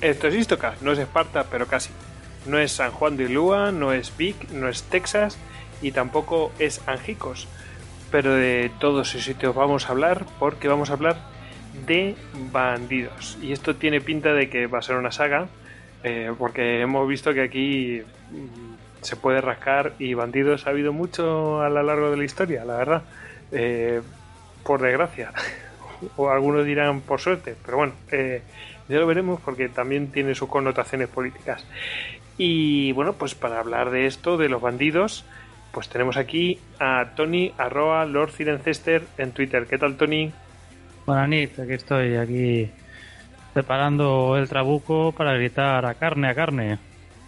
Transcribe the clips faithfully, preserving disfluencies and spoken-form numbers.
Esto es Istocast, no es Esparta, pero casi. No es San Juan de Ulúa, no es Vic, no es Texas y tampoco es Angicos. Pero de todos esos sitios vamos a hablar porque vamos a hablar de bandidos. Y esto tiene pinta de que va a ser una saga, eh, porque hemos visto que aquí mmm, se puede rascar y bandidos ha habido mucho a lo largo de la historia, la verdad. Eh, por desgracia. O algunos dirán por suerte, pero bueno, eh, ya lo veremos porque también tiene sus connotaciones políticas. Y bueno, pues para hablar de esto, de los bandidos, pues tenemos aquí a Tony, arroba Lord Cirencester en Twitter. ¿Qué tal, Tony? Buenas noches, aquí estoy, aquí preparando el trabuco para gritar a carne, a carne.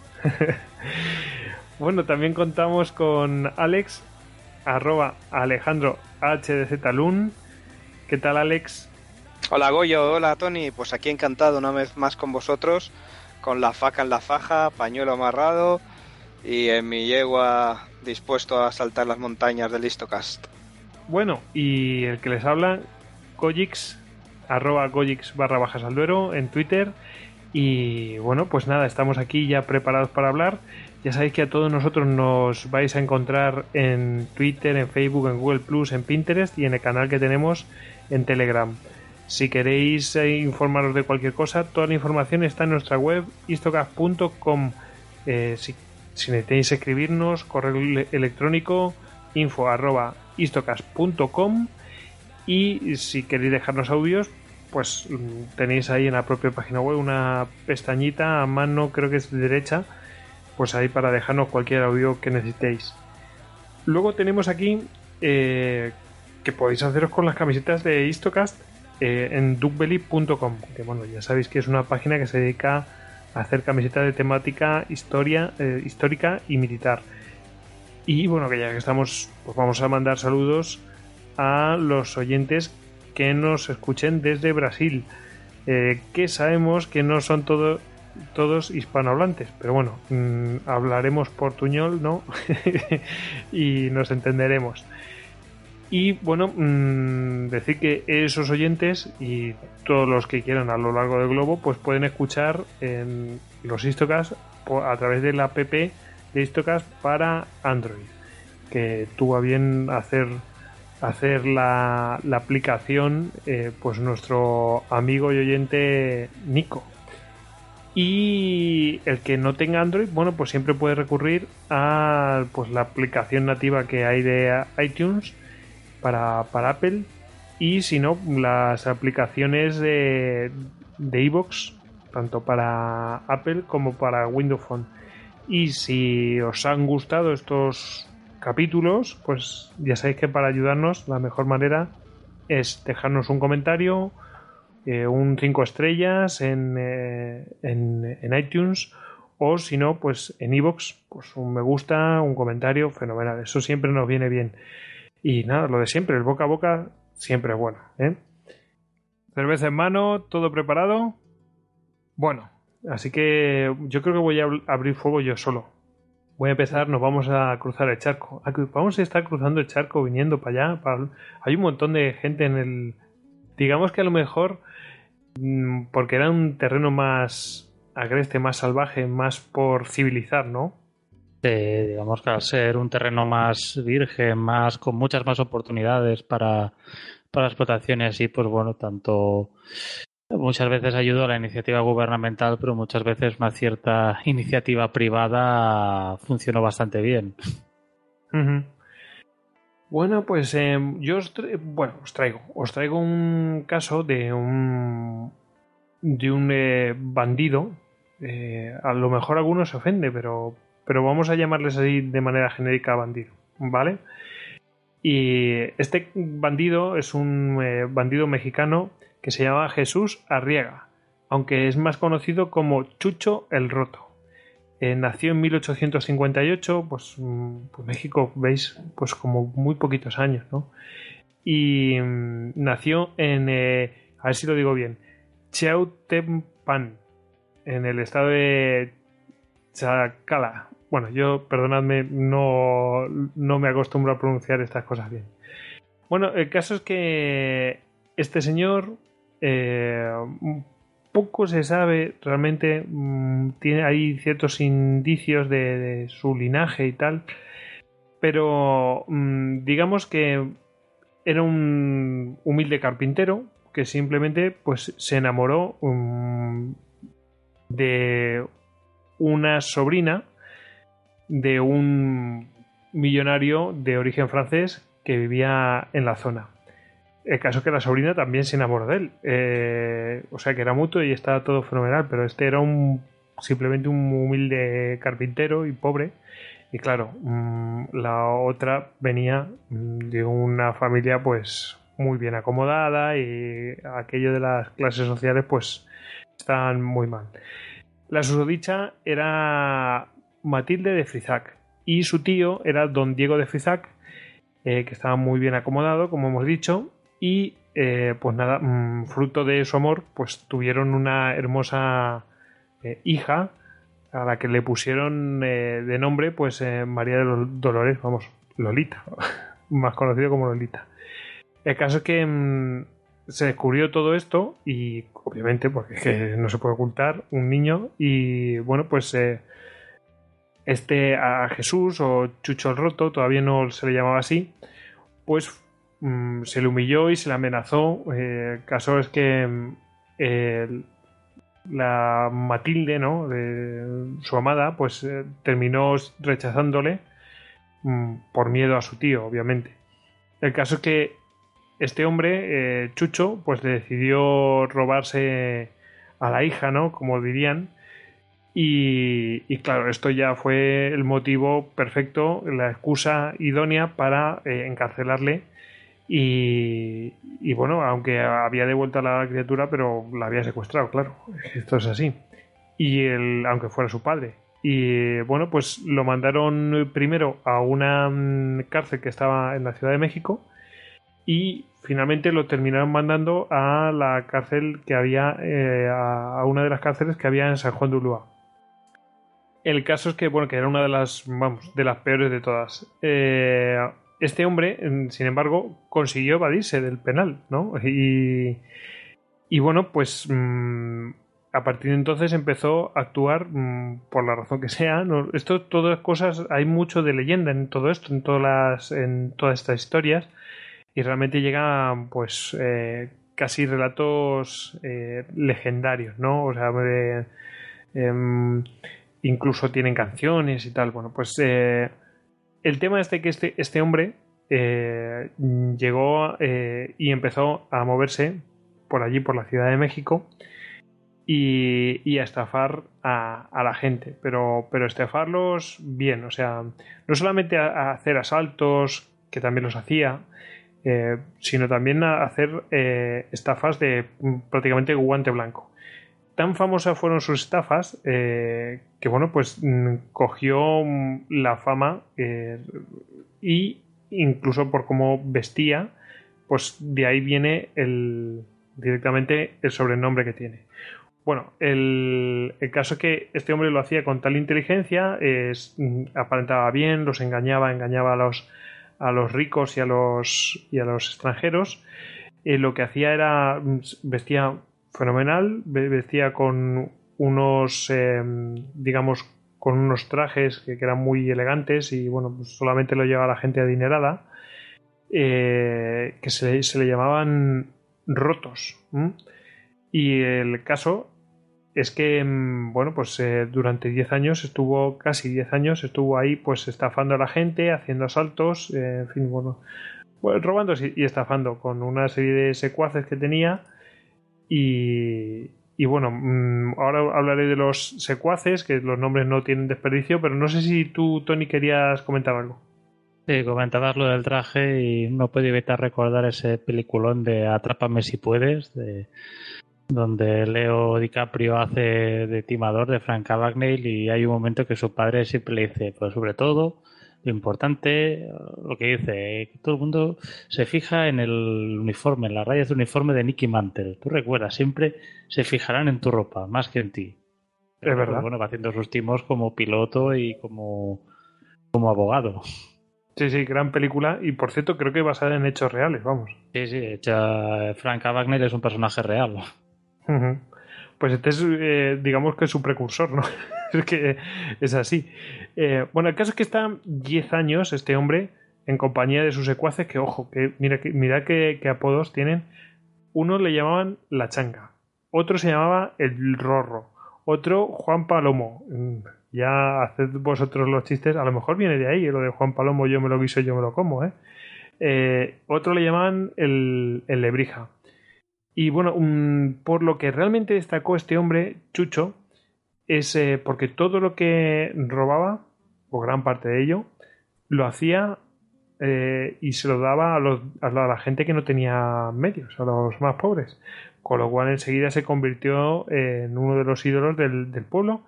Bueno, también contamos con Alex, arroba Alejandro H D Z Lun. ¿Qué tal, Alex? Hola, Goyo, hola, Tony. Pues aquí encantado una vez más con vosotros, con la faca en la faja, pañuelo amarrado y en mi yegua dispuesto a saltar las montañas del Istocast. Bueno, y el que les habla, Gojix, arroba Gojix barra bajas al duero en Twitter. Y bueno, pues nada, estamos aquí ya preparados para hablar. Ya sabéis que a todos nosotros nos vais a encontrar en Twitter, en Facebook, en Google Plus, en Pinterest y en el canal que tenemos en Telegram. Si queréis eh, informaros de cualquier cosa, toda la información está en nuestra web istocast punto com. Eh, si, si necesitáis escribirnos, correo electrónico info arroba istocast punto com, y si queréis dejarnos audios, pues tenéis ahí en la propia página web una pestañita a mano, creo que es derecha, pues ahí para dejarnos cualquier audio que necesitéis. Luego tenemos aquí eh, que podéis haceros con las camisetas de Istocast eh, en duckbelly punto com, que bueno, ya sabéis que es una página que se dedica a hacer camisetas de temática historia, eh, histórica y militar. Y bueno, que ya que estamos, pues vamos a mandar saludos a los oyentes que nos escuchen desde Brasil, eh, que sabemos que no son todo, todos hispanohablantes, pero bueno, mmm, hablaremos portuñol, ¿no? Y nos entenderemos. Y bueno, mmm, decir que esos oyentes y todos los que quieran a lo largo del globo, pues pueden escuchar en los Istocast a través de la app de Istocast para Android, que tuvo a bien hacer hacer la, la aplicación eh, pues nuestro amigo y oyente Nico. Y el que no tenga Android, bueno, pues siempre puede recurrir a pues la aplicación nativa que hay de iTunes para, para Apple, y si no, las aplicaciones de de iVoox, tanto para Apple como para Windows Phone. Y si os han gustado estos capítulos, pues ya sabéis que para ayudarnos la mejor manera es dejarnos un comentario, eh, un cinco estrellas en, eh, en, en iTunes, o si no, pues en iVoox, pues un me gusta, un comentario, fenomenal. Eso siempre nos viene bien. Y nada, lo de siempre, el boca a boca siempre es bueno, ¿eh? Cerveza en mano, todo preparado. Bueno, así que yo creo que voy a abrir fuego yo solo. Voy a empezar, nos vamos a cruzar el charco. Vamos a estar cruzando el charco, viniendo para allá. Para... Hay un montón de gente en el... Digamos que a lo mejor, porque era un terreno más agreste, más salvaje, más por civilizar, ¿no? Sí, digamos que al ser un terreno más virgen, más con muchas más oportunidades para, para explotaciones, y pues bueno, tanto... Muchas veces ayudó a la iniciativa gubernamental, pero muchas veces una cierta iniciativa privada funcionó bastante bien. Uh-huh. Bueno, pues eh, yo os, tra- bueno, os traigo os traigo un caso de un de un eh, bandido. Eh, a lo mejor algunos se ofende, pero pero vamos a llamarles así de manera genérica bandido, ¿vale? Y este bandido es un eh, bandido mexicano que se llama Jesús Arriaga, aunque es más conocido como Chucho el Roto. Eh, nació en mil ochocientos cincuenta y ocho, pues, pues México, veis, pues como muy poquitos años, ¿no? Y mm, nació en, eh, a ver si lo digo bien, Chiautempan, en el estado de Chacala. Bueno, yo, perdonadme, no, no me acostumbro a pronunciar estas cosas bien. Bueno, el caso es que este señor eh, poco se sabe realmente. Mmm, tiene, hay ciertos indicios de, de su linaje y tal, pero mmm, digamos que era un humilde carpintero que simplemente pues se enamoró um, de una sobrina de un millonario de origen francés que vivía en la zona. El caso es que la sobrina también se enamoró de él. Eh, o sea que era mutuo y estaba todo fenomenal, pero este era un simplemente un humilde carpintero y pobre. Y claro, mmm, la otra venía mmm, de una familia pues muy bien acomodada y aquello de las clases sociales pues estaban muy mal. La susodicha era Matilde de Frisac y su tío era don Diego de Frisac, eh, que estaba muy bien acomodado, como hemos dicho, y eh, pues nada, mmm, fruto de su amor, pues tuvieron una hermosa eh, hija a la que le pusieron eh, de nombre pues eh, María de los Dolores, vamos, Lolita, más conocido como Lolita. El caso es que mmm, se descubrió todo esto y obviamente porque es que no se puede ocultar un niño y bueno pues eh, este a Jesús o Chucho el Roto, todavía no se le llamaba así, pues mmm, se le humilló y se le amenazó. Eh, el caso es que mmm, el la Matilde, ¿no?, de su amada, pues eh, terminó rechazándole mmm, por miedo a su tío, obviamente. El caso es que este hombre, eh, Chucho, pues decidió robarse a la hija, ¿no?, como dirían. Y, y claro, esto ya fue el motivo perfecto, la excusa idónea para eh, encarcelarle. Y, y bueno, aunque había devuelto a la criatura, pero la había secuestrado, claro, esto es así. Y él, aunque fuera su padre. Y bueno, pues lo mandaron primero a una cárcel que estaba en la Ciudad de México y finalmente lo terminaron mandando a la cárcel que había, eh, a una de las cárceles que había en San Juan de Ulúa. El caso es que, bueno, que era una de las, vamos, de las peores de todas. Eh... Este hombre, sin embargo, consiguió evadirse del penal, ¿no? Y, y bueno, pues mmm, a partir de entonces empezó a actuar mmm, por la razón que sea, ¿no? Esto, todas cosas, hay mucho de leyenda en todo esto, en todas las, en todas estas historias, y realmente llegan, pues, eh, casi relatos eh, legendarios, ¿no? O sea, de, eh, incluso tienen canciones y tal. Bueno, pues eh, el tema es de que este, este hombre eh, llegó eh, y empezó a moverse por allí, por la Ciudad de México, y, y a estafar a, a la gente, pero, pero estafarlos bien, o sea, no solamente a, a hacer asaltos, que también los hacía, eh, sino también a hacer eh, estafas de prácticamente guante blanco. Tan famosas fueron sus estafas eh, que, bueno, pues mmm, cogió mmm, la fama eh, y incluso por cómo vestía, pues de ahí viene el, directamente el sobrenombre que tiene. Bueno, el, el caso es que este hombre lo hacía con tal inteligencia, es, aparentaba bien, los engañaba, engañaba a los, a los ricos y a los, y a los extranjeros. Eh, lo que hacía era, vestía fenomenal, vestía con unos, eh, digamos, con unos trajes que, que eran muy elegantes y bueno, pues solamente lo llevaba la gente adinerada, eh, que se, se le llamaban rotos. ¿m? Y el caso es que, bueno, pues eh, durante diez años estuvo, casi diez años, estuvo ahí pues estafando a la gente, haciendo asaltos, eh, en fin, bueno, pues, robando y estafando con una serie de secuaces que tenía. Y, y bueno, mmm, ahora hablaré de los secuaces, que los nombres no tienen desperdicio, pero no sé si tú, Tony, querías comentar algo. Sí, comentabas lo del traje y no puedo evitar recordar ese peliculón de Atrápame si puedes, de, donde Leo DiCaprio hace de timador de Frank Abagnale y hay un momento que su padre siempre le dice, pues sobre todo, lo importante, lo que dice, que todo el mundo se fija en el uniforme, en las rayas de uniforme de Nicky Mantle. Tú recuerdas, siempre se fijarán en tu ropa, más que en ti. Pero es verdad. Pues, bueno, va haciendo sus timos como piloto y como, como abogado. Sí, sí, gran película. Y por cierto, creo que basada en hechos reales, vamos. Sí, sí, hecha, Frank Abagnale es un personaje real. Uh-huh. pues este es, eh, digamos que es su precursor, ¿no? Es que es así. Eh, bueno, el caso es que está diez años este hombre en compañía de sus secuaces, que ojo, que mira que, mira que, que apodos tienen. Uno le llamaban La Changa, otro se llamaba El Rorro, otro Juan Palomo. Ya haced vosotros los chistes, a lo mejor viene de ahí, lo de Juan Palomo, yo me lo guiso, yo me lo como, ¿eh? Eh, otro le llamaban el, el Lebrija. Y bueno, um, por lo que realmente destacó este hombre, Chucho, es eh, porque todo lo que robaba, o gran parte de ello, lo hacía eh, y se lo daba a, los, a la gente que no tenía medios, a los más pobres. Con lo cual enseguida se convirtió en uno de los ídolos del, del pueblo.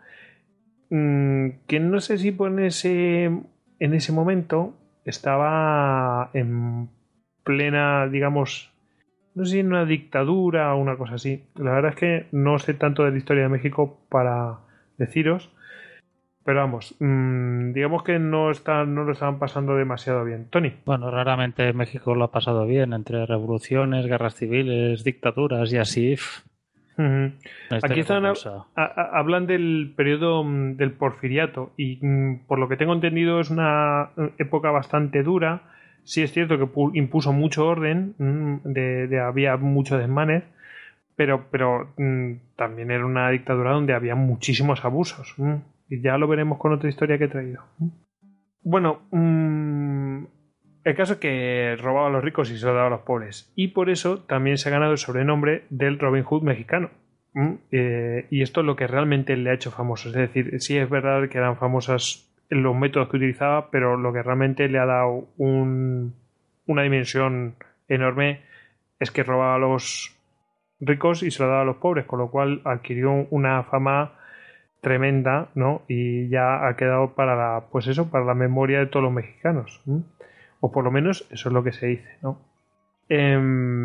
Mm, que no sé si por ese, en ese momento estaba en plena, digamos, no sé si en una dictadura o una cosa así. La verdad es que no sé tanto de la historia de México para deciros, pero vamos, mmm, digamos que no, está, no lo estaban pasando demasiado bien. Tony. Bueno, raramente México lo ha pasado bien entre revoluciones, guerras civiles, dictaduras y así. Uh-huh. Aquí están, a, a, hablan del periodo um, del Porfiriato y um, por lo que tengo entendido es una época bastante dura. Sí es cierto que impuso mucho orden, um, de, de, había muchos desmanes, pero, pero um, también era una dictadura donde había muchísimos abusos. Um, y ya lo veremos con otra historia que he traído. Um. Bueno, um, el caso es que robaba a los ricos y se lo daba a los pobres. Y por eso también se ha ganado el sobrenombre del Robin Hood mexicano. ¿Mm? Eh, y esto es lo que realmente le ha hecho famoso. Es decir, sí es verdad que eran famosas los métodos que utilizaba, pero lo que realmente le ha dado un, una dimensión enorme es que robaba a los ricos y se lo daba a los pobres, con lo cual adquirió una fama tremenda, ¿no? Y ya ha quedado para la, pues eso, para la memoria de todos los mexicanos. ¿Mm? O por lo menos eso es lo que se dice, ¿no? Eh,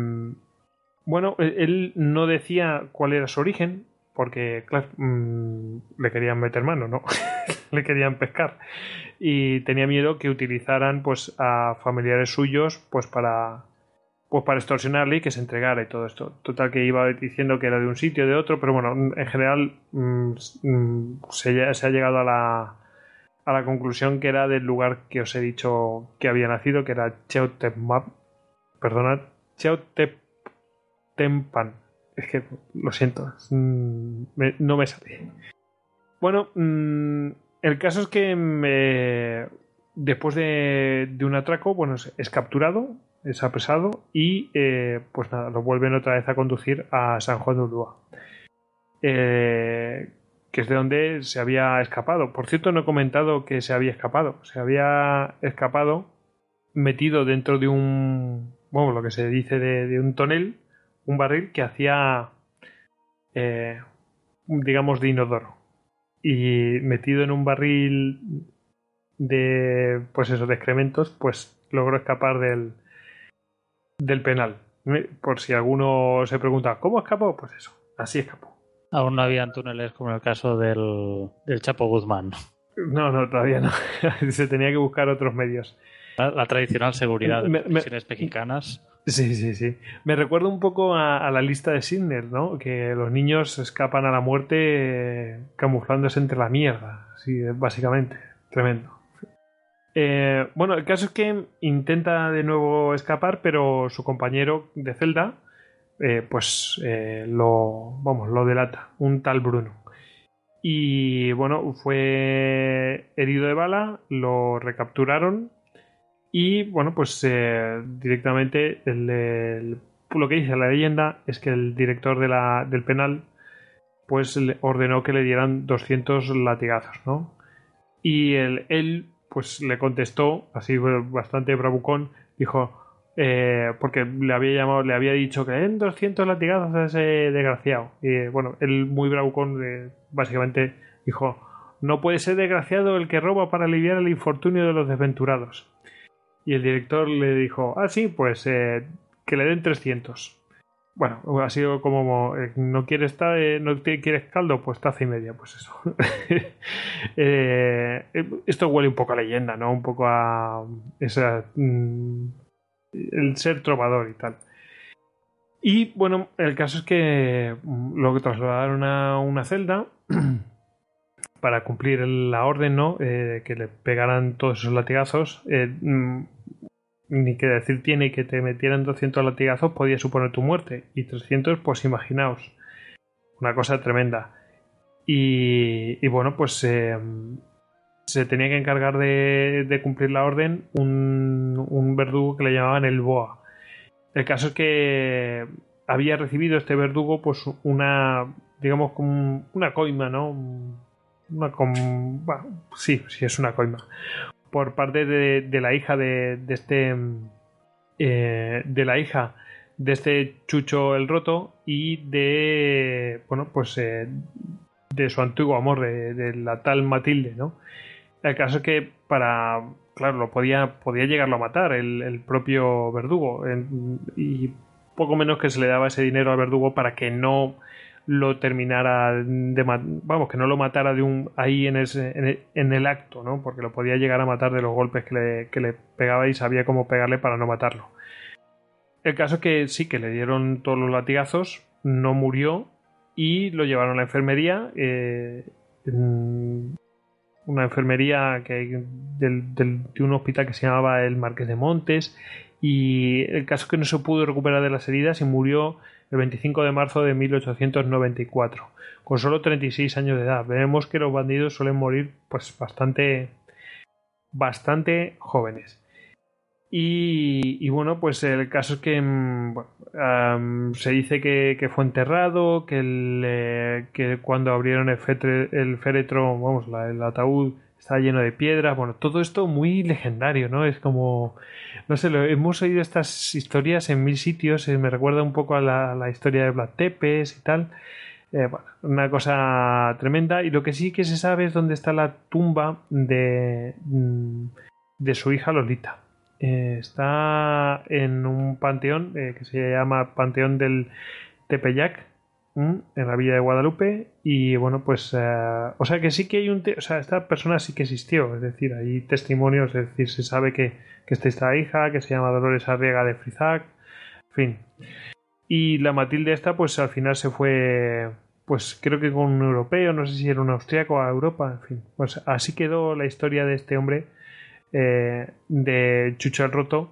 bueno, él no decía cuál era su origen, porque, claro, mmm, le querían meter mano, ¿no? Le querían pescar. Y tenía miedo que utilizaran, pues, a familiares suyos, pues, para, pues, para extorsionarle y que se entregara y todo esto. Total, que iba diciendo que era de un sitio, de otro, pero bueno, en general mmm, mmm, se, se ha llegado a la... a la conclusión que era del lugar que os he dicho que había nacido, que era Cheotepmap, perdonad, Cheotetempan. Es que lo siento, me, no me sale. Bueno, mmm, el caso es que me, después de, de un atraco, bueno, es, es capturado, es apresado y eh, pues nada, lo vuelven otra vez a conducir a San Juan de Ulúa. Eh, que es de donde se había escapado. Por cierto, no he comentado que se había escapado. Se había escapado metido dentro de un, bueno, lo que se dice de, de un tonel, un barril que hacía, eh, digamos, de inodoro. Y metido en un barril de, pues eso, de excrementos, pues logró escapar del, del penal. Por si alguno se pregunta, ¿cómo escapó? Pues eso, así escapó. Aún no habían túneles como en el caso del, del Chapo Guzmán. No, no, todavía no. Se tenía que buscar otros medios. La, la tradicional seguridad de me, las prisiones mexicanas. Sí, sí, sí. Me recuerda un poco a, a la lista de Schindler, ¿no? Que los niños escapan a la muerte eh, camuflándose entre la mierda. Sí, básicamente. Tremendo. Eh, bueno, el caso es que intenta de nuevo escapar, pero su compañero de celda Eh, pues eh, lo vamos lo delata, un tal Bruno, y bueno, fue herido de bala, lo recapturaron y bueno, pues eh, directamente el, el, lo que dice la leyenda es que el director de la, del penal pues le ordenó que le dieran doscientos latigazos, ¿no? Y él, él pues le contestó así bastante bravucón, dijo Eh, porque le había llamado, le había dicho que en doscientos latigazos a ese desgraciado. Y bueno, él muy bravucón eh, básicamente dijo: no puede ser desgraciado el que roba para aliviar el infortunio de los desventurados. Y el director le dijo: ah, sí, pues eh, que le den trescientos. Bueno, ha sido como eh, no quieres estar, eh, no quieres caldo, pues taza y media, pues eso. eh, esto huele un poco a leyenda, ¿no? Un poco a esa... Mmm, el ser trovador y tal. Y bueno, el caso es que lo trasladaron a una celda para cumplir la orden, ¿no? Eh, que le pegaran todos esos latigazos. Eh, ni que decir tiene que te metieran doscientos latigazos podía suponer tu muerte. Y trescientos, pues imaginaos. Una cosa tremenda. Y, y bueno, pues eh, se tenía que encargar de, de cumplir la orden un, un verdugo que le llamaban el Boa. El caso es que había recibido este verdugo pues una, digamos, como una coima, ¿no? Una com... bueno, sí, sí es una coima. Por parte de, de la hija de, de este... Eh, de la hija de este Chucho el Roto y de... bueno, pues... Eh, de su antiguo amor, de, de la tal Matilde, ¿no? El caso es que para... claro, lo podía, podía llegarlo a matar el, el propio verdugo. En, y poco menos que se le daba ese dinero al verdugo para que no lo terminara de vamos, que no lo matara de un ahí en, ese, en, el, en el acto, ¿no? Porque lo podía llegar a matar de los golpes que le, que le pegaba y sabía cómo pegarle para no matarlo. El caso es que sí, que le dieron todos los latigazos, no murió y lo llevaron a la enfermería. Eh, una enfermería que del, del, de un hospital que se llamaba el Marqués de Montes, y el caso es que no se pudo recuperar de las heridas y murió el veinticinco de marzo de mil ochocientos noventa y cuatro con solo treinta y seis años de edad. Vemos que los bandidos suelen morir pues bastante bastante jóvenes. Y, y bueno, pues el caso es que bueno, um, se dice que, que fue enterrado, que, el, eh, que cuando abrieron el, fetre, el féretro, vamos, la, el ataúd estaba lleno de piedras. Bueno, todo esto muy legendario, ¿no? Es como, no sé, lo, hemos oído estas historias en mil sitios, eh, me recuerda un poco a la, a la historia de Vlad Tepes y tal. Eh, bueno, una cosa tremenda. Y lo que sí que se sabe es dónde está la tumba de, de su hija Lolita. Eh, está en un panteón eh, que se llama Panteón del Tepeyac, ¿m? En la villa de Guadalupe. Y bueno, pues eh, o sea que sí que hay un te o sea, esta persona sí que existió, es decir, hay testimonios, es decir, se sabe que, que está esta hija que se llama Dolores Arriaga de Frizac, en fin. Y la Matilde esta pues al final se fue, pues creo que con un europeo, no sé si era un austriaco a Europa, en fin, pues así quedó la historia de este hombre, Eh, de Chucho el Roto,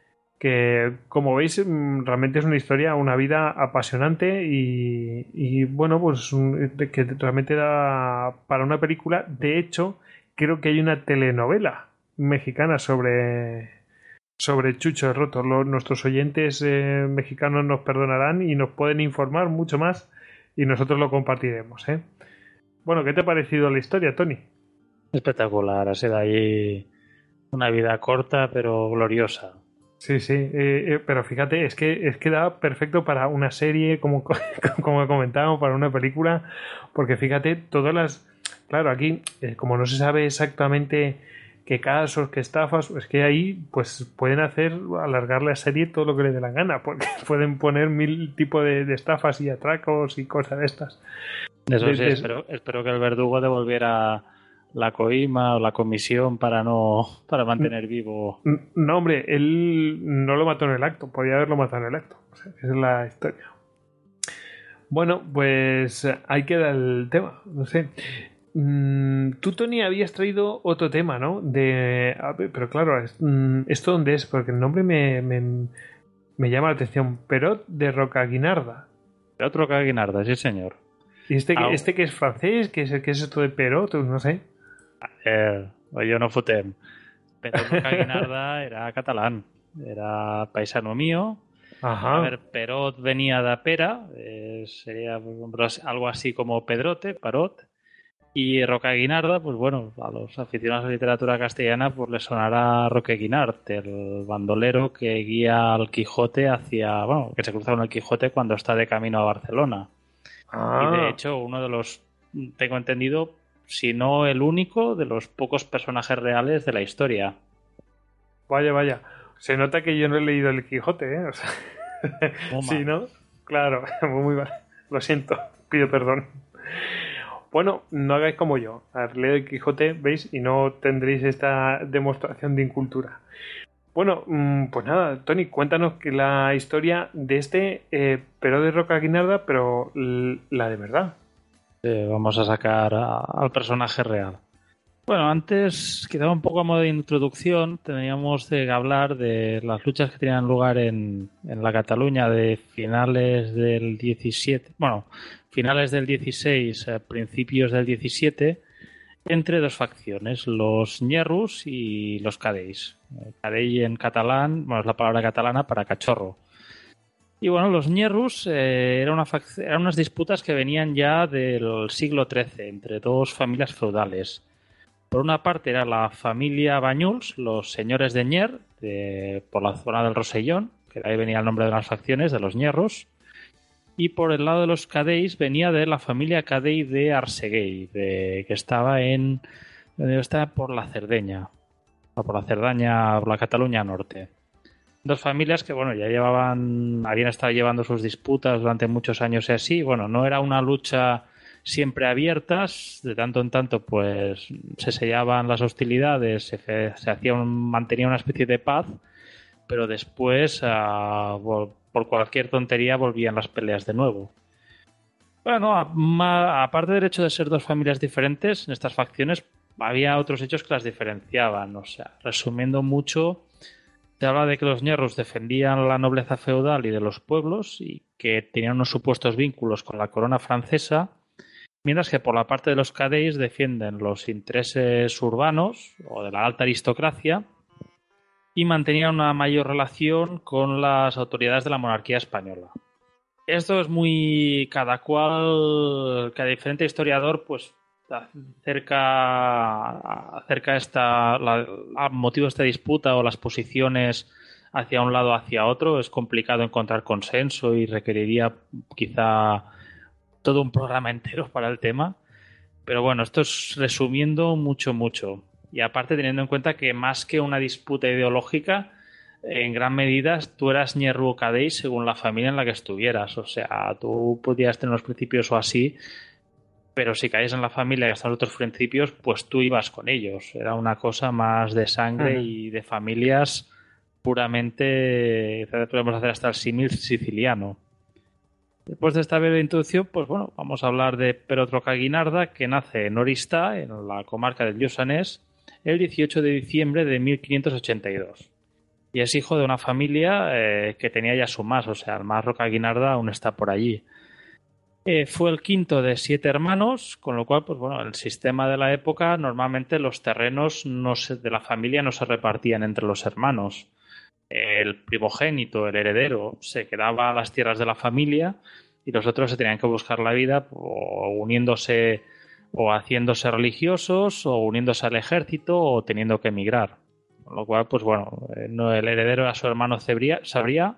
que como veis realmente es una historia, una vida apasionante y, y bueno, pues un, que realmente da para una película. De hecho, creo que hay una telenovela mexicana sobre sobre Chucho el Roto. Los, nuestros oyentes eh, mexicanos nos perdonarán y nos pueden informar mucho más y nosotros lo compartiremos, ¿eh? Bueno, ¿qué te ha parecido la historia, Tony? Espectacular, ha sido ahí una vida corta pero gloriosa. Sí, sí, eh, eh, pero fíjate, es que, es que da perfecto para una serie, como, como comentábamos, para una película, porque fíjate, todas las... Claro, aquí, eh, como no se sabe exactamente qué casos, qué estafas, es que ahí pues pueden hacer, alargar la serie todo lo que les dé la gana, porque pueden poner mil tipos de, de estafas y atracos y cosas de estas. Eso de, sí, de... espero, espero que el verdugo devolviera la coima o la comisión para no para mantener vivo. No, hombre, él no lo mató en el acto, podía haberlo matado en el acto. O sea, esa es la historia. Bueno, pues ahí queda el tema, no sé. Tú, Tony, habías traído otro tema, ¿no? De, pero claro, ¿esto dónde es? Porque el nombre me, me, me llama la atención. Perot de Rocaguinarda. Perot de Rocaguinarda, sí, señor. ¿Y este, ah, este que es francés? ¿Qué es, qué es esto de Perot? No sé. Eh, yo no fotem. Perot de Rocaguinarda era catalán. Era paisano mío. Ajá. A ver, Perot venía de pera, eh, sería algo así como Pedrote, Parot, y Rocaguinarda, pues bueno, a los aficionados a la literatura castellana pues les sonará Roque Guinart, el bandolero que guía al Quijote hacia, bueno, que se cruza con el Quijote cuando está de camino a Barcelona. Ah. Y de hecho, uno de los, tengo entendido, si no el único, de los pocos personajes reales de la historia. Vaya, vaya. Se nota que yo no he leído el Quijote, ¿eh? O sea, sí, ¿no? Claro, muy mal. Lo siento, pido perdón. Bueno, no hagáis como yo. A ver, leed el Quijote, ¿veis? Y no tendréis esta demostración de incultura. Bueno, pues nada, Tony, cuéntanos que la historia de este eh, pero de Roca Guinarda, pero la de verdad. Eh, vamos a sacar a, al personaje real. Bueno, antes, quizá un poco a modo de introducción, teníamos que hablar de las luchas que tenían lugar en, en la Cataluña de finales del diecisiete, bueno, finales del dieciséis, eh, principios del diecisiete, entre dos facciones, los ñerrus y los cadells. Cadell en catalán, bueno, es la palabra catalana para cachorro. Y bueno, los ñerrus eh, eran, una eran unas disputas que venían ya del siglo trece entre dos familias feudales. Por una parte era la familia Banyuls, los señores de Ñer, de, por la zona del Rosellón, que de ahí venía el nombre de las facciones, de los ñerros. Y por el lado de los cadells venía de la familia Cadell de Arseguell, de, que estaba en estaba por la Cerdeña, o por la Cerdaña, por la Cataluña Norte. Dos familias que, bueno, ya llevaban, habían estado llevando sus disputas durante muchos años y así. Bueno, no era una lucha siempre abiertas, de tanto en tanto pues se sellaban las hostilidades, se, se hacía un, mantenía una especie de paz, pero después uh, por cualquier tontería volvían las peleas de nuevo. Bueno, a, ma, aparte del hecho de ser dos familias diferentes, en estas facciones había otros hechos que las diferenciaban. O sea, resumiendo mucho, se habla de que los ñerros defendían la nobleza feudal y de los pueblos y que tenían unos supuestos vínculos con la corona francesa, mientras que por la parte de los cadells defienden los intereses urbanos o de la alta aristocracia y mantenían una mayor relación con las autoridades de la monarquía española. Esto es muy... cada cual, cada diferente historiador pues acerca, acerca esta, la, a motivo de esta disputa o las posiciones hacia un lado o hacia otro. Es complicado encontrar consenso y requeriría quizá todo un programa entero para el tema, pero bueno, esto es resumiendo mucho, mucho. Y aparte teniendo en cuenta que más que una disputa ideológica, en gran medida tú eras ñerru o cadell según la familia en la que estuvieras. O sea, tú podías tener unos principios o así, pero si caías en la familia que están otros principios, pues tú ibas con ellos. Era una cosa más de sangre uh-huh. y de familias puramente, podemos hacer hasta el símil siciliano. Después de esta breve introducción, pues bueno, vamos a hablar de Perot Roca Guinarda, que nace en Oristà, en la comarca del Lluçanès, el dieciocho de diciembre de mil quinientos ochenta y dos. Y es hijo de una familia eh, que tenía ya su más, o sea, el más Roca Guinarda aún está por allí. Eh, fue el quinto de siete hermanos, con lo cual, pues bueno, el sistema de la época, normalmente los terrenos no se, de la familia no se repartían entre los hermanos. El primogénito, el heredero, se quedaba a las tierras de la familia y los otros se tenían que buscar la vida o uniéndose o haciéndose religiosos o uniéndose al ejército o teniendo que emigrar. Con lo cual, pues bueno, el heredero era su hermano Sabría,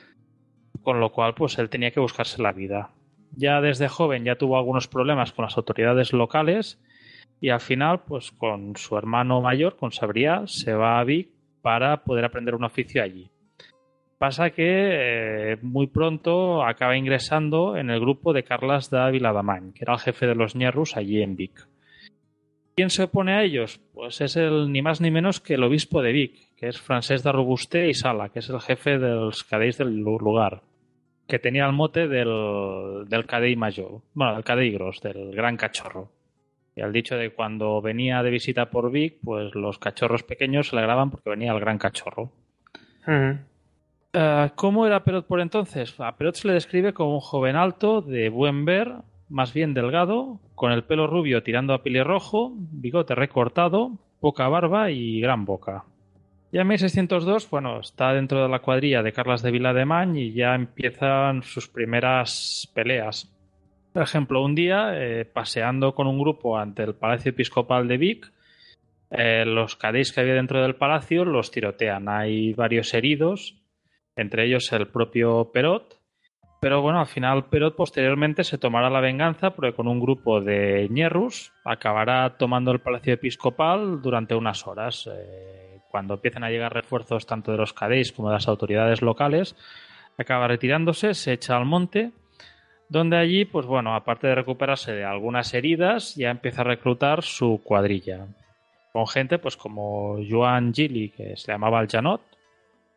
con lo cual pues él tenía que buscarse la vida. Ya desde joven ya tuvo algunos problemas con las autoridades locales y al final, pues con su hermano mayor, con Sabría, se va a Vic para poder aprender un oficio allí. Pasa que eh, muy pronto acaba ingresando en el grupo de Carles de Viladamany, que era el jefe de los ñerrus allí en Vic. ¿Quién se opone a ellos? Pues es el ni más ni menos que el obispo de Vic, que es Francesc de Robusté y Sala, que es el jefe de los cadells del lugar, que tenía el mote del, del cadell mayor, bueno, del cadell gros, del gran cachorro. Y al dicho de cuando venía de visita por Vic, pues los cachorros pequeños se alegraban porque venía el gran cachorro. Uh-huh. Uh, ¿Cómo era Perot por entonces? A Perot se le describe como un joven alto, de buen ver, más bien delgado, con el pelo rubio tirando a pelirrojo, bigote recortado, poca barba y gran boca. Ya en mil seiscientos dos, bueno, está dentro de la cuadrilla de Carles de Viladamany y ya empiezan sus primeras peleas. Por ejemplo, un día, eh, paseando con un grupo ante el Palacio Episcopal de Vic, eh, los cadells que había dentro del palacio los tirotean. Hay varios heridos, entre ellos el propio Perot. Pero bueno, al final Perot posteriormente se tomará la venganza porque con un grupo de ñerrus acabará tomando el Palacio Episcopal durante unas horas. Eh, cuando empiezan a llegar refuerzos tanto de los cadells como de las autoridades locales, acaba retirándose, se echa al monte, donde allí, pues bueno, aparte de recuperarse de algunas heridas, ya empieza a reclutar su cuadrilla. Con gente, pues como Joan Gili, que se llamaba el Janot,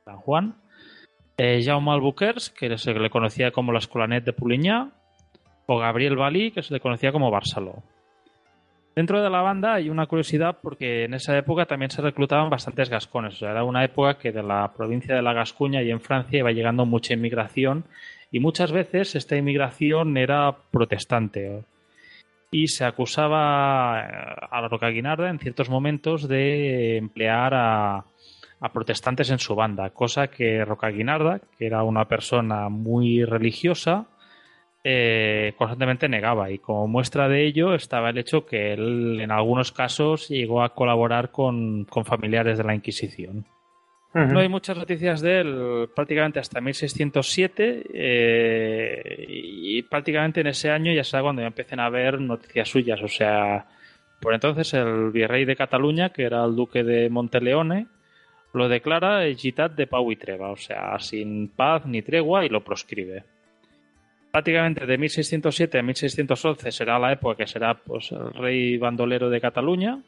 San Juan, eh, Jaume Albuquerque, que se le conocía como l'Escolanet de Polinyà, o Gabriel Valí, que se le conocía como Barceló. Dentro de la banda hay una curiosidad porque en esa época también se reclutaban bastantes gascones. O sea, era una época que de la provincia de la Gascuña y en Francia iba llegando mucha inmigración y muchas veces esta inmigración era protestante. Y se acusaba a la Rocaguinarda en ciertos momentos de emplear a, a protestantes en su banda, cosa que Rocaguinarda, que era una persona muy religiosa, Eh, constantemente negaba, y como muestra de ello estaba el hecho que él en algunos casos llegó a colaborar con, con familiares de la Inquisición. Uh-huh. No hay muchas noticias de él prácticamente hasta mil seiscientos siete eh, y prácticamente en ese año ya será cuando ya empiecen a haber noticias suyas. O sea, por entonces el virrey de Cataluña, que era el duque de Monteleone, lo declara gitat de pau y treva, o sea, sin paz ni tregua, y lo proscribe. Prácticamente de mil seiscientos siete a mil seiscientos once será la época que será pues, el rey bandolero de Cataluña.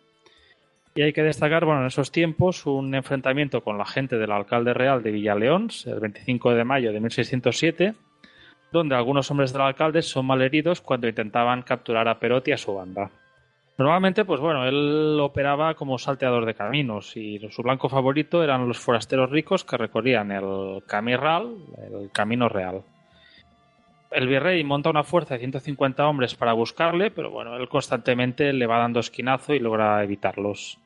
Y hay que destacar, bueno, en esos tiempos, un enfrentamiento con la gente del alcalde real de Villaleón, el veinticinco de mayo de mil seiscientos siete, donde algunos hombres del alcalde son malheridos cuando intentaban capturar a Perot y a su banda. Normalmente, pues bueno, él operaba como salteador de caminos y su blanco favorito eran los forasteros ricos que recorrían el Camí Ral, el Camino Real. El virrey monta una fuerza de ciento cincuenta hombres para buscarle, pero bueno, él constantemente le va dando esquinazo y logra evitarlos.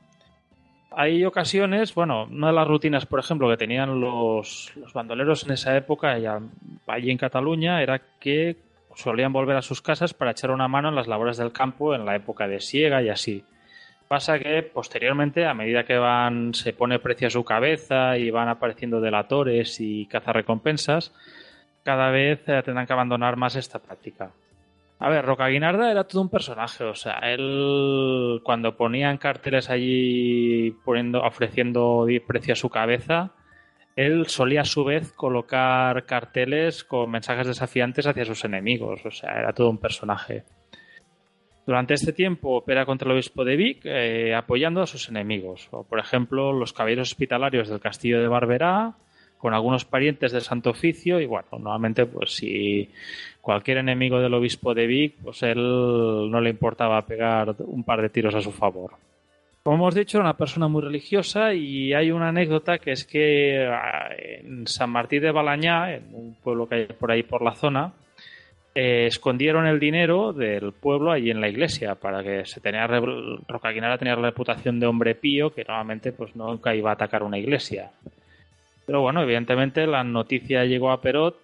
Hay ocasiones, bueno, una de las rutinas, por ejemplo, que tenían los, los bandoleros en esa época, ya, allí en Cataluña, era que solían volver a sus casas para echar una mano en las labores del campo en la época de siega y así. Pasa que posteriormente, a medida que van se pone precio a su cabeza y van apareciendo delatores y cazarrecompensas, cada vez tendrán que abandonar más esta práctica. A ver, Rocaguinarda era todo un personaje, o sea, él cuando ponían carteles allí poniendo, ofreciendo precio a su cabeza, él solía a su vez colocar carteles con mensajes desafiantes hacia sus enemigos, o sea, era todo un personaje. Durante este tiempo opera contra el obispo de Vic, eh, apoyando a sus enemigos, o por ejemplo los caballeros hospitalarios del castillo de Barberá, con algunos parientes del Santo Oficio, y bueno, normalmente pues si cualquier enemigo del obispo de Vic, pues él no le importaba pegar un par de tiros a su favor. Como hemos dicho, era una persona muy religiosa, y hay una anécdota que es que en San Martí de Balañá, en un pueblo que hay por ahí por la zona, eh, escondieron el dinero del pueblo allí en la iglesia, para que se tenía Rocaguinarda tenía la reputación de hombre pío, que normalmente pues nunca iba a atacar una iglesia. Pero bueno, evidentemente la noticia llegó a Perot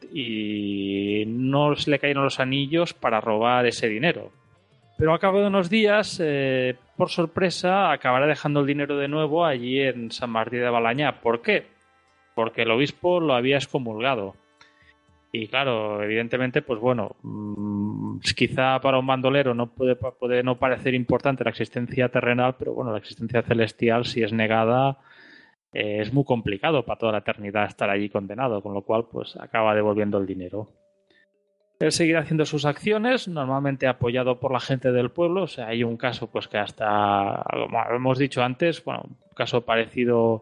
y no se le cayeron los anillos para robar ese dinero. Pero al cabo de unos días, eh, por sorpresa, acabará dejando el dinero de nuevo allí en San Martí de Balañá. ¿Por qué? Porque el obispo lo había excomulgado. Y claro, evidentemente, pues bueno, mmm, quizá para un bandolero no puede, puede no parecer importante la existencia terrenal, pero bueno, la existencia celestial, si es negada, Eh, es muy complicado para toda la eternidad estar allí condenado, con lo cual pues acaba devolviendo el dinero. Él seguirá haciendo sus acciones, normalmente apoyado por la gente del pueblo. O sea, hay un caso pues que hasta, como hemos dicho antes, bueno, un caso parecido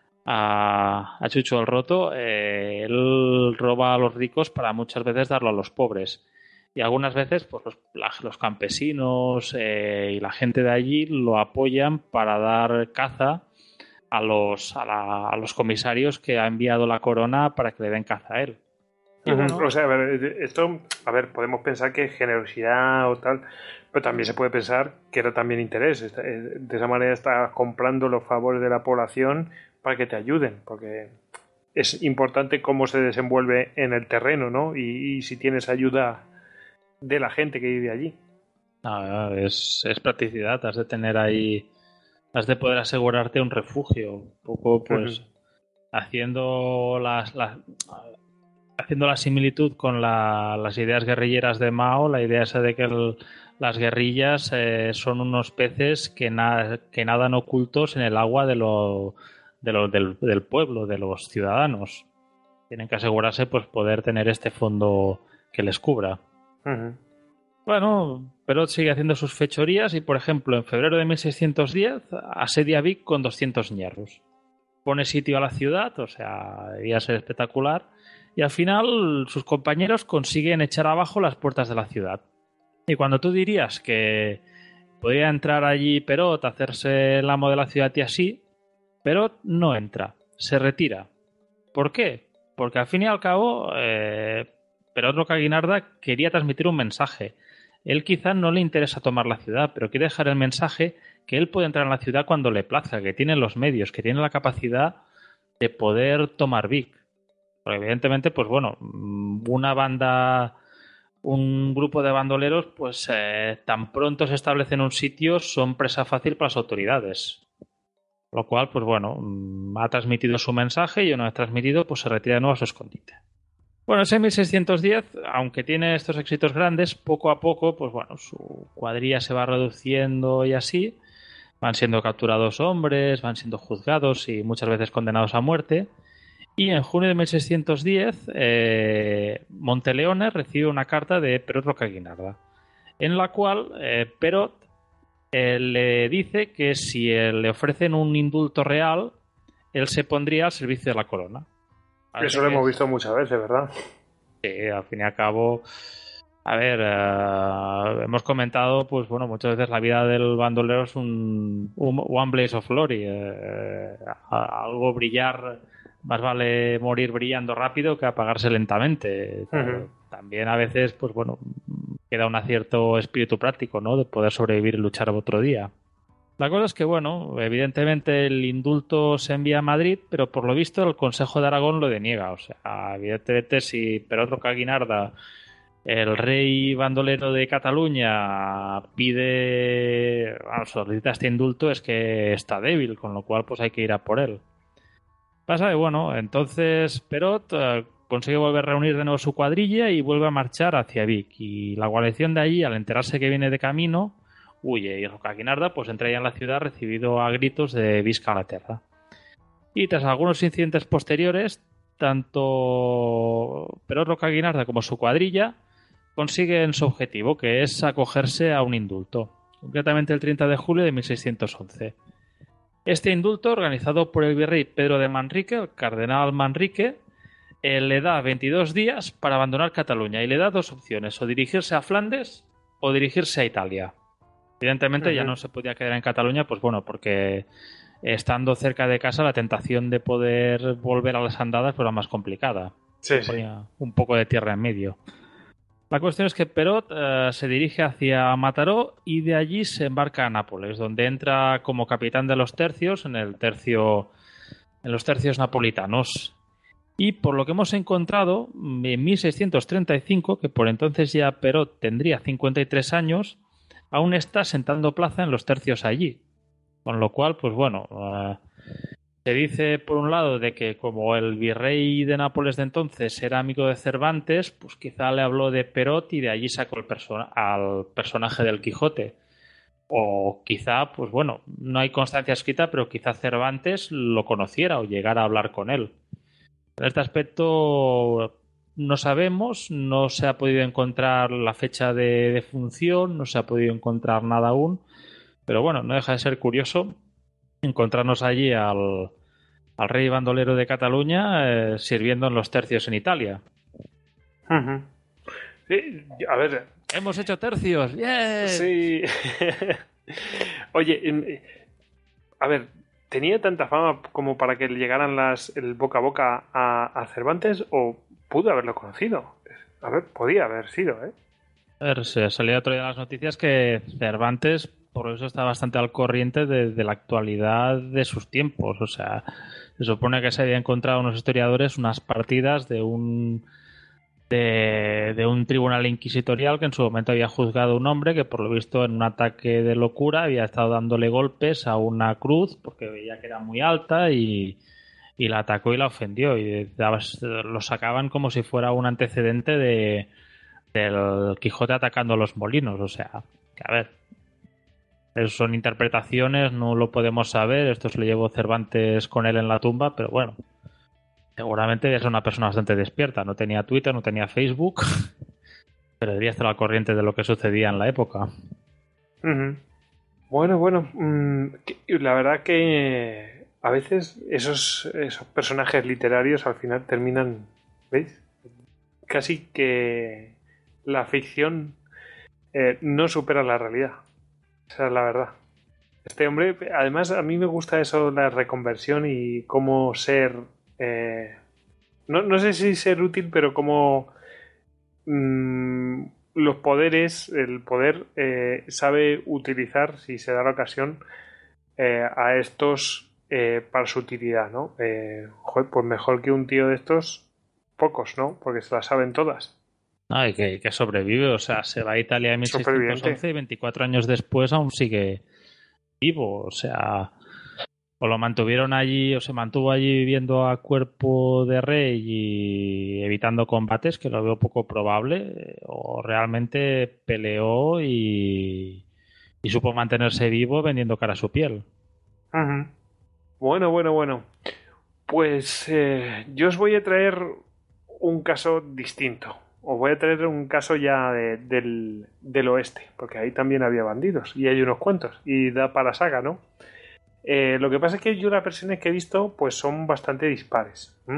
a, a Chucho el Roto. Eh, él roba a los ricos para muchas veces darlo a los pobres, y algunas veces pues los, la, los campesinos eh, y la gente de allí lo apoyan para dar caza a los, a, la, a los comisarios que ha enviado la corona para que le den caza a él. Y bueno, o sea, a ver, esto, a ver, podemos pensar que es generosidad o tal, pero también se puede pensar que era también interés. De esa manera estás comprando los favores de la población para que te ayuden, porque es importante cómo se desenvuelve en el terreno, ¿no? Y, y si tienes ayuda de la gente que vive allí. Ah, es, es practicidad, has de tener ahí, has de poder asegurarte un refugio, un poco pues uh-huh. haciendo las, las haciendo la similitud con la, las ideas guerrilleras de Mao, la idea esa de que el, las guerrillas eh, son unos peces que, na, que nadan ocultos en el agua de lo, de lo, del, del pueblo, de los ciudadanos. Tienen que asegurarse pues poder tener este fondo que les cubra. Uh-huh. Bueno, Perot sigue haciendo sus fechorías y, por ejemplo, en febrero de mil seiscientos diez asedia Vic con doscientos ñerros. pone sitio a la ciudad, o sea, iba a ser espectacular, y al final sus compañeros consiguen echar abajo las puertas de la ciudad. Y cuando tú dirías que podía entrar allí Perot, hacerse el amo de la ciudad y así, Perot no entra, se retira. ¿Por qué? Porque al fin y al cabo, eh, Perot Rocaguinarda quería transmitir un mensaje. Él quizás no le interesa tomar la ciudad, pero quiere dejar el mensaje que él puede entrar en la ciudad cuando le plazca, que tiene los medios, que tiene la capacidad de poder tomar Vic. Porque evidentemente, pues bueno, una banda, un grupo de bandoleros, pues eh, tan pronto se establecen en un sitio, son presa fácil para las autoridades. Lo cual, pues bueno, ha transmitido su mensaje y una vez transmitido, pues se retira de nuevo a su escondite. Bueno, ese mil seiscientos diez, aunque tiene estos éxitos grandes, poco a poco, pues bueno, su cuadrilla se va reduciendo y así. Van siendo capturados hombres, van siendo juzgados y muchas veces condenados a muerte. Y en junio de mil seiscientos diez, eh, Monteleone recibe una carta de Perot Rocaguinarda, en la cual eh, Perot eh, le dice que si eh, le ofrecen un indulto real, él se pondría al servicio de la corona. Así Eso lo hemos es... visto muchas veces, ¿verdad? Sí, al fin y al cabo, a ver, uh, hemos comentado, pues bueno, muchas veces la vida del bandolero es un, un one blaze of glory, eh, algo brillar, más vale morir brillando rápido que apagarse lentamente. Uh-huh. También a veces, pues bueno, queda un cierto espíritu práctico, ¿no? De poder sobrevivir y luchar otro día. La cosa es que, bueno, evidentemente el indulto se envía a Madrid, pero por lo visto el Consejo de Aragón lo deniega. O sea, evidentemente si Perot Rocaguinarda, el rey bandolero de Cataluña, pide, bueno, solicita este indulto, es que está débil, con lo cual pues hay que ir a por él. Pasa que, bueno, entonces Perot eh, consigue volver a reunir de nuevo su cuadrilla y vuelve a marchar hacia Vic. Y la guarnición de allí, al enterarse que viene de camino, huye, y Rocaguinarda pues entra ya en la ciudad recibido a gritos de Visca la Terra. Y tras algunos incidentes posteriores, tanto Perot Rocaguinarda como su cuadrilla consiguen su objetivo, que es acogerse a un indulto, concretamente el treinta de julio de mil seiscientos once. Este indulto, organizado por el virrey Pedro de Manrique, el cardenal Manrique, eh, le da veintidós días para abandonar Cataluña y le da dos opciones, o dirigirse a Flandes o dirigirse a Italia. Evidentemente uh-huh. ya no se podía quedar en Cataluña, pues bueno, porque estando cerca de casa la tentación de poder volver a las andadas pues era más complicada. Sí, se ponía sí. un poco de tierra en medio. La cuestión es que Perot eh, se dirige hacia Mataró y de allí se embarca a Nápoles, donde entra como capitán de los tercios en el tercio, en los tercios napolitanos. Y por lo que hemos encontrado, en mil seiscientos treinta y cinco, que por entonces ya Perot tendría cincuenta y tres años, aún está sentando plaza en los tercios allí. Con lo cual, pues bueno, uh, se dice por un lado de que como el virrey de Nápoles de entonces era amigo de Cervantes, pues quizá le habló de Perot y de allí sacó el perso- al personaje del Quijote. O quizá, pues bueno, no hay constancia escrita, pero quizá Cervantes lo conociera o llegara a hablar con él. En este aspecto no sabemos, no se ha podido encontrar la fecha de defunción, no se ha podido encontrar nada aún, pero bueno, no deja de ser curioso encontrarnos allí al, al rey bandolero de Cataluña eh, sirviendo en los tercios en Italia. Uh-huh. Sí, a ver... ¡Hemos hecho tercios! ¡Bien! Sí. Oye, a ver, ¿tenía tanta fama como para que le llegaran las, el boca a boca a, a Cervantes o pudo haberlo conocido? A ver, podía haber sido, ¿eh? A ver, se salió otro día en las noticias que Cervantes, por eso está bastante al corriente de, de la actualidad de sus tiempos. O sea, se supone que se había encontrado unos historiadores unas partidas de un de, de un tribunal inquisitorial que en su momento había juzgado a un hombre que por lo visto en un ataque de locura había estado dándole golpes a una cruz porque veía que era muy alta y, y la atacó y la ofendió y lo sacaban como si fuera un antecedente de del Quijote atacando a los molinos. O sea, que a ver, eso son interpretaciones, no lo podemos saber, esto se lo llevó Cervantes con él en la tumba, pero bueno, seguramente debía ser una persona bastante despierta, no tenía Twitter, no tenía Facebook, pero debería estar al corriente de lo que sucedía en la época. Uh-huh. Bueno, bueno, mmm, la verdad que a veces esos, esos personajes literarios al final terminan, ¿veis? Casi que la ficción eh, no supera la realidad. Esa es la verdad. Este hombre, además, a mí me gusta eso, la reconversión y cómo ser... Eh, no, no sé si ser útil, pero cómo mmm, los poderes, el poder, eh, sabe utilizar, si se da la ocasión, eh, a estos eh, para su utilidad, ¿no? Eh, joder, pues mejor que un tío de estos, pocos, ¿no? Porque se las saben todas. No, y que, que sobrevive, o sea, se va a Italia en mil seiscientos once y veinticuatro años después aún sigue vivo, o sea, o lo mantuvieron allí o se mantuvo allí viviendo a cuerpo de rey y evitando combates, que lo veo poco probable, o realmente peleó y, y supo mantenerse vivo vendiendo cara a su piel. Uh-huh. Bueno, bueno, bueno. Pues eh, yo os voy a traer un caso distinto. Os voy a traer un caso ya de, del, del oeste, porque ahí también había bandidos y hay unos cuantos y da para la saga, ¿no? Eh, lo que pasa es que yo las versiones que he visto pues son bastante dispares. ¿Mm?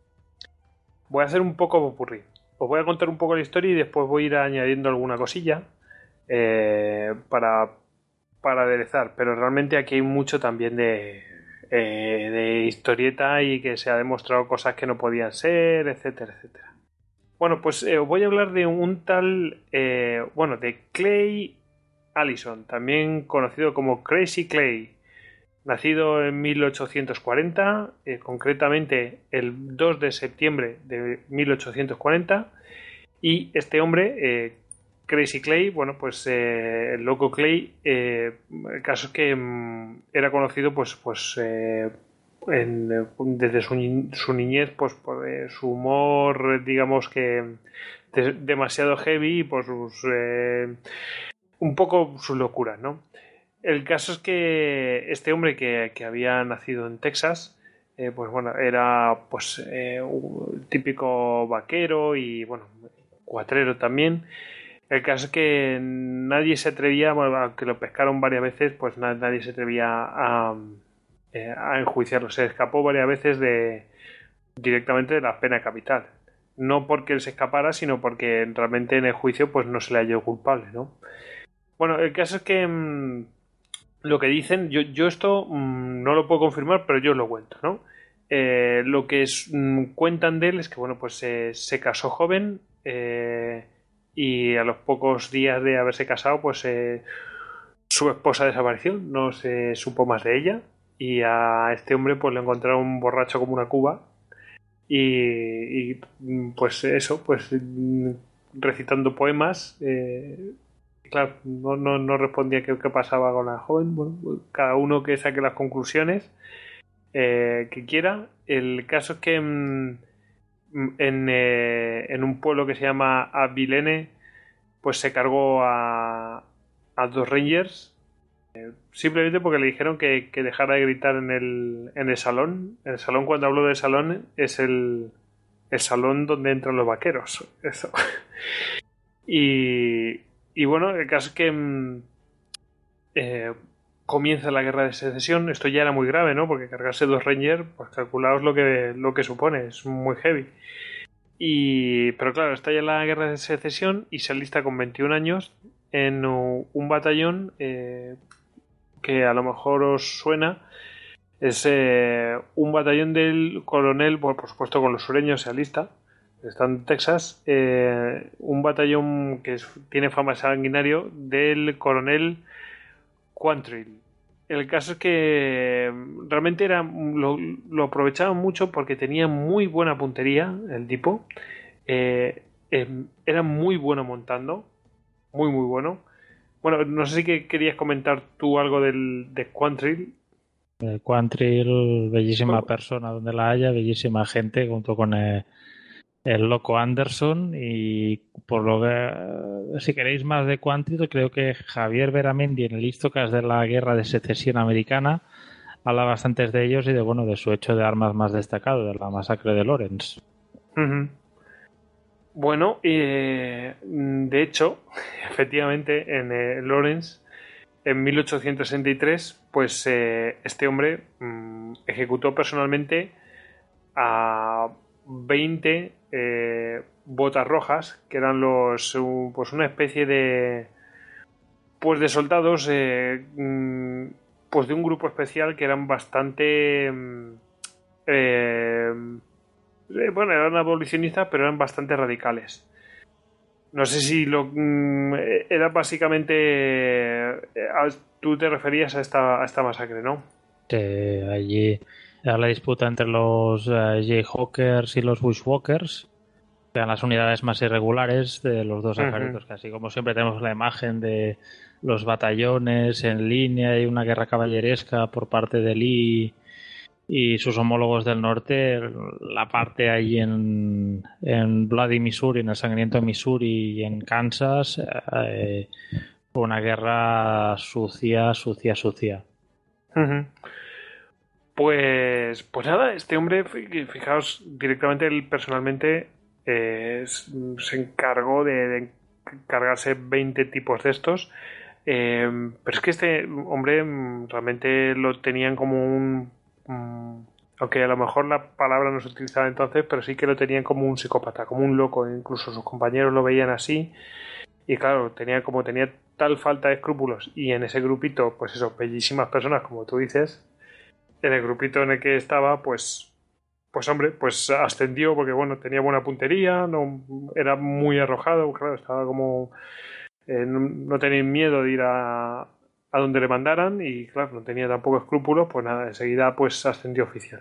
Voy a hacer un poco popurrí. Os voy a contar un poco la historia y después voy a ir añadiendo alguna cosilla eh, para, para aderezar. Pero realmente aquí hay mucho también de, eh, de historieta y que se ha demostrado cosas que no podían ser, etcétera, etcétera. Bueno, pues eh, os voy a hablar de un tal, eh, bueno, de Clay Allison, también conocido como Crazy Clay. Nacido en mil ochocientos cuarenta, eh, concretamente el dos de septiembre de mil ochocientos cuarenta, y este hombre, eh, Crazy Clay, bueno, pues eh, el loco Clay, eh, el caso es que mm, era conocido pues, pues eh, en, desde su, su niñez pues por eh, su humor, digamos que de, demasiado heavy y por sus eh, un poco sus locuras, ¿no? El caso es que este hombre que, que había nacido en Texas, eh, pues bueno, era pues eh, un típico vaquero y bueno, cuatrero también. El caso es que nadie se atrevía, bueno, aunque lo pescaron varias veces, pues nadie se atrevía a, a enjuiciarlo. Se escapó varias veces de directamente de la pena capital. No porque él se escapara, sino porque realmente en el juicio pues no se le halló culpable, ¿no? Bueno, el caso es que mmm, lo que dicen, yo, yo esto mmm, no lo puedo confirmar, pero yo os lo cuento, ¿no? Eh, lo que es, mmm, cuentan de él es que, bueno, pues eh, se casó joven eh, y a los pocos días de haberse casado, pues eh, su esposa desapareció, no se supo más de ella y a este hombre pues lo encontraron borracho como una cuba y, y pues eso, pues recitando poemas. Eh, Claro, no, no, no respondía qué, qué pasaba con la joven. Bueno, cada uno que saque las conclusiones eh, que quiera. El caso es que mm, en, eh, en un pueblo que se llama Abilene, pues se cargó a, a dos Rangers eh, simplemente porque le dijeron que, que dejara de gritar en el, en el salón. En el salón, cuando hablo de salón, es el, el salón donde entran los vaqueros. Eso. y. Y bueno, el caso es que eh, comienza la guerra de secesión. Esto ya era muy grave, ¿no? Porque cargarse dos Rangers, pues calculaos lo que, lo que supone, es muy heavy. Y, pero claro, está ya la guerra de secesión y se alista con veintiún años en un batallón eh, que a lo mejor os suena. Es eh, un batallón del coronel, bueno, por supuesto con los sureños se alista. Está en Texas, eh, un batallón que es, tiene fama sanguinario del coronel Quantrill. El caso es que realmente era, lo, lo aprovechaban mucho porque tenía muy buena puntería el tipo. Eh, eh, era muy bueno montando, muy muy bueno. Bueno, no sé si que querías comentar tú algo del, de Quantrill. Eh, Quantrill, bellísima persona donde la haya, bellísima gente, junto con el, el loco Anderson. Y por lo que, si queréis más de Quantrill, creo que Javier Beramendi en el Histocast de la Guerra de Secesión Americana habla bastante de ellos y de bueno de su hecho de armas más destacado, de la masacre de Lawrence. Uh-huh. Bueno, eh, de hecho, efectivamente, en eh, Lawrence, en mil ochocientos sesenta y tres, pues eh, este hombre mmm, ejecutó personalmente a veinte eh, botas rojas, que eran los uh, pues una especie de pues de soldados eh, pues de un grupo especial que eran bastante eh, bueno, eran abolicionistas, pero eran bastante radicales. No sé si lo era básicamente tú te referías a esta, a esta masacre, ¿no? Sí, allí era la disputa entre los uh, Jayhawkers y los Bushwalkers, que eran las unidades más irregulares de los dos ejércitos, uh-huh. que así como siempre tenemos la imagen de los batallones en línea y una guerra caballeresca por parte de Lee y sus homólogos del norte, la parte ahí en, en Bloody Missouri, en el sangriento Missouri y en Kansas, eh, fue una guerra sucia, sucia, sucia. Uh-huh. Pues, pues nada, este hombre, fijaos, directamente él personalmente eh, se encargó de, de cargarse veinte tipos de estos, eh, pero es que este hombre realmente lo tenían como un, um, aunque a lo mejor la palabra no se utilizaba entonces, pero sí que lo tenían como un psicópata, como un loco, incluso sus compañeros lo veían así, y claro, tenía como tenía tal falta de escrúpulos, y en ese grupito, pues eso, bellísimas personas, como tú dices, en el grupito en el que estaba, pues, pues hombre, pues ascendió porque, bueno, tenía buena puntería, no era muy arrojado, claro, estaba como... Eh, no, no tenía miedo de ir a, a donde le mandaran y, claro, no tenía tampoco escrúpulos, pues nada, enseguida pues ascendió oficial.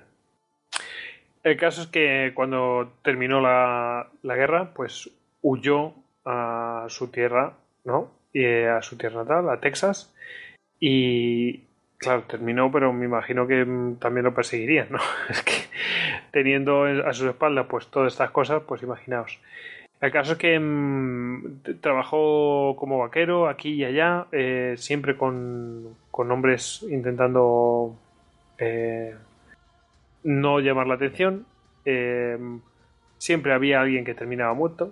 El caso es que cuando terminó la, la guerra, pues huyó a su tierra, ¿no? Y a su tierra natal, a Texas, y... Claro, terminó, pero me imagino que también lo perseguirían, ¿no? Es que teniendo a sus espaldas pues todas estas cosas, pues imaginaos. El caso es que mmm, trabajó como vaquero aquí y allá, eh, siempre con, con hombres intentando eh, no llamar la atención. Eh, siempre había alguien que terminaba muerto.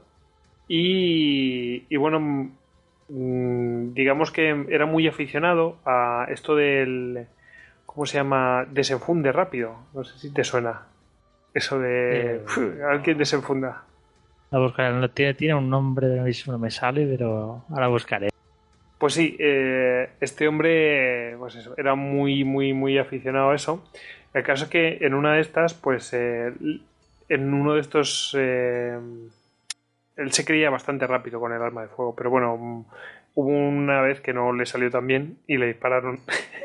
Y, y bueno... digamos que era muy aficionado a esto del ¿cómo se llama? Desenfunde rápido, no sé si te suena eso de eh, uf, alguien desenfunda. A buscar, tiene, tiene un nombre, no me sale, pero ahora buscaré. Pues sí, eh, este hombre pues eso, era muy muy muy aficionado a eso. El caso es que en una de estas pues eh, en uno de estos eh, él se creía bastante rápido con el arma de fuego, pero bueno, hubo una vez que no le salió tan bien y le dispararon.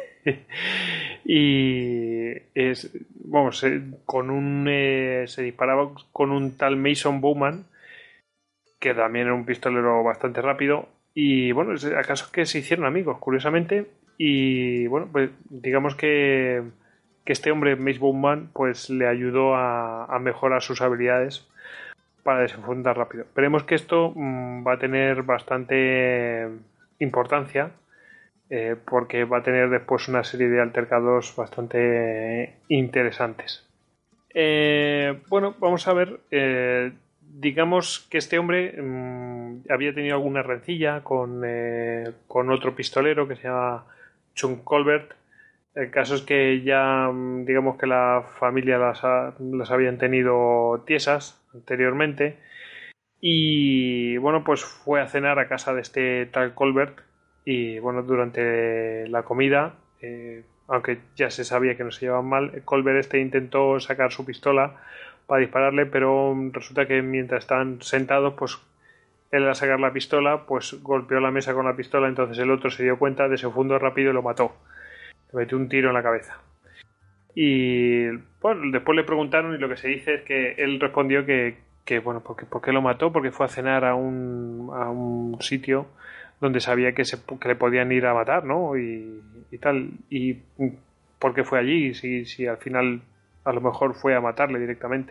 Y es, vamos, con un eh, se disparaba con un tal Mason Bowman, que también era un pistolero bastante rápido. Y bueno, acaso es que se hicieron amigos, curiosamente. Y bueno, pues digamos que, que este hombre, Mason Bowman, pues le ayudó a, a mejorar sus habilidades para desenfundar rápido. Veremos que esto mmm, va a tener bastante importancia eh, porque va a tener después una serie de altercados bastante interesantes. Eh, bueno, vamos a ver. Eh, digamos que este hombre mmm, había tenido alguna rencilla con, eh, con otro pistolero que se llama Chunk Colbert. El caso es que ya, digamos que la familia las, ha, las habían tenido tiesas anteriormente y bueno, pues fue a cenar a casa de este tal Colbert y bueno, durante la comida, eh, aunque ya se sabía que no se llevaban mal, Colbert este intentó sacar su pistola para dispararle, pero resulta que mientras estaban sentados, pues él al sacar la pistola, pues golpeó la mesa con la pistola, entonces el otro se dio cuenta, desenfundó rápido y lo mató. Le metió un tiro en la cabeza. Y bueno, después le preguntaron y lo que se dice es que él respondió que, que bueno, porque, ¿por qué lo mató? Porque fue a cenar a un, a un sitio donde sabía que, se, que le podían ir a matar, ¿no? Y, y tal. Y ¿por qué fue allí? Si, si al final a lo mejor fue a matarle directamente.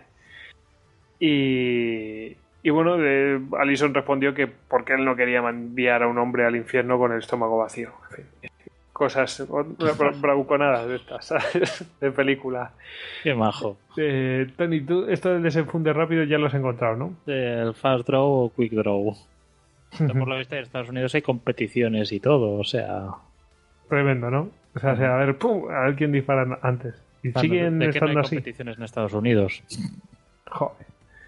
Y, y bueno, de, Allison respondió que porque él no quería enviar a un hombre al infierno con el estómago vacío. En fin. Cosas bravuconadas de estas, ¿sabes? De película. Qué majo. Eh, Tony, tú esto del desenfunde rápido ya lo has encontrado, ¿no? El fast draw o quick draw. Por lo visto en Estados Unidos hay competiciones y todo, o sea... Tremendo, ¿no? O sea, o sea a ver, ¡pum! A ver quién dispara antes. Y Bueno, siguen ¿de qué no hay estando así. competiciones en Estados Unidos? Joder.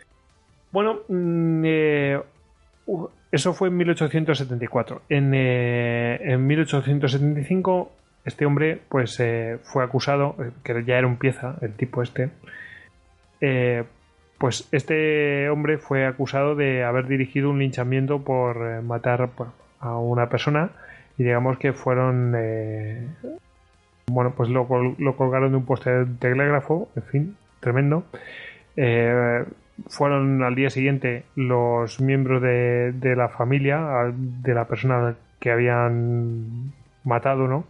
Bueno, mm, eh, uh, eso fue en mil ochocientos setenta y cuatro. En, eh, en mil ochocientos setenta y cinco este hombre pues eh, fue acusado, eh, que ya era un pieza, el tipo este. Eh, pues este hombre fue acusado de haber dirigido un linchamiento por eh, matar pues, a una persona y digamos que fueron eh, bueno pues lo, col- lo colgaron de un poste de telégrafo, en fin, tremendo. Eh, fueron al día siguiente los miembros de, de la familia a- de la persona que habían matado, ¿no?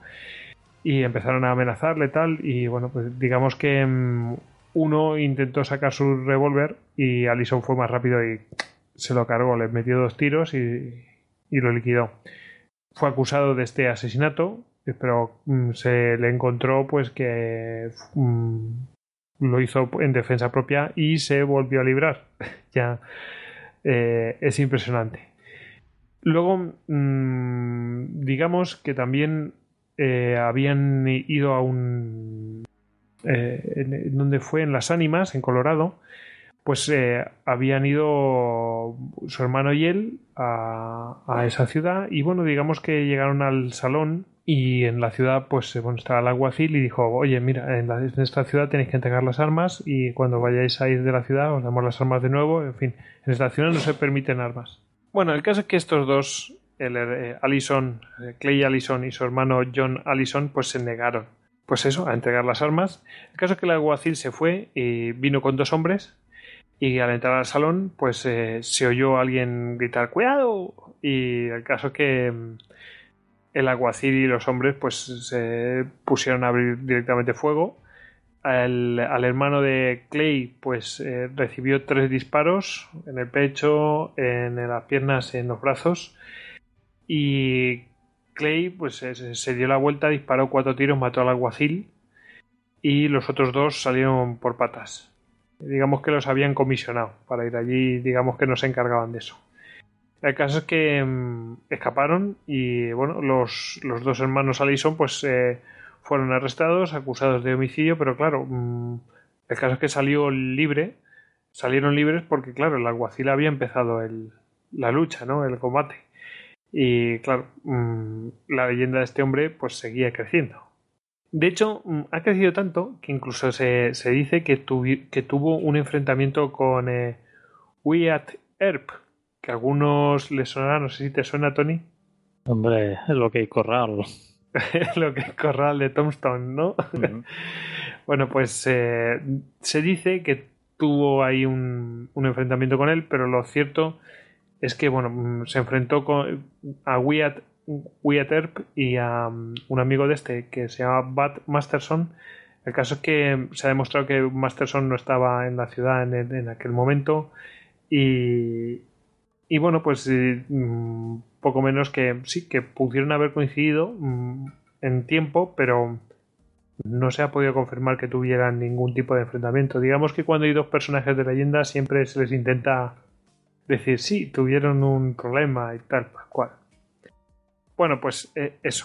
Y empezaron a amenazarle tal y bueno pues digamos que mm, uno intentó sacar su revólver y Allison fue más rápido y se lo cargó, le metió dos tiros y, y lo liquidó. Fue acusado de este asesinato, pero mm, se le encontró pues que mm, lo hizo en defensa propia y se volvió a librar. Ya eh, es impresionante. Luego, mmm, digamos que también eh, habían ido a un... Eh, en, donde fue en Las Ánimas, en Colorado, pues eh, habían ido su hermano y él a, a esa ciudad y bueno, digamos que llegaron al salón y en la ciudad pues bueno, estaba el alguacil y dijo, oye, mira, en, la, en esta ciudad tenéis que entregar las armas y cuando vayáis a ir de la ciudad os damos las armas de nuevo, en fin, en esta ciudad no se permiten armas. Bueno, el caso es que estos dos, el, eh, Allison, eh, Clay Allison y su hermano John Allison, pues se negaron, pues eso, a entregar las armas. El caso es que el alguacil se fue y vino con dos hombres y al entrar al salón, pues eh, se oyó a alguien gritar ¡cuidado! Y el caso es que mm, el alguacil y los hombres pues se pusieron a abrir directamente fuego. Al, al hermano de Clay pues eh, recibió tres disparos en el pecho, en las piernas, en los brazos y Clay pues se, se dio la vuelta, disparó cuatro tiros, mató al alguacil y los otros dos salieron por patas. Digamos que los habían comisionado para ir allí, digamos que no se encargaban de eso. El caso es que mmm, escaparon y bueno, los, los dos hermanos Allison pues eh, fueron arrestados, acusados de homicidio, pero claro, mmm, el caso es que salió libre, salieron libres porque claro, el alguacil había empezado el, la lucha, ¿no? El combate. Y claro, mmm, la leyenda de este hombre pues seguía creciendo. De hecho, ha crecido tanto que incluso se, se dice que, tuvi, que tuvo un enfrentamiento con eh, Wyatt Earp, que a algunos les sonará, no sé si te suena, Tony. Hombre, es lo que hay corral. Lo que es Corral de Tombstone, ¿no? Uh-huh. Bueno, pues eh, se dice que tuvo ahí un, un enfrentamiento con él, pero lo cierto es que, bueno, se enfrentó con, a Wyatt Wyatt Earp y a um, un amigo de este que se llama Bud Masterson. El caso es que se ha demostrado que Masterson no estaba en la ciudad en, el, en aquel momento y, y bueno, pues eh, poco menos que sí, que pudieron haber coincidido mm, en tiempo, pero no se ha podido confirmar que tuvieran ningún tipo de enfrentamiento. Digamos que cuando hay dos personajes de leyenda siempre se les intenta decir sí, tuvieron un problema y tal, cual. Bueno, pues eh, eso.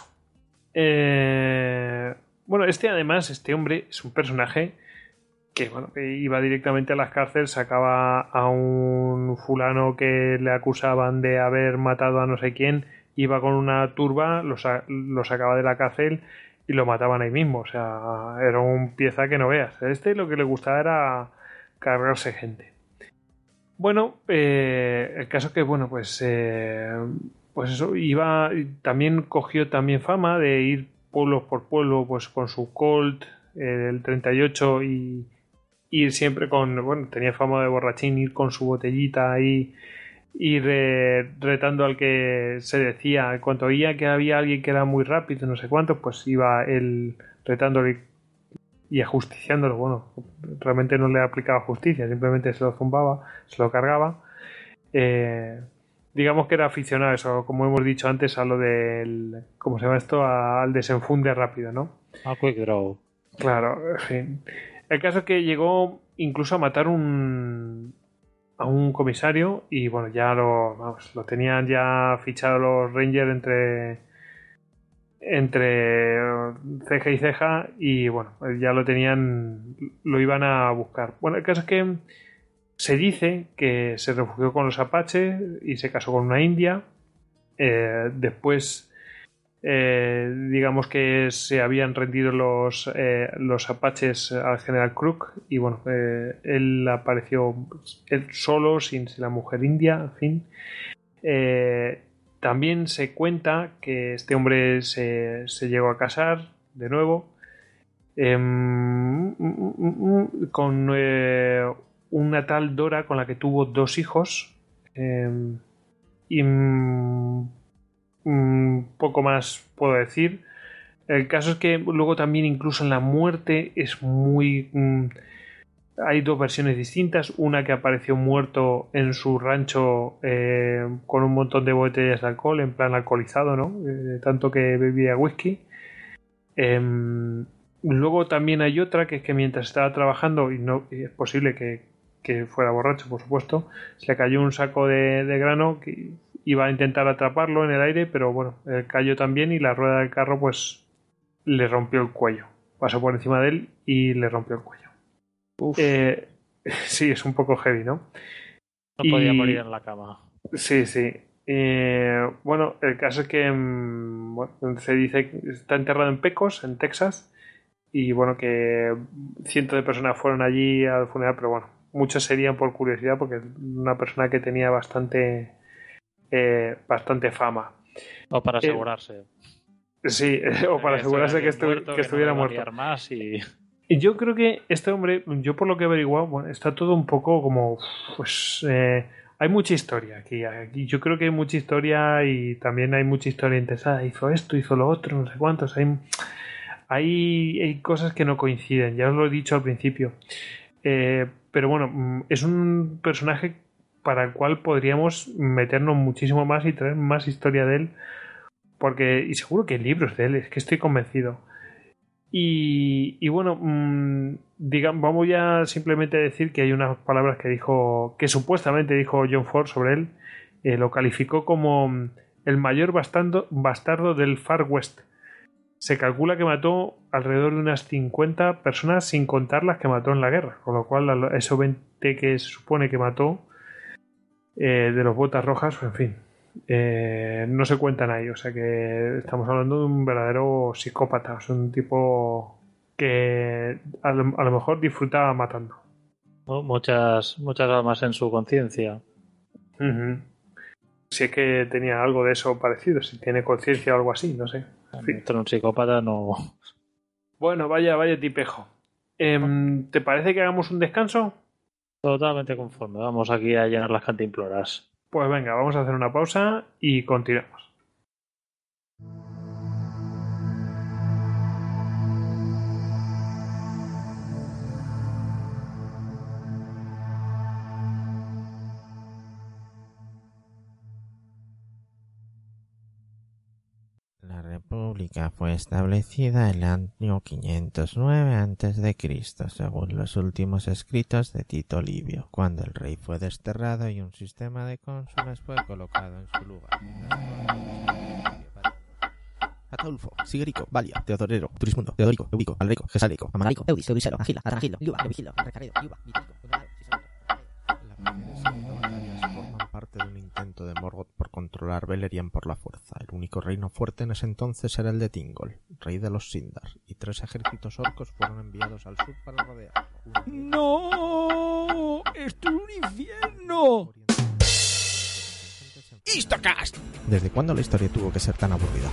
Eh, bueno, este además, este hombre es un personaje que, bueno, que iba directamente a las cárceles, sacaba a un fulano que le acusaban de haber matado a no sé quién, iba con una turba, lo, sa- lo sacaba de la cárcel y lo mataban ahí mismo. O sea, era un pieza que no veas. A este lo que le gustaba era cargarse gente. Bueno, eh, el caso que, bueno, pues... Eh, pues eso, iba, también cogió también fama de ir pueblo por pueblo pues con su Colt eh, el treinta y ocho y ir siempre con, bueno, tenía fama de borrachín, ir con su botellita ahí, ir eh, retando al que se decía, en cuanto oía que había alguien que era muy rápido, no sé cuánto, pues iba él retándole y ajusticiándolo. Bueno, realmente no le aplicaba justicia, simplemente se lo zumbaba, se lo cargaba. Eh, digamos que era aficionado a eso, como hemos dicho antes, a lo del, ¿cómo se llama esto? A, al desenfunde rápido, ¿no? A quick draw. Claro, en fin. El caso es que llegó incluso a matar un a un comisario y bueno, ya lo, vamos, lo tenían ya fichado los Rangers entre entre ceja y ceja y bueno, ya lo tenían, lo iban a buscar. Bueno, el caso es que se dice que se refugió con los apaches y se casó con una india. Eh, después, eh, digamos que se habían rendido los, eh, los apaches al general Crook y bueno, eh, él apareció él solo, sin, sin la mujer india, en fin. Eh, también se cuenta que este hombre se, se llegó a casar de nuevo eh, con eh, una tal Dora con la que tuvo dos hijos eh, y un poco más puedo decir. El caso es que luego también incluso en la muerte es muy... Mm, hay dos versiones distintas, una que apareció muerto en su rancho eh, con un montón de botellas de alcohol, en plan alcoholizado, ¿no? Eh, tanto que bebía whisky. Eh, luego también hay otra que es que mientras estaba trabajando, y no y es posible que, que fuera borracho, por supuesto, se le cayó un saco de, de grano que iba a intentar atraparlo en el aire, pero bueno, él cayó también y la rueda del carro pues le rompió el cuello. Pasó por encima de él y le rompió el cuello. Eh, sí, es un poco heavy, ¿no? No podía y... morir en la cama. Sí, sí. Eh, bueno, el caso es que mmm, bueno, se dice que está enterrado en Pecos, en Texas, y bueno, que cientos de personas fueron allí al funeral, pero bueno, muchos serían por curiosidad porque es una persona que tenía bastante eh, bastante fama. O para asegurarse. Eh, sí, o para asegurarse que, estu muerto, que estuviera que no muerto. Más y... Y yo creo que este hombre, yo por lo que he averiguado, bueno, está todo un poco como, pues, eh, hay mucha historia aquí, aquí. Yo creo que hay mucha historia y también hay mucha historia interesada. Hizo esto, hizo lo otro, no sé cuántos. Hay, hay, hay cosas que no coinciden, ya os lo he dicho al principio. Eh, pero bueno, es un personaje para el cual podríamos meternos muchísimo más y traer más historia de él. Porque, y seguro que hay libros de él, es que estoy convencido. Y, y bueno, mmm, digamos, vamos ya simplemente a decir que hay unas palabras que dijo, que supuestamente dijo John Ford sobre él, eh, lo calificó como el mayor bastardo, bastardo del Far West. Se calcula que mató alrededor de unas cincuenta personas sin contar las que mató en la guerra, con lo cual esos veinte que se supone que mató eh, de los botas rojas, en fin, eh, no se cuentan ahí, o sea que estamos hablando de un verdadero psicópata, o sea, un tipo que a lo, a lo mejor disfrutaba matando. Oh, muchas muchas almas en su conciencia. Uh-huh. Si es que tenía algo de eso parecido, si tiene conciencia o algo así, no sé. Entre un psicópata no. Bueno, vaya, vaya tipejo. Eh, ¿Te parece que hagamos un descanso? Totalmente conforme. Vamos aquí a llenar las cantimploras. Pues venga, vamos a hacer una pausa y continuamos. La República fue establecida en el año quinientos nueve antes de Cristo, según los últimos escritos de Tito Livio, cuando el rey fue desterrado y un sistema de cónsules fue colocado en su lugar. Ataulfo, Sigerico, Valia, Teodorero, Turismundo, Teodorico, Eurico, Alrico, Gesalico, Amanarico, Eudis, Eudisero, Agila, Atanagilo, Yuba, Eugilo, Recaredo, Yuba, Vitico, Donado, La primera y segunda batallas forman parte de un intento de Morgoth por controlar Beleriand por la fuerza. El único reino fuerte en ese entonces era el de Thingol, rey de los Sindar, y tres ejércitos orcos fueron enviados al sur para rodearlo. ¡No! ¡Esto es un infierno! ¡Histocast! ¿Desde cuándo la historia tuvo que ser tan aburrida?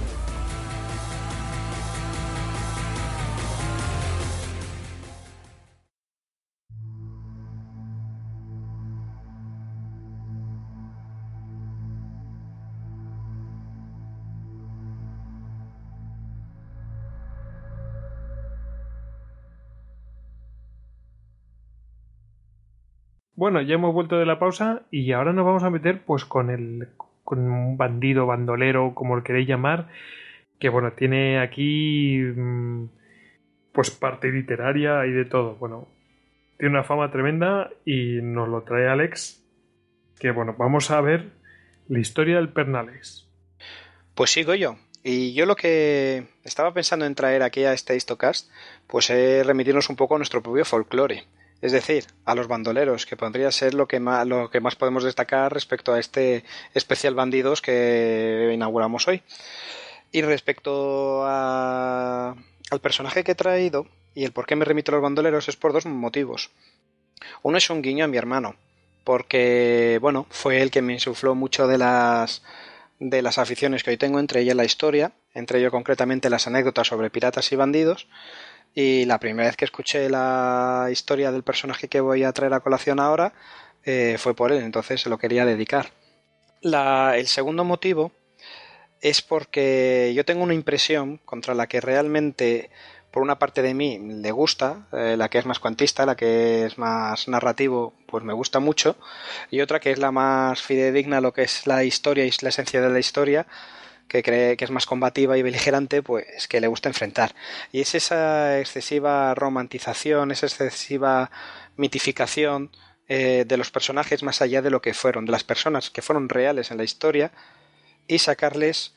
Bueno, ya hemos vuelto de la pausa y ahora nos vamos a meter pues con el con un bandido, bandolero, como lo queréis llamar, que bueno, tiene aquí pues parte literaria y de todo. Bueno, tiene una fama tremenda y nos lo trae Alex, que bueno, vamos a ver la historia del Pernales. Pues sigo yo. Y yo lo que estaba pensando en traer aquí a este Histocast, pues es remitirnos un poco a nuestro propio folclore. Es decir, a los bandoleros, que podría ser lo que más, lo que más podemos destacar respecto a este especial Bandidos que inauguramos hoy. Y respecto a, al personaje que he traído y el por qué me remito a los bandoleros es por dos motivos. Uno es un guiño a mi hermano, porque bueno, fue el que me insufló mucho de las de las aficiones que hoy tengo, entre ellas la historia, entre ello concretamente las anécdotas sobre piratas y bandidos. Y la primera vez que escuché la historia del personaje que voy a traer a colación ahora eh, fue por él, entonces se lo quería dedicar. La, el segundo motivo es porque yo tengo una impresión contra la que realmente, por una parte de mí, le gusta, eh, la que es más cuantista, la que es más narrativo, pues me gusta mucho, y otra que es la más fidedigna a lo que es la historia y la esencia de la historia, que cree que es más combativa y beligerante, pues que le gusta enfrentar. Y es esa excesiva romantización, esa excesiva mitificación eh, de los personajes más allá de lo que fueron, de las personas que fueron reales en la historia, y sacarles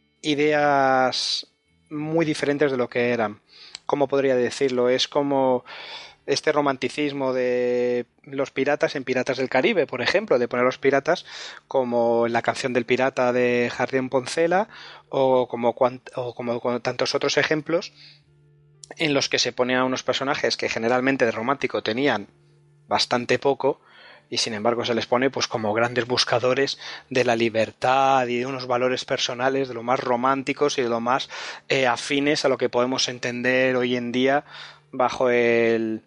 ideas muy diferentes de lo que eran. ¿Cómo podría decirlo? Es como este romanticismo de los piratas en Piratas del Caribe, por ejemplo, de poner a los piratas como en la canción del pirata de Jardín Poncela o como, o como tantos otros ejemplos en los que se pone a unos personajes que generalmente de romántico tenían bastante poco y sin embargo se les pone pues como grandes buscadores de la libertad y de unos valores personales de lo más románticos y de lo más eh, afines a lo que podemos entender hoy en día bajo el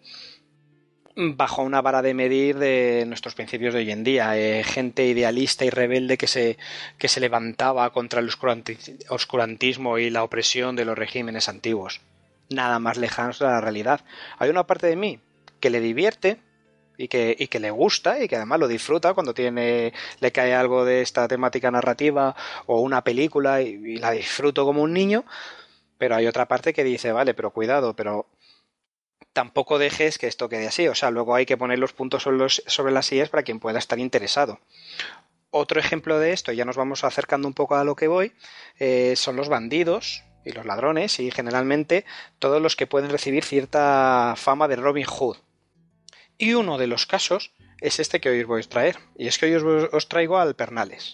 bajo una vara de medir de nuestros principios de hoy en día, eh, gente idealista y rebelde que se, que se levantaba contra el oscurantismo y la opresión de los regímenes antiguos. Nada más lejanos de la realidad. Hay una parte de mí que le divierte y que, y que le gusta y que además lo disfruta cuando tiene le cae algo de esta temática narrativa o una película y, y la disfruto como un niño, pero hay otra parte que dice, vale, pero cuidado, pero tampoco dejes que esto quede así, o sea, luego hay que poner los puntos sobre, los, sobre las sillas para quien pueda estar interesado. Otro ejemplo de esto, ya nos vamos acercando un poco a lo que voy, eh, son los bandidos y los ladrones y generalmente todos los que pueden recibir cierta fama de Robin Hood. Y uno de los casos es este que hoy os voy a traer, y es que hoy os, os traigo al Pernales.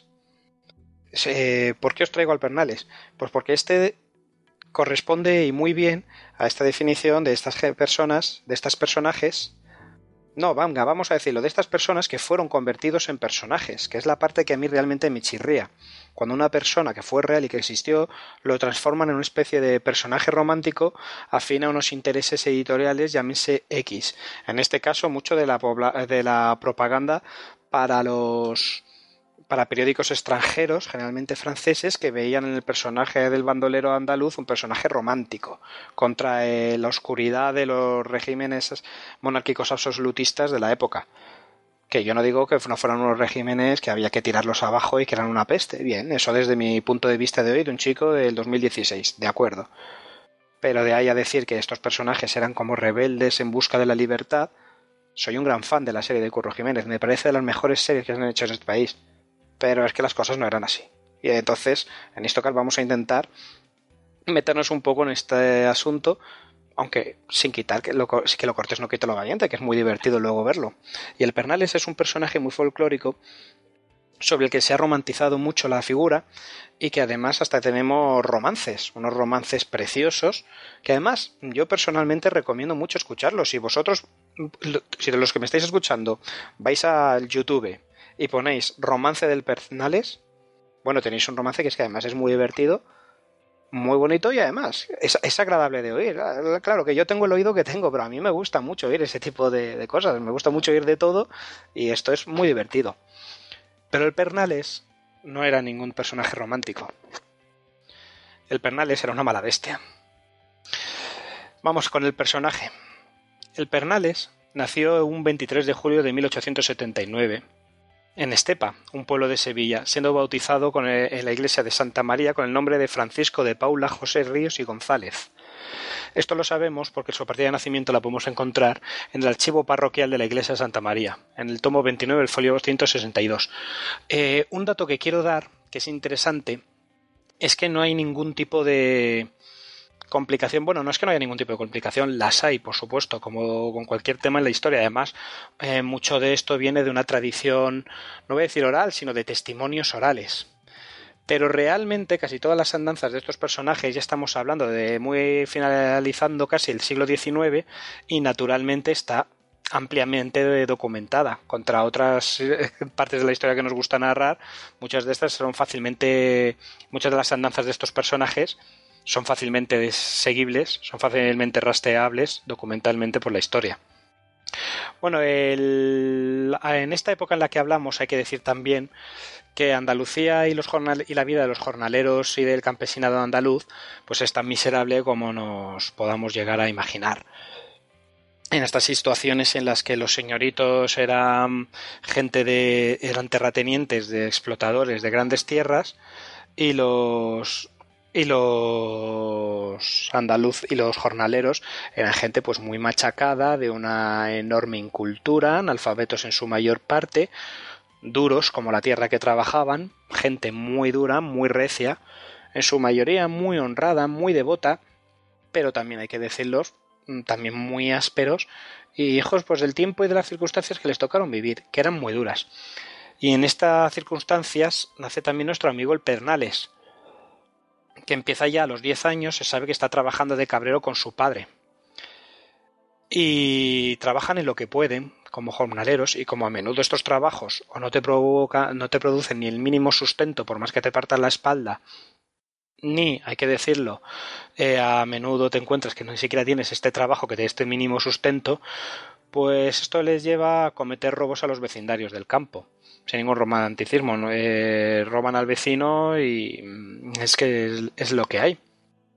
Eh, ¿Por qué os traigo al Pernales? Pues porque este corresponde y muy bien a esta definición de estas personas, de estos personajes. No, venga, vamos a decirlo, de estas personas que fueron convertidos en personajes, que es la parte que a mí realmente me chirría. Cuando una persona que fue real y que existió, lo transforman en una especie de personaje romántico afín a unos intereses editoriales, llámense X. En este caso, mucho de la, de la propaganda para los para periódicos extranjeros, generalmente franceses, que veían en el personaje del bandolero andaluz un personaje romántico contra eh, la oscuridad de los regímenes monárquicos absolutistas de la época. Que yo no digo que no fueran unos regímenes que había que tirarlos abajo y que eran una peste. Bien, eso desde mi punto de vista de hoy, de un chico del dos mil dieciséis, de acuerdo. Pero de ahí a decir que estos personajes eran como rebeldes en busca de la libertad, soy un gran fan de la serie de Curro Jiménez. Me parece de las mejores series que se han hecho en este país. Pero es que las cosas no eran así. Y entonces, en Histocast vamos a intentar meternos un poco en este asunto, aunque sin quitar que lo, que lo cortés no quita lo valiente, que es muy divertido luego verlo. Y el Pernales es un personaje muy folclórico sobre el que se ha romantizado mucho la figura y que además hasta tenemos romances, unos romances preciosos, que además yo personalmente recomiendo mucho escucharlos. Si vosotros, si de los que me estáis escuchando, vais al YouTube y ponéis romance del Pernales, bueno, tenéis un romance que es que además es muy divertido, muy bonito y además es, es agradable de oír. Claro que yo tengo el oído que tengo, pero a mí me gusta mucho oír ese tipo de, de cosas, me gusta mucho oír de todo y esto es muy divertido. Pero el Pernales no era ningún personaje romántico. El Pernales era una mala bestia. Vamos con el personaje. El Pernales nació un veintitrés de julio de mil ochocientos setenta y nueve en Estepa, un pueblo de Sevilla, siendo bautizado con el, en la iglesia de Santa María con el nombre de Francisco de Paula José Ríos y González. Esto lo sabemos porque su partida de nacimiento la podemos encontrar en el archivo parroquial de la iglesia de Santa María, en el tomo veintinueve, el folio ciento sesenta y dos. Eh, un dato que quiero dar, que es interesante, es que no hay ningún tipo de complicación. Bueno, no es que no haya ningún tipo de complicación, las hay, por supuesto, como con cualquier tema en la historia. Además, eh, mucho de esto viene de una tradición, no voy a decir oral, sino de testimonios orales. Pero realmente casi todas las andanzas de estos personajes, ya estamos hablando de muy finalizando casi el siglo diecinueve, y naturalmente está ampliamente documentada. Contra otras partes de la historia que nos gusta narrar, muchas de estas son fácilmente, muchas de las andanzas de estos personajes son fácilmente seguibles, son fácilmente rastreables documentalmente por la historia. Bueno, el, en esta época en la que hablamos hay que decir también que Andalucía y, los jornal, y la vida de los jornaleros y del campesinado andaluz pues es tan miserable como nos podamos llegar a imaginar. En estas situaciones en las que los señoritos eran gente de eran terratenientes de explotadores de grandes tierras y los y los andaluz y los jornaleros eran gente pues muy machacada, de una enorme incultura, analfabetos en su mayor parte, duros como la tierra que trabajaban, gente muy dura, muy recia, en su mayoría muy honrada, muy devota, pero también hay que decirlo, también muy ásperos y hijos pues del tiempo y de las circunstancias que les tocaron vivir, que eran muy duras. Y en estas circunstancias nace también nuestro amigo el Pernales, que empieza ya a los diez años, se sabe que está trabajando de cabrero con su padre. Y trabajan en lo que pueden, como jornaleros, y como a menudo estos trabajos o no te provoca, no te producen ni el mínimo sustento por más que te partan la espalda, ni, hay que decirlo, eh, a menudo te encuentras que ni siquiera tienes este trabajo que te dé este mínimo sustento, pues esto les lleva a cometer robos a los vecindarios del campo, sin ningún romanticismo, ¿no? Eh, roban al vecino y es que es, es lo que hay.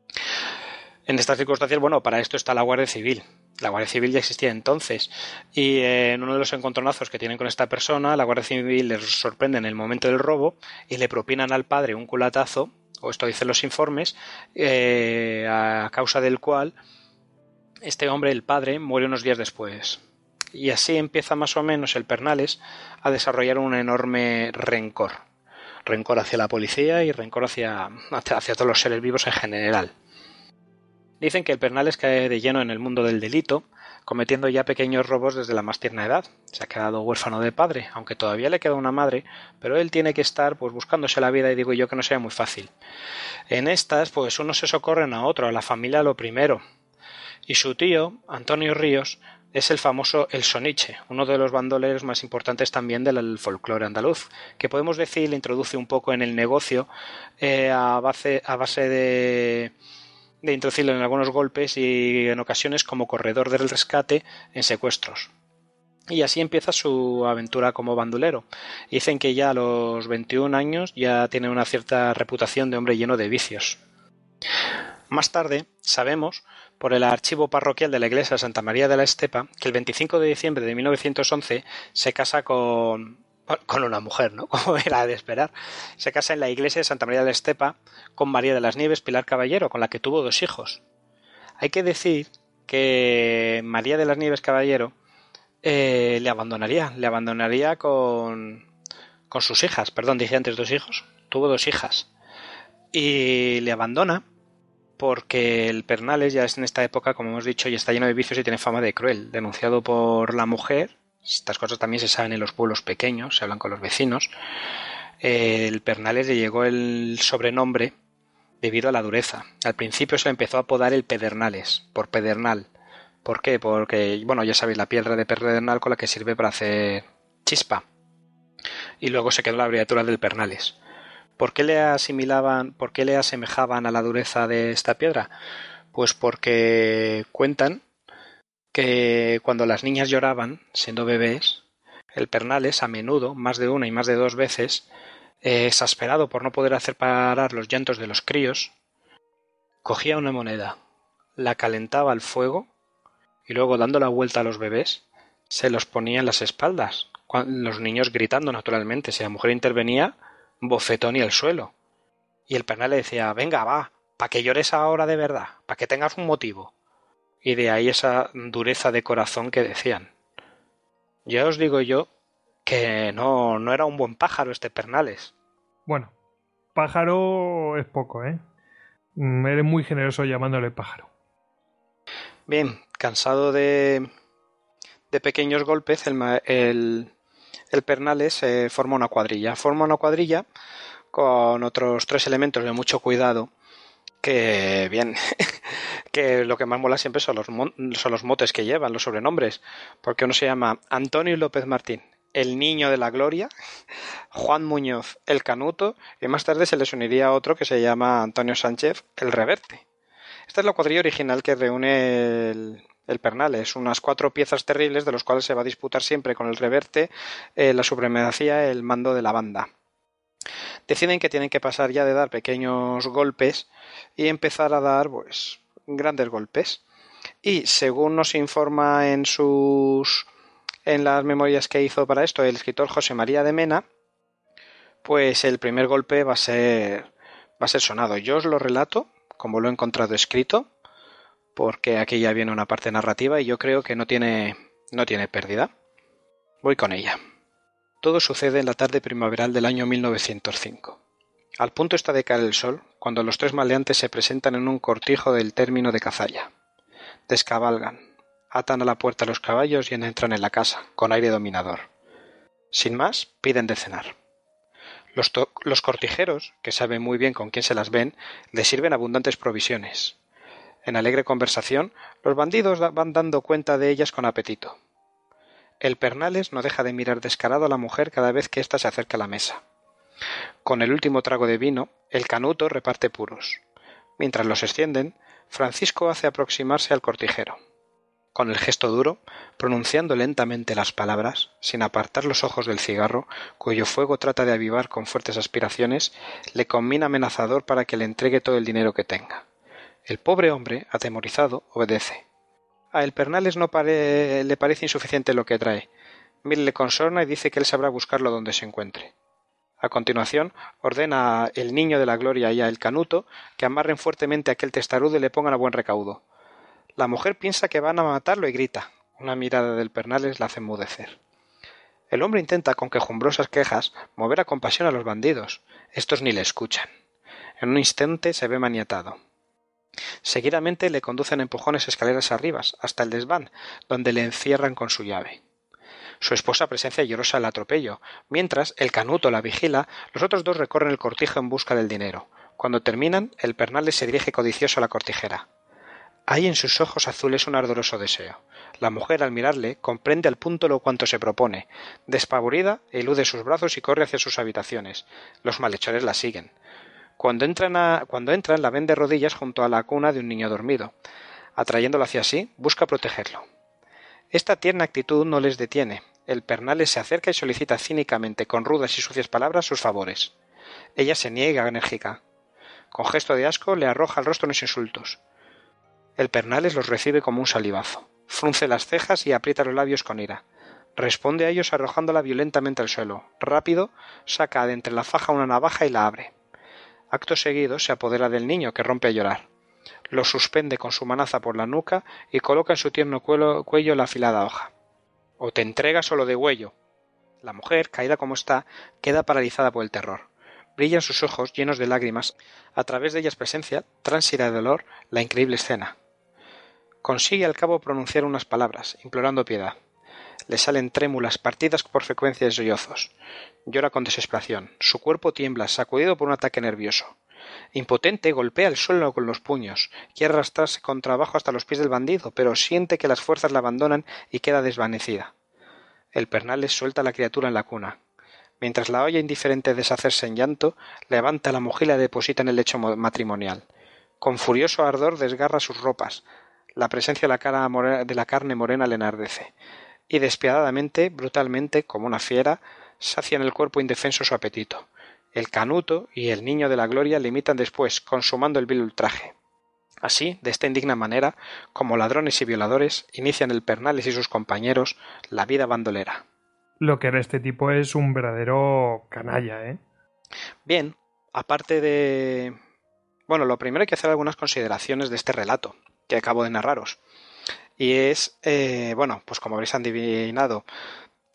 En estas circunstancias, bueno, para esto está la Guardia Civil. La Guardia Civil ya existía entonces y eh, en uno de los encontronazos que tienen con esta persona, la Guardia Civil les sorprende en el momento del robo y le propinan al padre un culatazo, o esto dicen los informes, eh, a causa del cual este hombre, el padre, muere unos días después. Y así empieza más o menos el Pernales a desarrollar un enorme rencor. Rencor hacia la policía y rencor hacia, hacia todos los seres vivos en general. Dicen que el Pernales cae de lleno en el mundo del delito, cometiendo ya pequeños robos desde la más tierna edad. Se ha quedado huérfano de padre, aunque todavía le queda una madre, pero él tiene que estar pues buscándose la vida y digo yo que no sea muy fácil. En estas, pues unos se socorren a otro, a la familia lo primero. Y su tío, Antonio Ríos, es el famoso El Soniche, uno de los bandoleros más importantes también del folclore andaluz, que podemos decir le introduce un poco en el negocio eh, a base, a base de... de introducirlo en algunos golpes y en ocasiones como corredor del rescate en secuestros. Y así empieza su aventura como bandolero. Dicen que ya a los veintiún años ya tiene una cierta reputación de hombre lleno de vicios. Más tarde sabemos, por el archivo parroquial de la iglesia de Santa María de la Estepa, que el veinticinco de diciembre de mil novecientos once se casa con... con una mujer, ¿no? Como era de esperar. Se casa en la iglesia de Santa María de la Estepa con María de las Nieves Pilar Caballero, con la que tuvo dos hijos. Hay que decir que María de las Nieves Caballero eh, le abandonaría, le abandonaría con, con sus hijas, perdón, dije antes dos hijos, tuvo dos hijas. Y le abandona porque el Pernales ya es en esta época, como hemos dicho, y está lleno de vicios y tiene fama de cruel, denunciado por la mujer. Estas cosas también se saben en los pueblos pequeños, se hablan con los vecinos. El Pernales le llegó el sobrenombre debido a la dureza. Al principio se le empezó a apodar el Pedernales, por pedernal. ¿Por qué? Porque, bueno, ya sabéis, la piedra de pedernal con la que sirve para hacer chispa. Y luego se quedó la abreviatura del Pernales. ¿Por qué le asimilaban, por qué le asemejaban a la dureza de esta piedra? Pues porque cuentan que cuando las niñas lloraban, siendo bebés, el Pernales a menudo, más de una y más de dos veces, eh, exasperado por no poder hacer parar los llantos de los críos, cogía una moneda, la calentaba al fuego y luego, dando la vuelta a los bebés, se los ponía en las espaldas, los niños gritando naturalmente. Si la mujer intervenía, bofetón y al suelo. Y el Pernales decía, venga, va, para que llores ahora de verdad, para que tengas un motivo. Y de ahí esa dureza de corazón que decían. Ya os digo yo que no, no era un buen pájaro este Pernales. Bueno, pájaro es poco, ¿eh? Eres muy generoso llamándole pájaro. Bien, cansado de, de pequeños golpes, el, el, el Pernales eh, forma una cuadrilla. Forma una cuadrilla con otros tres elementos de mucho cuidado que, bien, que lo que más mola siempre son los, son los motes que llevan, los sobrenombres, porque uno se llama Antonio López Martín, el Niño de la Gloria, Juan Muñoz, el Canuto, y más tarde se les uniría otro que se llama Antonio Sánchez, el Reverte. Esta es la cuadrilla original que reúne el, el Pernales, unas cuatro piezas terribles de los cuales se va a disputar siempre con el Reverte eh, la supremacía, el mando de la banda. Deciden que tienen que pasar ya de dar pequeños golpes y empezar a dar pues grandes golpes. Y según nos informa en sus en las memorias que hizo para esto el escritor José María de Mena, pues el primer golpe va a ser va a ser sonado. Yo os lo relato como lo he encontrado escrito, porque aquí ya viene una parte narrativa y yo creo que no tiene no tiene pérdida. Voy con ella. Todo sucede en la tarde primaveral del año mil novecientos cinco. Al punto está de caer el sol, cuando los tres maleantes se presentan en un cortijo del término de Cazalla. Descabalgan, atan a la puerta los caballos y entran en la casa, con aire dominador. Sin más, piden de cenar. Los, los cortijeros, que saben muy bien con quién se las ven, les sirven abundantes provisiones. En alegre conversación, los bandidos van dando cuenta de ellas con apetito. El Pernales no deja de mirar descarado a la mujer cada vez que ésta se acerca a la mesa. Con el último trago de vino, el Canuto reparte puros. Mientras los extienden, Francisco hace aproximarse al cortijero. Con el gesto duro, pronunciando lentamente las palabras, sin apartar los ojos del cigarro, cuyo fuego trata de avivar con fuertes aspiraciones, le conmina amenazador para que le entregue todo el dinero que tenga. El pobre hombre, atemorizado, obedece. A el Pernales no pare... le parece insuficiente lo que trae. Mil le consorna y dice que él sabrá buscarlo donde se encuentre. A continuación, ordena a el Niño de la Gloria y a el Canuto que amarren fuertemente a aquel testarudo y le pongan a buen recaudo. La mujer piensa que van a matarlo y grita. Una mirada del Pernales la hace enmudecer. El hombre intenta, con quejumbrosas quejas, mover a compasión a los bandidos. Estos ni le escuchan. En un instante se ve maniatado. Seguidamente le conducen empujones escaleras arriba, hasta el desván, donde le encierran con su llave. Su esposa presencia llorosa el atropello. Mientras el Canuto la vigila, los otros dos recorren el cortijo en busca del dinero. Cuando terminan, el Pernales se dirige codicioso a la cortijera. Hay en sus ojos azules un ardoroso deseo. La mujer, al mirarle, comprende al punto lo cuanto se propone. Despavorida, elude sus brazos y corre hacia sus habitaciones. Los malhechores la siguen. Cuando entran, a, cuando entran la ven de rodillas junto a la cuna de un niño dormido. Atrayéndolo hacia sí, busca protegerlo. Esta tierna actitud no les detiene. El Pernales se acerca y solicita cínicamente, con rudas y sucias palabras, sus favores. Ella se niega enérgica. Con gesto de asco le arroja al rostro unos insultos. El Pernales los recibe como un salivazo. Frunce las cejas y aprieta los labios con ira. Responde a ellos arrojándola violentamente al suelo. Rápido, saca de entre la faja una navaja y la abre. Acto seguido se apodera del niño, que rompe a llorar. Lo suspende con su manaza por la nuca y coloca en su tierno cuello, cuello la afilada hoja. «O te entregas o lo degüello». La mujer, caída como está, queda paralizada por el terror. Brillan sus ojos llenos de lágrimas. A través de ellas presencia, transida de dolor, la increíble escena. Consigue al cabo pronunciar unas palabras, implorando piedad. Le salen trémulas, partidas por frecuencia de sollozos. Llora con desesperación. Su cuerpo tiembla, sacudido por un ataque nervioso. Impotente, golpea el suelo con los puños. Quiere arrastrarse con trabajo hasta los pies del bandido, pero siente que las fuerzas la abandonan y queda desvanecida. El Pernales suelta a la criatura en la cuna. Mientras la oye indiferente deshacerse en llanto, levanta la mujer y la deposita en el lecho matrimonial. Con furioso ardor desgarra sus ropas. La presencia de la, cara more- de la carne morena le enardece. Y despiadadamente, brutalmente, como una fiera, sacia en el cuerpo indefenso su apetito. El Canuto y el Niño de la Gloria le imitan después, consumando el vil ultraje. Así, de esta indigna manera, como ladrones y violadores, inician el Pernales y sus compañeros la vida bandolera. Lo que era este tipo es un verdadero canalla, ¿eh? Bien, aparte de... Bueno, lo primero hay que hacer algunas consideraciones de este relato que acabo de narraros. Y es, eh, bueno, pues como habréis adivinado,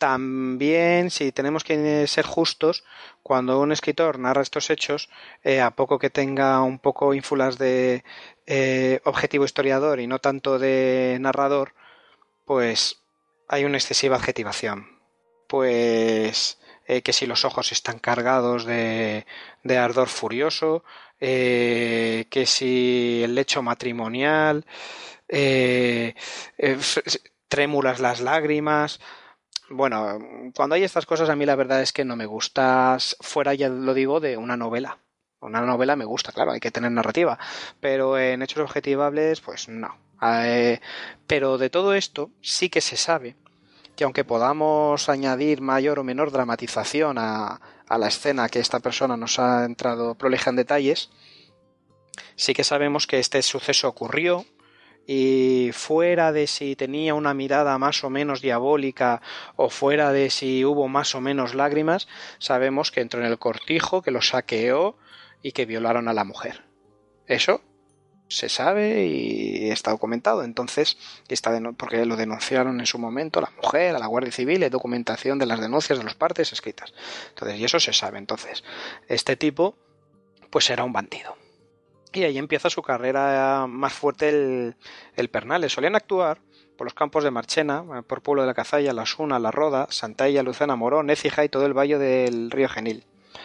También, si tenemos que ser justos, cuando un escritor narra estos hechos, eh, a poco que tenga un poco ínfulas de eh, objetivo historiador y no tanto de narrador, pues hay una excesiva adjetivación. Pues eh, que si los ojos están cargados de, de ardor furioso, eh, que si el lecho matrimonial, eh, eh, trémulas las lágrimas. Bueno, cuando hay estas cosas a mí la verdad es que no me gusta, fuera, ya lo digo, de una novela. Una novela me gusta, claro, hay que tener narrativa, pero en hechos objetivables, pues no. Eh, pero de todo esto sí que se sabe que aunque podamos añadir mayor o menor dramatización a, a la escena que esta persona nos ha entrado prolija en detalles, sí que sabemos que este suceso ocurrió. Y fuera de si tenía una mirada más o menos diabólica o fuera de si hubo más o menos lágrimas, sabemos que entró en el cortijo, que lo saqueó y que violaron a la mujer. Eso se sabe y está documentado. Entonces, está porque lo denunciaron en su momento la mujer, a la Guardia Civil, hay documentación de las denuncias de las partes escritas. Entonces, y eso se sabe. Entonces, este tipo, pues era un bandido. Y ahí empieza su carrera más fuerte el, el Pernales. Solían actuar por los campos de Marchena, por Pueblo de la Cazalla, La Osuna, La Roda, Santalla, Lucena, Morón, Écija y todo el valle del río Genil.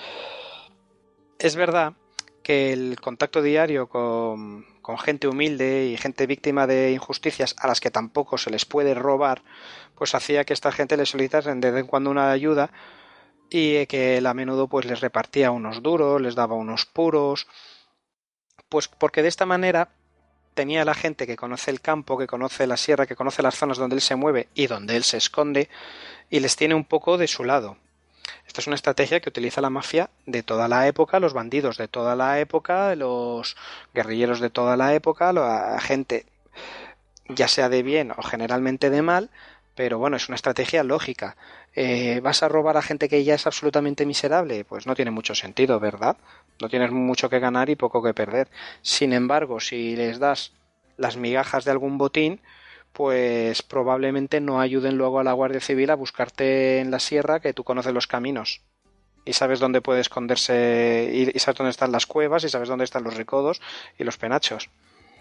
Es verdad que el contacto diario con, con gente humilde y gente víctima de injusticias a las que tampoco se les puede robar, pues hacía que esta gente les solicitase de vez en cuando una ayuda y que él a menudo pues les repartía unos duros, les daba unos puros. Pues porque de esta manera tenía la gente que conoce el campo, que conoce la sierra, que conoce las zonas donde él se mueve y donde él se esconde, y les tiene un poco de su lado. Esta es una estrategia que utiliza la mafia de toda la época, los bandidos de toda la época, los guerrilleros de toda la época, la gente ya sea de bien o generalmente de mal, pero bueno, es una estrategia lógica. Eh, ¿Vas a robar a gente que ya es absolutamente miserable? Pues no tiene mucho sentido, ¿verdad? No tienes mucho que ganar y poco que perder. Sin embargo, si les das las migajas de algún botín, pues probablemente no ayuden luego a la Guardia Civil a buscarte en la sierra, que tú conoces los caminos y sabes dónde puede esconderse y sabes dónde están las cuevas y sabes dónde están los recodos y los penachos.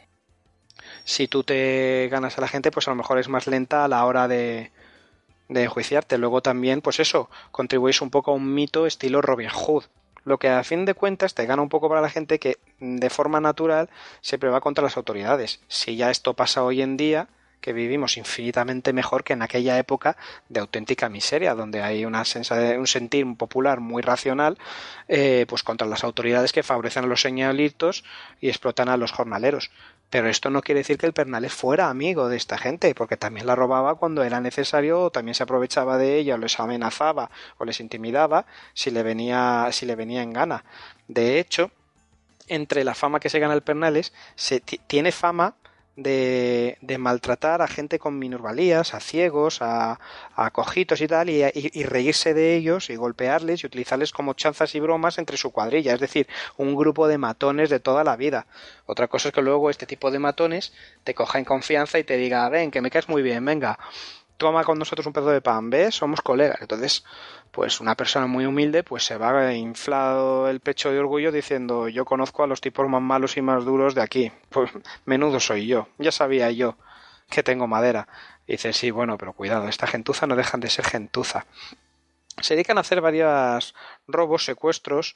Si tú te ganas a la gente, pues a lo mejor es más lenta a la hora de, de enjuiciarte. Luego también, pues eso, contribuís un poco a un mito estilo Robin Hood. Lo que a fin de cuentas te gana un poco para la gente que de forma natural siempre va contra las autoridades. Si ya esto pasa hoy en día, que vivimos infinitamente mejor que en aquella época de auténtica miseria, donde hay una sensa- un sentir popular muy racional, eh, pues contra las autoridades que favorecen a los señalitos y explotan a los jornaleros. Pero esto no quiere decir que el Pernales fuera amigo de esta gente, porque también la robaba cuando era necesario, o también se aprovechaba de ella, o les amenazaba, o les intimidaba, si le venía, si le venía en gana. De hecho, entre la fama que se gana el Pernales, se t- tiene fama de, de maltratar a gente con minusvalías, a ciegos, a, a cojitos y tal, y, y, y reírse de ellos y golpearles y utilizarles como chanzas y bromas entre su cuadrilla, es decir, un grupo de matones de toda la vida. Otra cosa es que luego este tipo de matones te coja en confianza y te diga, ven, que me caes muy bien, venga, toma con nosotros un pedazo de pan, ¿ves? Somos colegas. Entonces, pues una persona muy humilde pues se va inflado el pecho de orgullo diciendo, yo conozco a los tipos más malos y más duros de aquí. Pues menudo soy yo. Ya sabía yo que tengo madera. Y dice, sí, bueno, pero cuidado, esta gentuza no dejan de ser gentuza. Se dedican a hacer varios robos, secuestros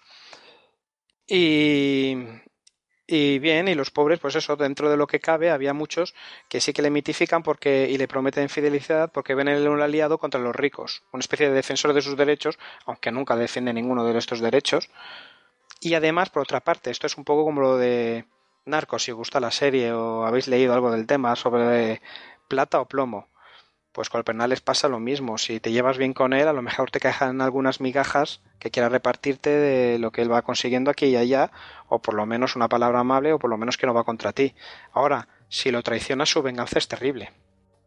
y... Y bien, y los pobres, pues eso, dentro de lo que cabe, había muchos que sí que le mitifican porque y le prometen fidelidad porque ven en él un aliado contra los ricos, una especie de defensor de sus derechos, aunque nunca defiende ninguno de estos derechos. Y además, por otra parte, esto es un poco como lo de Narcos, si os gusta la serie o habéis leído algo del tema sobre plata o plomo. Pues con el Pernales pasa lo mismo. Si te llevas bien con él, a lo mejor te cajan algunas migajas que quiera repartirte de lo que él va consiguiendo aquí y allá, o por lo menos una palabra amable, o por lo menos que no va contra ti. Ahora, si lo traicionas, su venganza es terrible.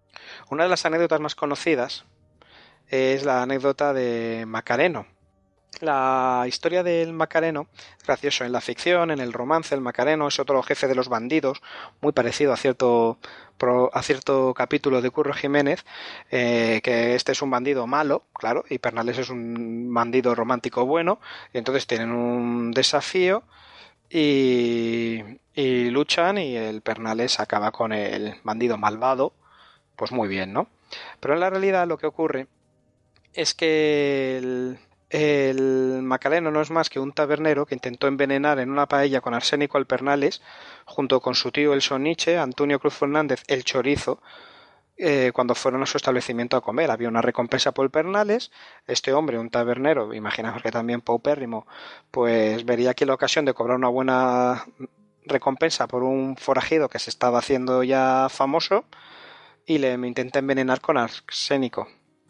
Una de las anécdotas más conocidas es la anécdota de Macareno. La historia del Macareno es gracioso. En la ficción, en el romance, el Macareno es otro jefe de los bandidos, muy parecido a cierto, a cierto capítulo de Curro Jiménez, eh, que este es un bandido malo, claro, y Pernales es un bandido romántico bueno, y entonces tienen un desafío y, y luchan y el Pernales acaba con el bandido malvado, pues muy bien, ¿no? Pero en la realidad lo que ocurre es que el, el Macareno no es más que un tabernero que intentó envenenar en una paella con arsénico al Pernales, junto con su tío el Soniche, Antonio Cruz Fernández, el Chorizo, eh, cuando fueron a su establecimiento a comer. Había una recompensa por el Pernales. Este hombre, un tabernero, imaginaos que también paupérrimo, pues vería aquí la ocasión de cobrar una buena recompensa por un forajido que se estaba haciendo ya famoso, y le intenta envenenar con arsénico.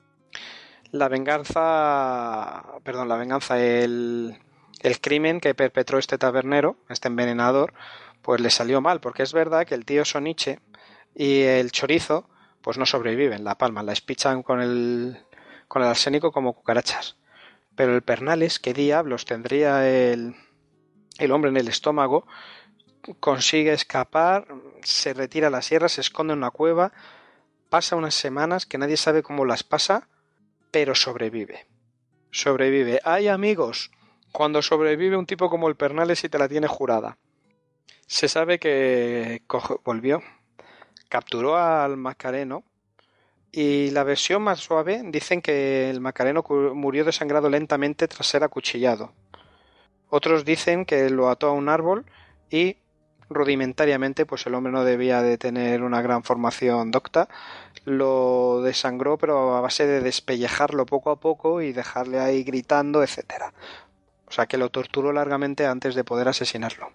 La venganza, perdón, la venganza, el, el crimen que perpetró este tabernero, este envenenador, pues le salió mal, porque es verdad que el tío Soniche y el Chorizo pues no sobreviven, la palman, la espichan con el, con el arsénico como cucarachas. Pero el Pernales, ¿qué diablos tendría el, el hombre en el estómago? Consigue escapar, se retira a la sierra, se esconde en una cueva, pasa unas semanas que nadie sabe cómo las pasa, pero sobrevive. Sobrevive. ¡Ay, amigos! Cuando sobrevive un tipo como el Pernales y te la tiene jurada. Se sabe que cojo, volvió, capturó al Macareno, y la versión más suave dicen que el Macareno murió desangrado lentamente tras ser acuchillado. Otros dicen que lo ató a un árbol y rudimentariamente, pues el hombre no debía de tener una gran formación docta, lo desangró pero a base de despellejarlo poco a poco y dejarle ahí gritando, etcétera. O sea que lo torturó largamente antes de poder asesinarlo.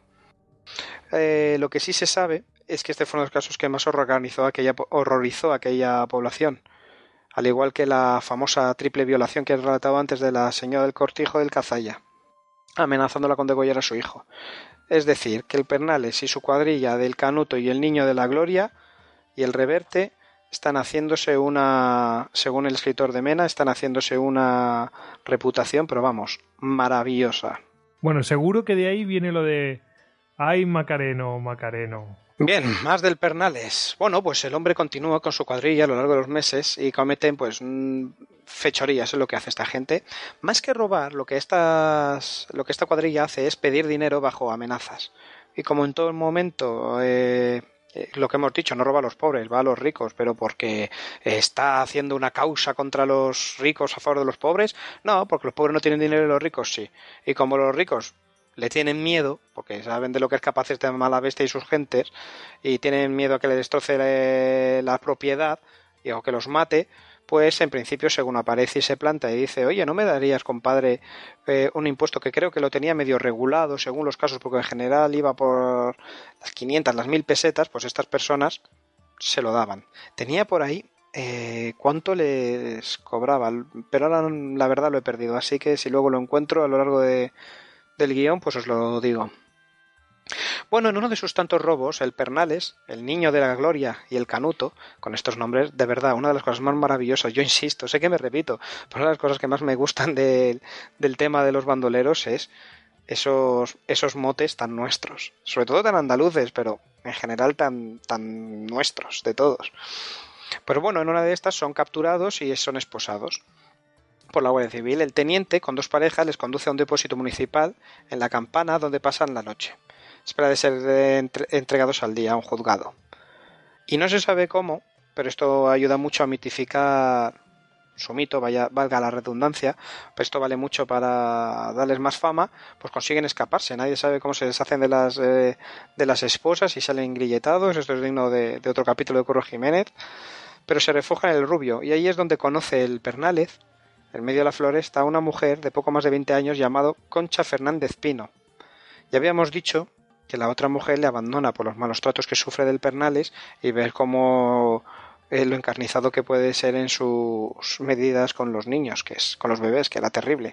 Eh, lo que sí se sabe es que este fue uno de los casos que más horrorizó aquella, horrorizó aquella población, al igual que la famosa triple violación que he relatado antes de la señora del Cortijo del Cazalla, amenazándola con degollar a su hijo. Es decir, que el Pernales y su cuadrilla del Canuto y el Niño de la Gloria y el Reverte están haciéndose una, según el escritor de Mena, están haciéndose una reputación, pero vamos, maravillosa. Bueno, seguro que de ahí viene lo de ¡ay, Macareno, Macareno! Bien, más del Pernales. Bueno, pues el hombre continúa con su cuadrilla a lo largo de los meses y cometen pues fechorías, es lo que hace esta gente. Más que robar, lo que estas, lo que esta cuadrilla hace es pedir dinero bajo amenazas. Y como en todo momento, eh, lo que hemos dicho, no roba a los pobres, va a los ricos, pero porque está haciendo una causa contra los ricos a favor de los pobres, no, porque los pobres no tienen dinero y los ricos sí. Y como los ricos le tienen miedo, porque saben de lo que es capaz este mala bestia y sus gentes, y tienen miedo a que le destroce la propiedad y o que los mate, pues en principio, según aparece y se planta y dice, oye, ¿no me darías, compadre, eh, un impuesto que creo que lo tenía medio regulado según los casos, porque en general iba por las quinientas, las mil pesetas, pues estas personas se lo daban. Tenía por ahí eh, cuánto les cobraba, pero ahora la verdad lo he perdido, así que si luego lo encuentro a lo largo de del guión, pues os lo digo. Bueno, en uno de sus tantos robos, el Pernales, el Niño de la Gloria y el Canuto, con estos nombres, de verdad, una de las cosas más maravillosas, yo insisto, sé que me repito, pero una de las cosas que más me gustan de, del tema de los bandoleros es esos, esos motes tan nuestros, sobre todo tan andaluces, pero en general tan, tan nuestros, de todos. Pero bueno, en una de estas son capturados y son esposados por la Guardia Civil. El teniente, con dos parejas, les conduce a un depósito municipal en la Campana, donde pasan la noche. Espera de ser entre- entregados al día a un juzgado. Y no se sabe cómo, pero esto ayuda mucho a mitificar su mito, vaya, valga la redundancia, pero esto vale mucho para darles más fama, pues consiguen escaparse. Nadie sabe cómo se deshacen de las, eh, de las esposas y salen grilletados. Esto es digno de, de otro capítulo de Curro Jiménez. Pero se refugia en el Rubio, y ahí es donde conoce el Pernález, en medio de la floresta, a una mujer de poco más de veinte años llamado Concha Fernández Pino. Ya habíamos dicho que la otra mujer le abandona por los malos tratos que sufre del Pernales y ver cómo eh, lo encarnizado que puede ser en sus medidas con los niños, que es con los bebés, que era terrible.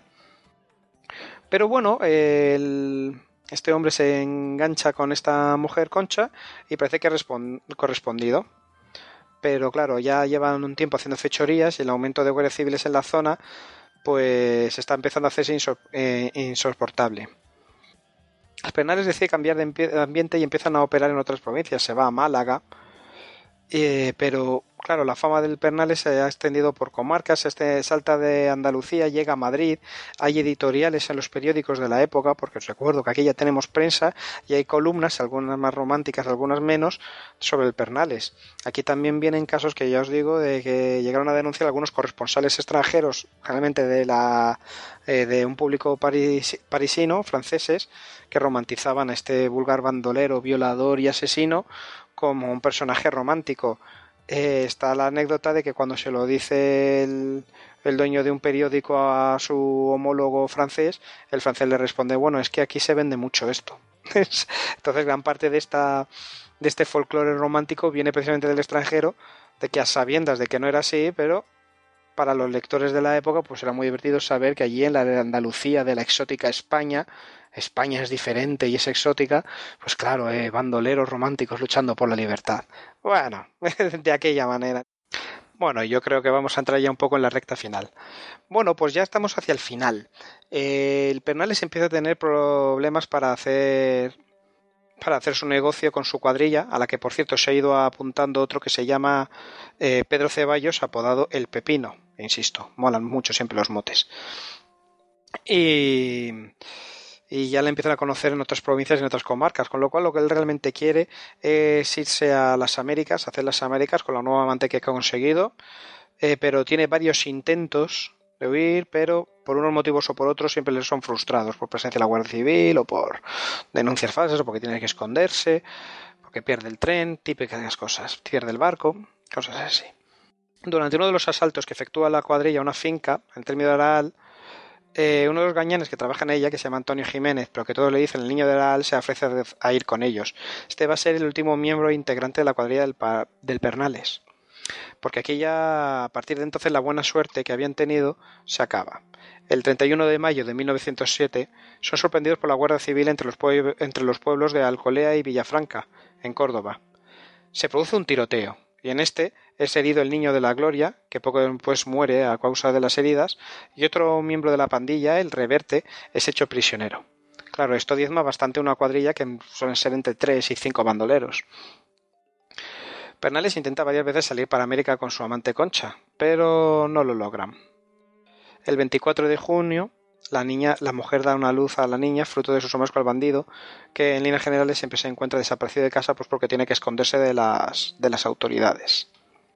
Pero bueno, el, este hombre se engancha con esta mujer Concha y parece que ha respond, correspondido. Pero claro, ya llevan un tiempo haciendo fechorías y el aumento de guardias civiles en la zona pues está empezando a hacerse insor- eh, insoportable. Los Pernales decide cambiar de ambiente y empiezan a operar en otras provincias. Se va a Málaga, eh, pero claro, la fama del Pernales se ha extendido por comarcas. Este salta de Andalucía, llega a Madrid. Hay editoriales en los periódicos de la época, porque os recuerdo que aquí ya tenemos prensa y hay columnas, algunas más románticas, algunas menos, sobre el Pernales. Aquí también vienen casos que ya os digo de que llegaron a denunciar algunos corresponsales extranjeros, generalmente de la eh, de un público paris, parisino, franceses, que romantizaban a este vulgar bandolero, violador y asesino como un personaje romántico. Eh, está la anécdota de que cuando se lo dice el, el dueño de un periódico a su homólogo francés, el francés le responde, bueno, es que aquí se vende mucho esto. Entonces gran parte de esta de este folclore romántico viene precisamente del extranjero, de que a sabiendas de que no era así, pero para los lectores de la época pues era muy divertido saber que allí en la Andalucía de la exótica España, España es diferente y es exótica, pues claro, eh, bandoleros románticos luchando por la libertad. Bueno, de aquella manera. Bueno, yo creo que vamos a entrar ya un poco en la recta final. Bueno, pues ya estamos hacia el final. Eh, el Pernales empieza a tener problemas para hacer para hacer su negocio con su cuadrilla, a la que por cierto se ha ido apuntando otro que se llama eh, Pedro Ceballos, apodado El Pepino. Insisto, molan mucho siempre los motes. Y, y ya le empiezan a conocer en otras provincias y en otras comarcas, con lo cual lo que él realmente quiere es irse a las Américas, hacer las Américas con la nueva amante que ha conseguido, eh, pero tiene varios intentos de huir, pero por unos motivos o por otros siempre les son frustrados, por presencia de la Guardia Civil o por denuncias falsas o porque tiene que esconderse, porque pierde el tren, típicas cosas, pierde el barco, cosas así. Durante uno de los asaltos que efectúa la cuadrilla a una finca, en el término de Araal, eh, uno de los gañanes que trabaja en ella, que se llama Antonio Jiménez, pero que todos le dicen el niño de Araal, se ofrece a ir con ellos. Este va a ser el último miembro integrante de la cuadrilla del, pa- del Pernales, porque aquí ya a partir de entonces la buena suerte que habían tenido se acaba. El treinta y uno de mayo de mil novecientos siete son sorprendidos por la Guardia Civil entre los, pue- entre los pueblos de Alcolea y Villafranca, en Córdoba. Se produce un tiroteo, y en este es herido el niño de la Gloria, que poco después muere a causa de las heridas, y otro miembro de la pandilla, el Reverte, es hecho prisionero. Claro, esto diezma bastante una cuadrilla que suelen ser entre tres y cinco bandoleros. Pernales intenta varias veces salir para América con su amante Concha, pero no lo logran. El veinticuatro de junio, la niña, la mujer da una luz a la niña, fruto de sus hombres con el bandido, que en líneas generales siempre se encuentra desaparecido de casa, pues porque tiene que esconderse de las, de las autoridades.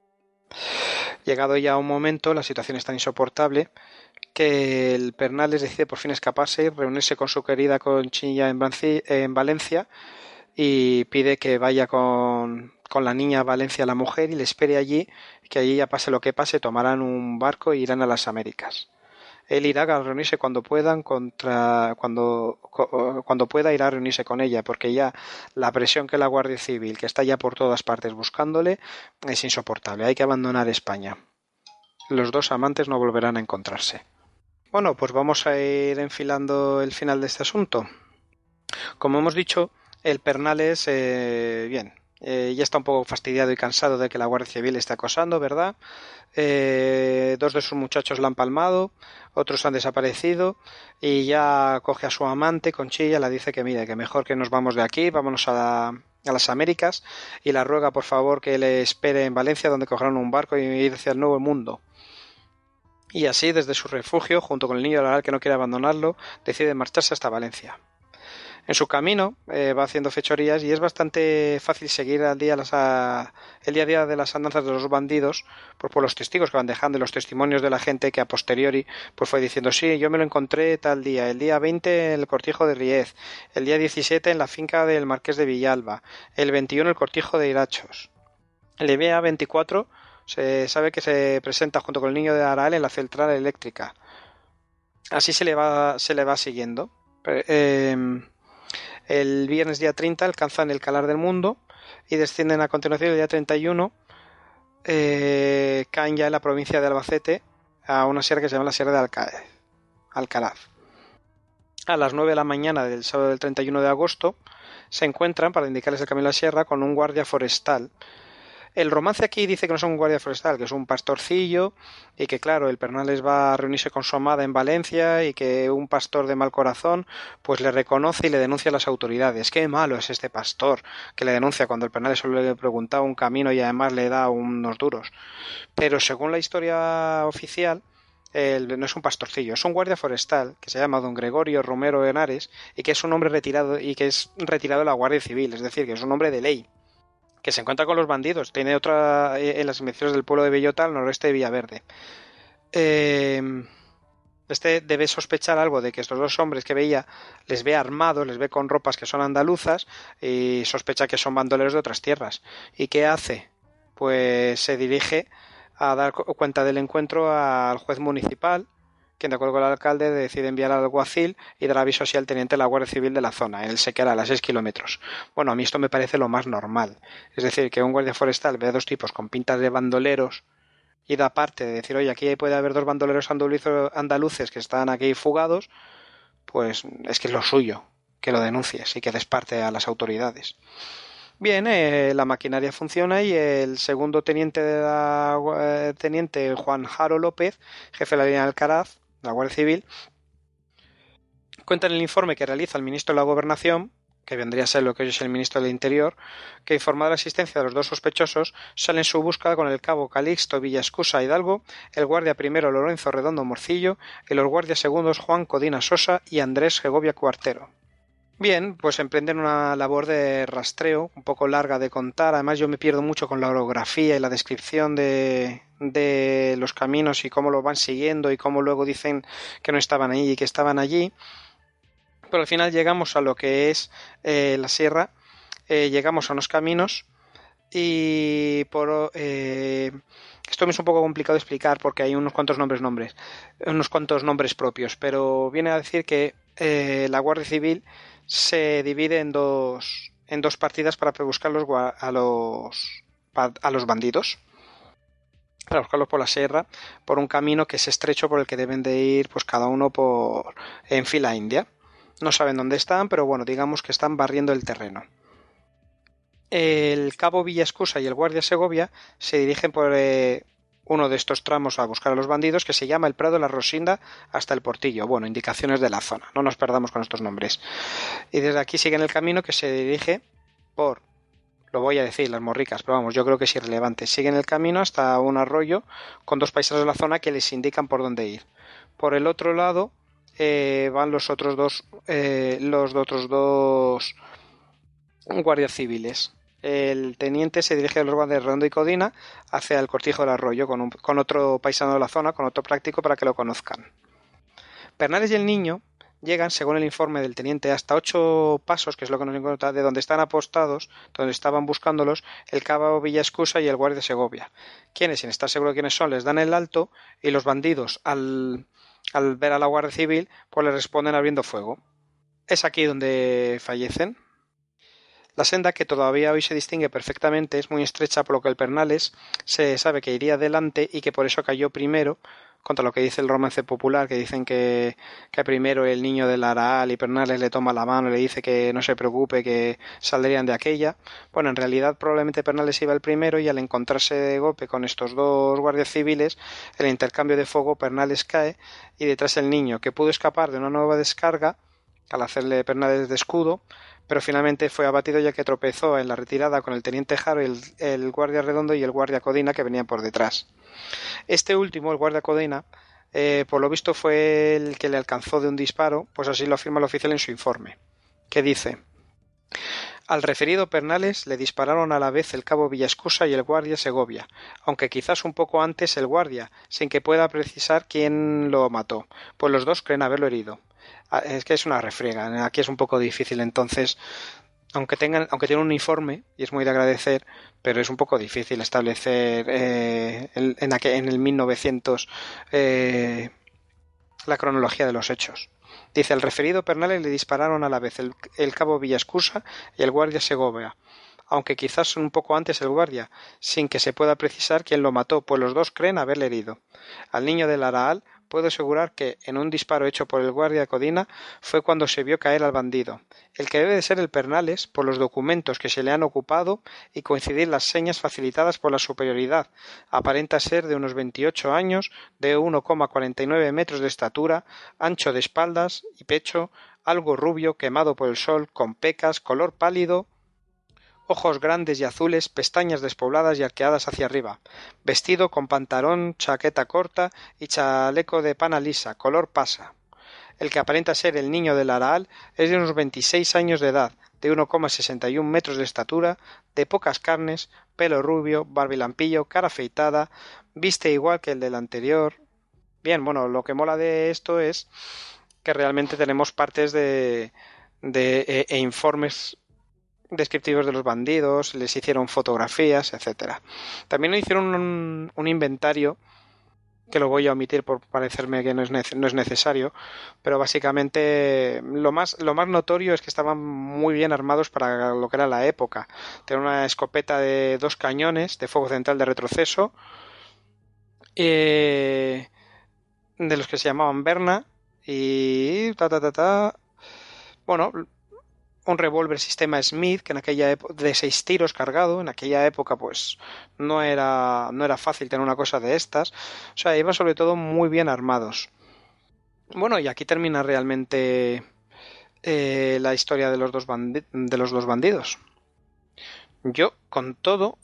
Llegado ya a un momento, la situación es tan insoportable que el Pernales decide por fin escaparse y reunirse con su querida Conchilla en, Banci, en Valencia, y pide que vaya con, con la niña a Valencia, la mujer, y le espere allí, que allí ya pase lo que pase, tomarán un barco e irán a las Américas. Él irá a reunirse cuando puedan contra cuando cuando pueda irá a reunirse con ella, porque ya la presión que la Guardia Civil, que está ya por todas partes buscándole, es insoportable. Hay que abandonar España. Los dos amantes no volverán a encontrarse. Bueno, pues vamos a ir enfilando el final de este asunto. Como hemos dicho, el Pernales, eh, bien, eh, ya está un poco fastidiado y cansado de que la Guardia Civil esté acosando, ¿verdad? Eh, dos de sus muchachos la han palmado, otros han desaparecido, y ya coge a su amante, Conchilla, le dice que mire, que mejor que nos vamos de aquí, vámonos a, la, a las Américas, y la ruega por favor que le espere en Valencia, donde cogerán un barco y ir hacia el Nuevo Mundo. Y así, desde su refugio, junto con el niño de Araal que no quiere abandonarlo, decide marcharse hasta Valencia. En su camino eh, va haciendo fechorías y es bastante fácil seguir al día las, a, el día a día de las andanzas de los bandidos, pues por los testigos que van dejando y los testimonios de la gente que a posteriori pues fue diciendo sí, yo me lo encontré tal día, el día veinte en el cortijo de Riez, el día diecisiete en la finca del Marqués de Villalba, el veintiuno el cortijo de Irachos. El día veinticuatro se sabe que se presenta junto con el niño de Araal en la central eléctrica. Así se le va, se le va siguiendo. Eh, El viernes día treinta alcanzan el Calar del Mundo y descienden a continuación el día treinta y uno, eh, caen ya en la provincia de Albacete a una sierra que se llama la Sierra de Alca- Alcalaz. A las nueve de la mañana del sábado del treinta y uno de agosto se encuentran, para indicarles el camino a la sierra, con un guardia forestal El romance aquí dice que no es un guardia forestal, que es un pastorcillo y que, claro, el Pernales va a reunirse con su amada en Valencia y que un pastor de mal corazón pues le reconoce y le denuncia a las autoridades. Qué malo es este pastor que le denuncia cuando el Pernales solo le preguntaba un camino y además le da unos duros. Pero según la historia oficial, el, no es un pastorcillo, es un guardia forestal que se llama don Gregorio Romero Henares y que es un hombre retirado y que es retirado de la Guardia Civil, es decir, que es un hombre de ley, que se encuentra con los bandidos, tiene otra en las inmediaciones del pueblo de Bellota, al noroeste de Villaverde. Eh, este debe sospechar algo de que estos dos hombres que veía les ve armados, les ve con ropas que son andaluzas y sospecha que son bandoleros de otras tierras. ¿Y qué hace? Pues se dirige a dar cuenta del encuentro al juez municipal, quien de acuerdo con el alcalde decide enviar al alguacil y dar aviso así al teniente de la Guardia Civil de la zona. Él se queda a las seis kilómetros. Bueno, a mí esto me parece lo más normal. Es decir, que un guardia forestal ve a dos tipos con pintas de bandoleros y da parte de decir, oye, aquí puede haber dos bandoleros andaluces que están aquí fugados, pues es que es lo suyo, que lo denuncies y que des parte a las autoridades. Bien, eh, la maquinaria funciona y el segundo teniente de la, eh, teniente Juan Jaro López, jefe de la línea de Alcaraz, la Guardia Civil, cuenta en el informe que realiza el ministro de la Gobernación, que vendría a ser lo que hoy es el ministro del Interior, que informado de la existencia de los dos sospechosos, sale en su búsqueda con el cabo Calixto Villascusa Hidalgo, el guardia primero Lorenzo Redondo Morcillo y los guardias segundos Juan Codina Sosa y Andrés Segovia Cuartero. Bien, pues emprenden una labor de rastreo un poco larga de contar. Además yo me pierdo mucho con la orografía y la descripción de, de los caminos y cómo lo van siguiendo y cómo luego dicen que no estaban allí y que estaban allí. Pero al final llegamos a lo que es eh, la sierra, eh, llegamos a unos caminos y por eh, esto me es un poco complicado de explicar porque hay unos cuantos nombres nombres, unos cuantos nombres propios, pero viene a decir que eh, la Guardia Civil se divide en dos en dos partidas para buscar los, a los a los bandidos, para buscarlos por la sierra, por un camino que es estrecho por el que deben de ir pues cada uno por en fila india. No saben dónde están, pero bueno, digamos que están barriendo el terreno. El cabo Villascusa y el guardia Segovia se dirigen por eh, uno de estos tramos a buscar a los bandidos, que se llama el Prado de la Rosinda hasta el Portillo. Bueno, indicaciones de la zona, no nos perdamos con estos nombres. Y desde aquí siguen el camino que se dirige por, lo voy a decir, las Morricas, pero vamos, yo creo que es irrelevante. Siguen el camino hasta un arroyo con dos paisanos de la zona que les indican por dónde ir. Por el otro lado eh, van los otros dos, eh, los otros dos guardias civiles. El teniente se dirige a los guardias de Redondo y Codina hacia el cortijo del arroyo con, un, con otro paisano de la zona, con otro práctico para que lo conozcan. Pernales y el niño llegan, según el informe del teniente, hasta ocho pasos, que es lo que nos encuentra, de donde están apostados, donde estaban buscándolos, el cabo Villascusa y el guardia de Segovia, quienes, sin estar seguro de quiénes son, les dan el alto y los bandidos, al, al ver a la Guardia Civil, pues les responden abriendo fuego. Es aquí donde fallecen. La senda, que todavía hoy se distingue perfectamente, es muy estrecha, por lo que el Pernales se sabe que iría delante y que por eso cayó primero, contra lo que dice el romance popular, que dicen que, que primero el niño del Araal y Pernales le toma la mano y le dice que no se preocupe, que saldrían de aquella. Bueno, en realidad probablemente Pernales iba el primero y al encontrarse de golpe con estos dos guardias civiles, el intercambio de fuego, Pernales cae y detrás el niño, que pudo escapar de una nueva descarga al hacerle Pernales de escudo, pero finalmente fue abatido ya que tropezó en la retirada con el teniente Jaro, el, el guardia Redondo y el guardia Codina, que venían por detrás. Este último, el guardia Codina, eh, por lo visto fue el que le alcanzó de un disparo, pues así lo afirma el oficial en su informe, que dice: al referido Pernales le dispararon a la vez el cabo Villascusa y el guardia Segovia, aunque quizás un poco antes el guardia, sin que pueda precisar quién lo mató, pues los dos creen haberlo herido. Es que es una refriega, aquí es un poco difícil, entonces, aunque tengan, aunque tienen un informe, y es muy de agradecer, pero es un poco difícil establecer eh, en, en, aquel, en el mil novecientos eh, la cronología de los hechos. Dice: al referido Pernales le dispararon a la vez el, el cabo Villascusa y el guardia Segovia, aunque quizás un poco antes el guardia, sin que se pueda precisar quién lo mató, pues los dos creen haberle herido. Al niño del Araal, puedo asegurar que, en un disparo hecho por el guardia Codina, fue cuando se vio caer al bandido, el que debe de ser el Pernales, por los documentos que se le han ocupado y coincidir las señas facilitadas por la superioridad. Aparenta ser de unos veintiocho años, de uno coma cuarenta y nueve metros de estatura, ancho de espaldas y pecho, algo rubio, quemado por el sol, con pecas, color pálido, ojos grandes y azules, pestañas despobladas y arqueadas hacia arriba, vestido con pantalón, chaqueta corta y chaleco de pana lisa, color pasa. El que aparenta ser el niño del Araal es de unos veintiséis años de edad, de uno coma sesenta y uno metros de estatura, de pocas carnes, pelo rubio, barbilampillo, cara afeitada, viste igual que el del anterior. Bien, bueno, lo que mola de esto es que realmente tenemos partes de, de e, e informes descriptivos de los bandidos, les hicieron fotografías, etcétera. También hicieron un, un inventario que lo voy a omitir por parecerme que no es, nece- no es necesario, pero básicamente lo más, lo más notorio es que estaban muy bien armados para lo que era la época. Tenían una escopeta de dos cañones de fuego central de retroceso, eh, de los que se llamaban Berna, y ta ta ta ta. Bueno, un revólver sistema Smith, que en aquella época, de seis tiros cargado, en aquella época pues no era, no era fácil tener una cosa de estas. O sea, iban sobre todo muy bien armados. Bueno, y aquí termina realmente eh, la historia de los dos bandi- de los dos bandidos. Yo, con todo,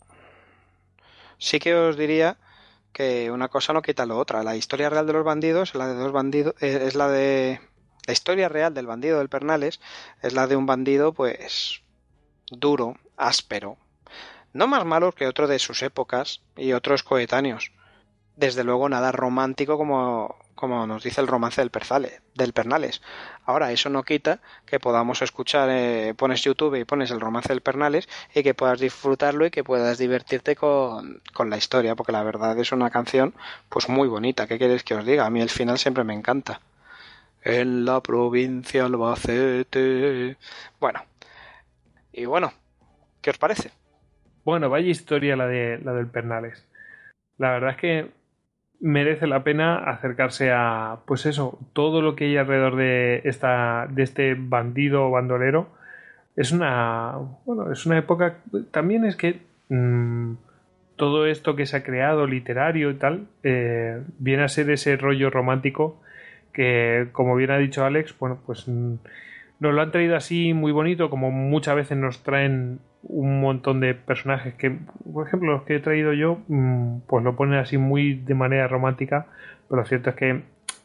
sí que os diría que una cosa no quita lo otra. La historia real de los bandidos, la de dos bandidos, eh, es la de La historia real del bandido del Pernales es la de un bandido, pues, duro, áspero, no más malo que otro de sus épocas y otros coetáneos. Desde luego nada romántico como, como nos dice el romance del, Perzale, del Pernales. Ahora, eso no quita que podamos escuchar, eh, pones YouTube y pones el romance del Pernales y que puedas disfrutarlo y que puedas divertirte con, con la historia, porque la verdad es una canción pues muy bonita. ¿Qué queréis que os diga? A mí el final siempre me encanta. En la provincia Albacete. Bueno, y bueno, ¿qué os parece? Bueno, vaya historia la de la del Pernales. La verdad es que merece la pena acercarse a, pues eso, todo lo que hay alrededor de esta, de este bandido o bandolero. Es una, bueno, es una época. También es que mmm, todo esto que se ha creado literario y tal eh, viene a ser ese rollo romántico que, como bien ha dicho Alex, bueno, pues mm, nos lo han traído así muy bonito, como muchas veces nos traen un montón de personajes que, por ejemplo, los que he traído yo, mmm, pues lo ponen así muy de manera romántica, pero lo cierto es que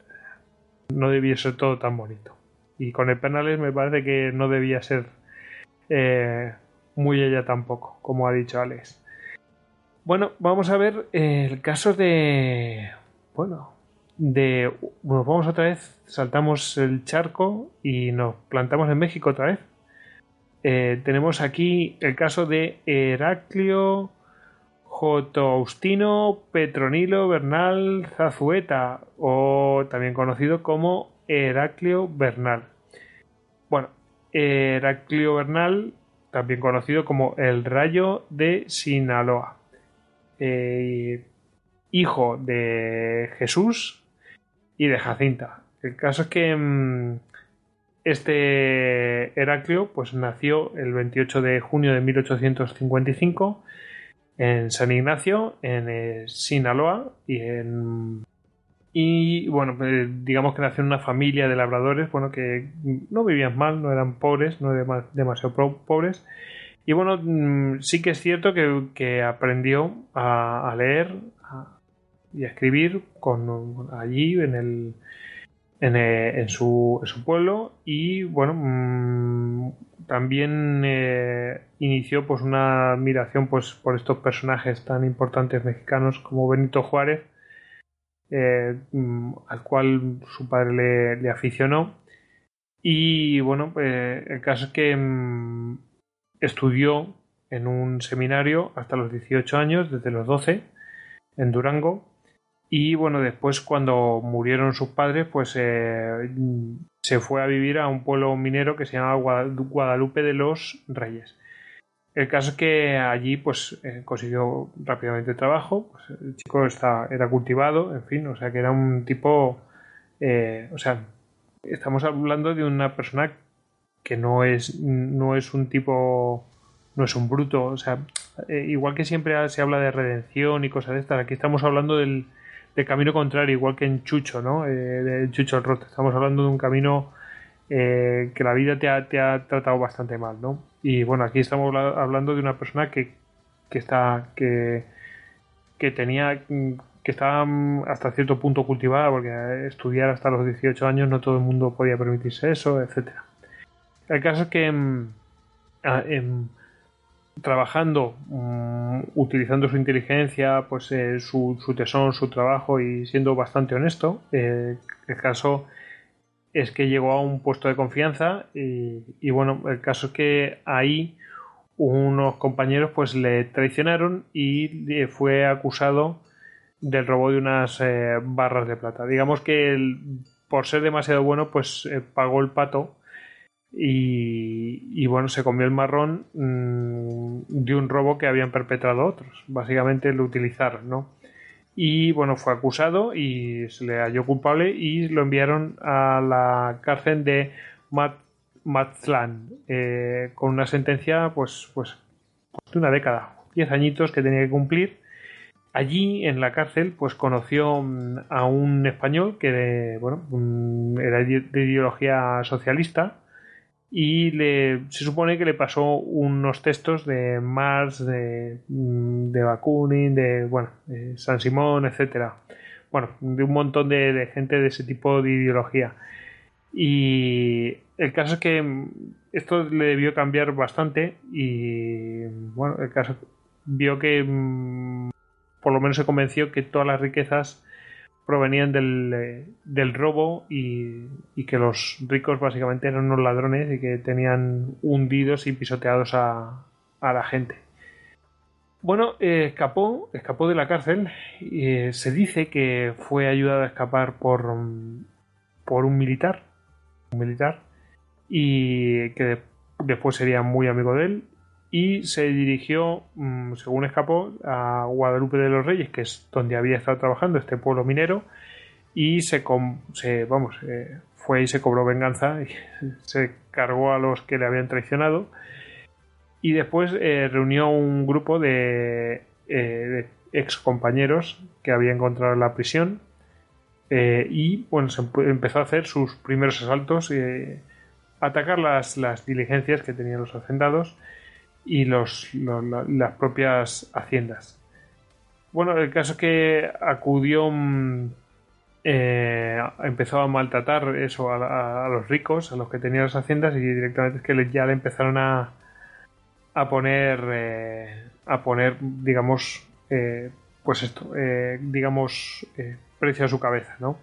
no debía ser todo tan bonito. Y con el Pernales me parece que no debía ser eh, muy ella tampoco, como ha dicho Alex. Bueno, vamos a ver eh, el caso de... Bueno, de... Bueno, vamos otra vez, saltamos el charco y nos plantamos en México otra vez. Eh, tenemos aquí el caso de Heraclio Jotoaustino Petronilo Bernal Zazueta, o también conocido como Heraclio Bernal. Bueno, Heraclio Bernal, también conocido como el Rayo de Sinaloa. Eh, hijo de Jesús y de Jacinta. El caso es que mmm, este Heraclio pues nació el veintiocho de junio de mil ochocientos cincuenta y cinco en San Ignacio, en eh, Sinaloa, y en y bueno, eh, digamos que nació en una familia de labradores, bueno, que no vivían mal, no eran pobres, no eran demasiado pobres. Y bueno, sí que es cierto que, que aprendió a, a leer a, y a escribir con, allí en, el, en, el, en, su, en su pueblo. Y bueno, mmm, también eh, inició pues una admiración pues, por estos personajes tan importantes mexicanos como Benito Juárez, eh, al cual su padre le, le aficionó. Y bueno, eh, el caso es que mmm, estudió en un seminario hasta los dieciocho años, desde los doce, en Durango. Y bueno, después cuando murieron sus padres, pues eh, se fue a vivir a un pueblo minero que se llama Guadalupe de los Reyes. El caso es que allí pues eh, consiguió rápidamente trabajo, pues el chico está, era cultivado, en fin, o sea que era un tipo eh, o sea, estamos hablando de una persona que no es, no es un tipo, no es un bruto, o sea, eh, igual que siempre se habla de redención y cosas de estas, aquí estamos hablando del, del camino contrario, igual que en Chucho, ¿no? Eh, de Chucho el Roto, estamos hablando de un camino eh, que la vida te ha, te ha tratado bastante mal, ¿no? Y bueno, aquí estamos hablando de una persona que, que está, que, que tenía, que estaba hasta cierto punto cultivada, porque estudiar hasta los dieciocho años no todo el mundo podía permitirse eso, etcétera. El caso es que eh, eh, trabajando, um, utilizando su inteligencia, pues eh, su, su tesón, su trabajo y siendo bastante honesto, eh, el caso es que llegó a un puesto de confianza y, y bueno, el caso es que ahí unos compañeros pues le traicionaron y fue acusado del robo de unas eh, barras de plata. Digamos que él, por ser demasiado bueno, pues eh, pagó el pato y, y bueno, se comió el marrón mmm, de un robo que habían perpetrado otros. Básicamente lo utilizaron, ¿no? Y bueno, fue acusado y se le halló culpable y lo enviaron a la cárcel de Mat Mazatlan eh, con una sentencia pues, pues de una década, diez añitos que tenía que cumplir. Allí en la cárcel pues conoció um, a un español que de, bueno, um, era de ideología socialista y le, se supone que le pasó unos textos de Marx, de, de Bakunin, de bueno, de San Simón, etcétera. Bueno, de un montón de, de gente de ese tipo de ideología. Y el caso es que esto le debió cambiar bastante y bueno, el caso vio que por lo menos se convenció que todas las riquezas provenían del, del robo y, y que los ricos básicamente eran unos ladrones y que tenían hundidos y pisoteados a, a la gente. Bueno, eh, escapó, escapó de la cárcel y eh, se dice que fue ayudado a escapar por, por un militar, un militar y que de, después sería muy amigo de él y se dirigió, mmm, según escapó, a Guadalupe de los Reyes, que es donde había estado trabajando este pueblo minero, y se, com se vamos, eh, fue y se cobró venganza y se cargó a los que le habían traicionado y después eh, reunió un grupo de, eh, de ex compañeros que había encontrado en la prisión eh, y bueno, se empezó a hacer sus primeros asaltos y eh, atacar las, las diligencias que tenían los hacendados y los, los, las propias haciendas. Bueno, el caso es que acudió, eh, empezó a maltratar eso a, a, a los ricos, a los que tenían las haciendas y directamente es que le, ya le empezaron a, a poner, eh, a poner, digamos, eh, pues esto, eh, digamos, eh, precio a su cabeza, ¿no?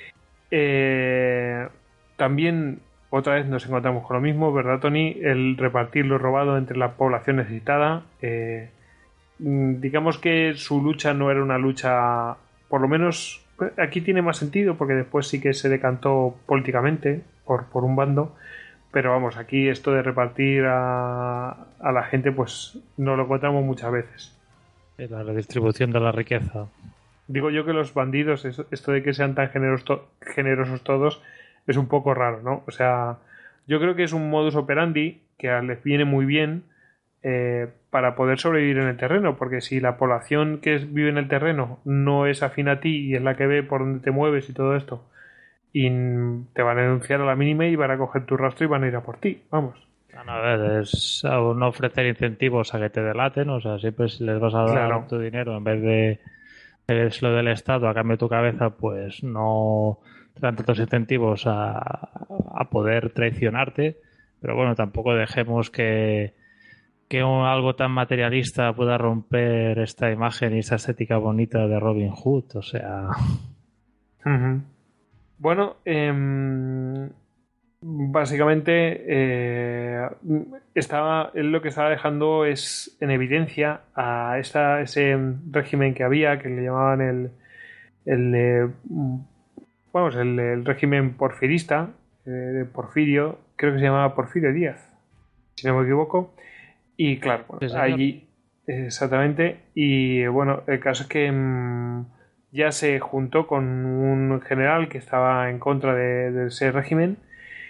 Eh, también otra vez nos encontramos con lo mismo, ¿verdad, Tony? El repartir lo robado entre la población necesitada. Eh, digamos que su lucha no era una lucha, por lo menos aquí tiene más sentido, porque después sí que se decantó políticamente por, por un bando, pero vamos, aquí esto de repartir a, a la gente, pues no lo encontramos muchas veces. La redistribución de la riqueza. Digo yo que los bandidos, esto de que sean tan generosos, to generosos todos, es un poco raro, ¿no? O sea, yo creo que es un modus operandi que les viene muy bien eh, para poder sobrevivir en el terreno, porque si la población que es, vive en el terreno no es afín a ti y es la que ve por dónde te mueves y todo esto, y te van a denunciar a la mínima y van a coger tu rastro y van a ir a por ti, vamos. No, a ver, es no ofrecer incentivos a que te delaten, o sea, siempre si les vas a dar claro. tu dinero en vez de es lo del Estado a cambio de tu cabeza, pues no te dan tantos incentivos a, a poder traicionarte, pero bueno, tampoco dejemos que, que un, algo tan materialista pueda romper esta imagen y esta estética bonita de Robin Hood, o sea... Uh-huh. Bueno, eh, básicamente eh, estaba, él lo que estaba dejando es en evidencia a esta, ese régimen que había, que le llamaban el, el eh, vamos, el, el régimen porfirista, eh, de Porfirio, creo que se llamaba Porfirio Díaz, si no me equivoco, y claro, bueno, sí, allí exactamente, y bueno, el caso es que mmm, ya se juntó con un general que estaba en contra de, de ese régimen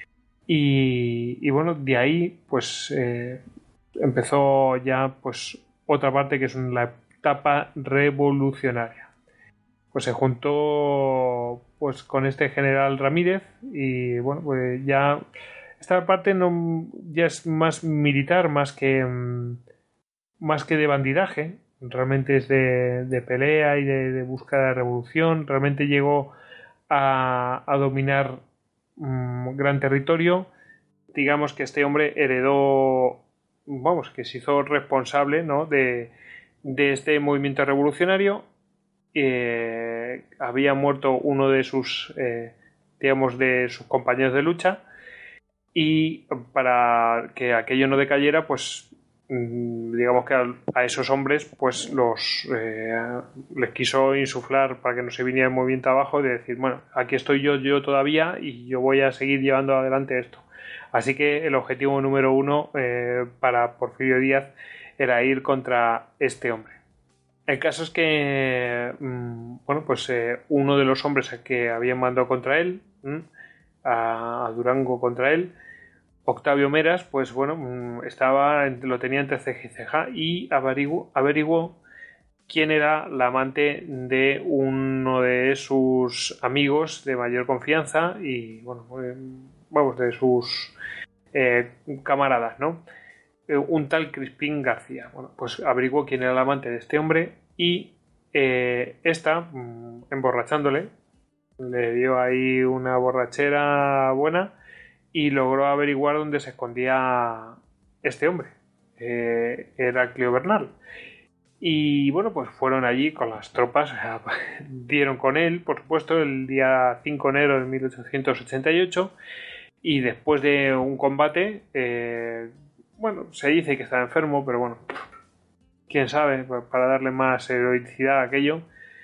y, y bueno, de ahí pues eh, empezó ya pues otra parte que es la etapa revolucionaria. Pues se juntó pues con este general Ramírez y bueno, pues ya esta parte no ya es más militar más que más que de bandidaje, realmente es de, de pelea y de, de búsqueda de revolución. Realmente llegó a, a dominar un gran territorio. Digamos que este hombre heredó, vamos, que se hizo responsable, ¿no?, de, de este movimiento revolucionario. Eh, había muerto uno de sus, eh, digamos, de sus compañeros de lucha y para que aquello no decayera, pues digamos que a, a esos hombres pues los eh, les quiso insuflar para que no se viniera el movimiento abajo, de decir, bueno, aquí estoy yo yo todavía y yo voy a seguir llevando adelante esto. Así que el objetivo número uno eh, para Porfirio Díaz era ir contra este hombre. El caso es que mmm, bueno, pues eh, uno de los hombres que habían mandado contra él, mmm, a, a Durango contra él, Octavio Meras, pues bueno, estaba, lo tenía entre ceja y ceja y averiguó, averiguó quién era la amante de uno de sus amigos de mayor confianza y, bueno, vamos, de sus eh, camaradas, ¿no? Un tal Crispín García. Bueno, pues averiguó quién era la amante de este hombre y eh, esta, emborrachándole, le dio ahí una borrachera buena y logró averiguar dónde se escondía este hombre, eh, Heraclio Bernal. Y bueno, pues fueron allí con las tropas, o sea, dieron con él, por supuesto, el día cinco de enero de mil ochocientos ochenta y ocho, y después de un combate, eh, bueno, se dice que estaba enfermo, pero bueno, quién sabe, para darle más heroicidad a aquello.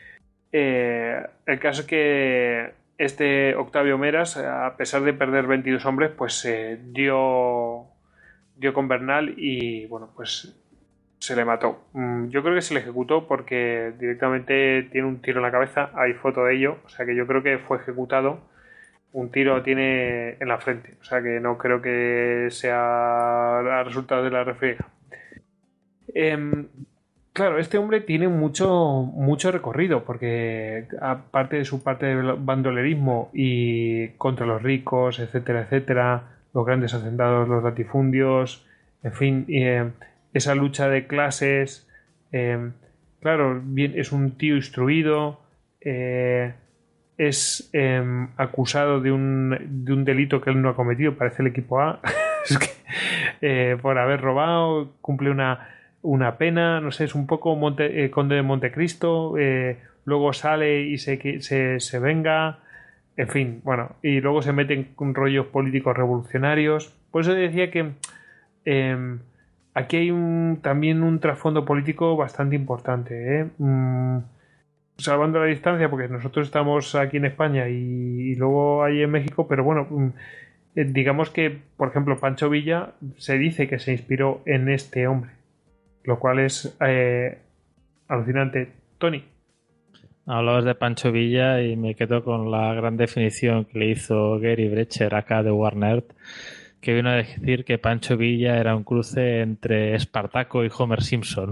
Eh, el caso es que este Octavio Meras, a pesar de perder veintidós hombres, pues eh, dio, dio con Bernal y bueno, pues se le mató. Yo creo que se le ejecutó porque directamente tiene un tiro en la cabeza, hay foto de ello, o sea que yo creo que fue ejecutado. Un tiro tiene en la frente, o sea que no creo que sea el resultado de la refriega. Eh, Claro, este hombre tiene mucho, mucho recorrido porque aparte de su parte de bandolerismo y contra los ricos, etcétera, etcétera, los grandes hacendados, los latifundios, en fin, eh, esa lucha de clases, eh, claro, bien, es un tío instruido, eh, es eh, acusado de un, de un delito que él no ha cometido, parece el equipo A, es que, eh, por haber robado, cumple una una pena, no sé, es un poco Monte, eh, Conde de Montecristo, eh, luego sale y se, se, se venga, en fin, bueno, y luego se mete en rollos políticos revolucionarios. Por eso decía que eh, aquí hay un, también un trasfondo político bastante importante, ¿eh? Mm, salvando la distancia, porque nosotros estamos aquí en España y, y luego ahí en México, pero bueno, mm, eh, digamos que, por ejemplo, Pancho Villa se dice que se inspiró en este hombre, lo cual es eh, alucinante. Tony. Hablabas de Pancho Villa y me quedo con la gran definición que le hizo Gary Brecher acá de Warner, que vino a decir que Pancho Villa era un cruce entre Espartaco y Homer Simpson.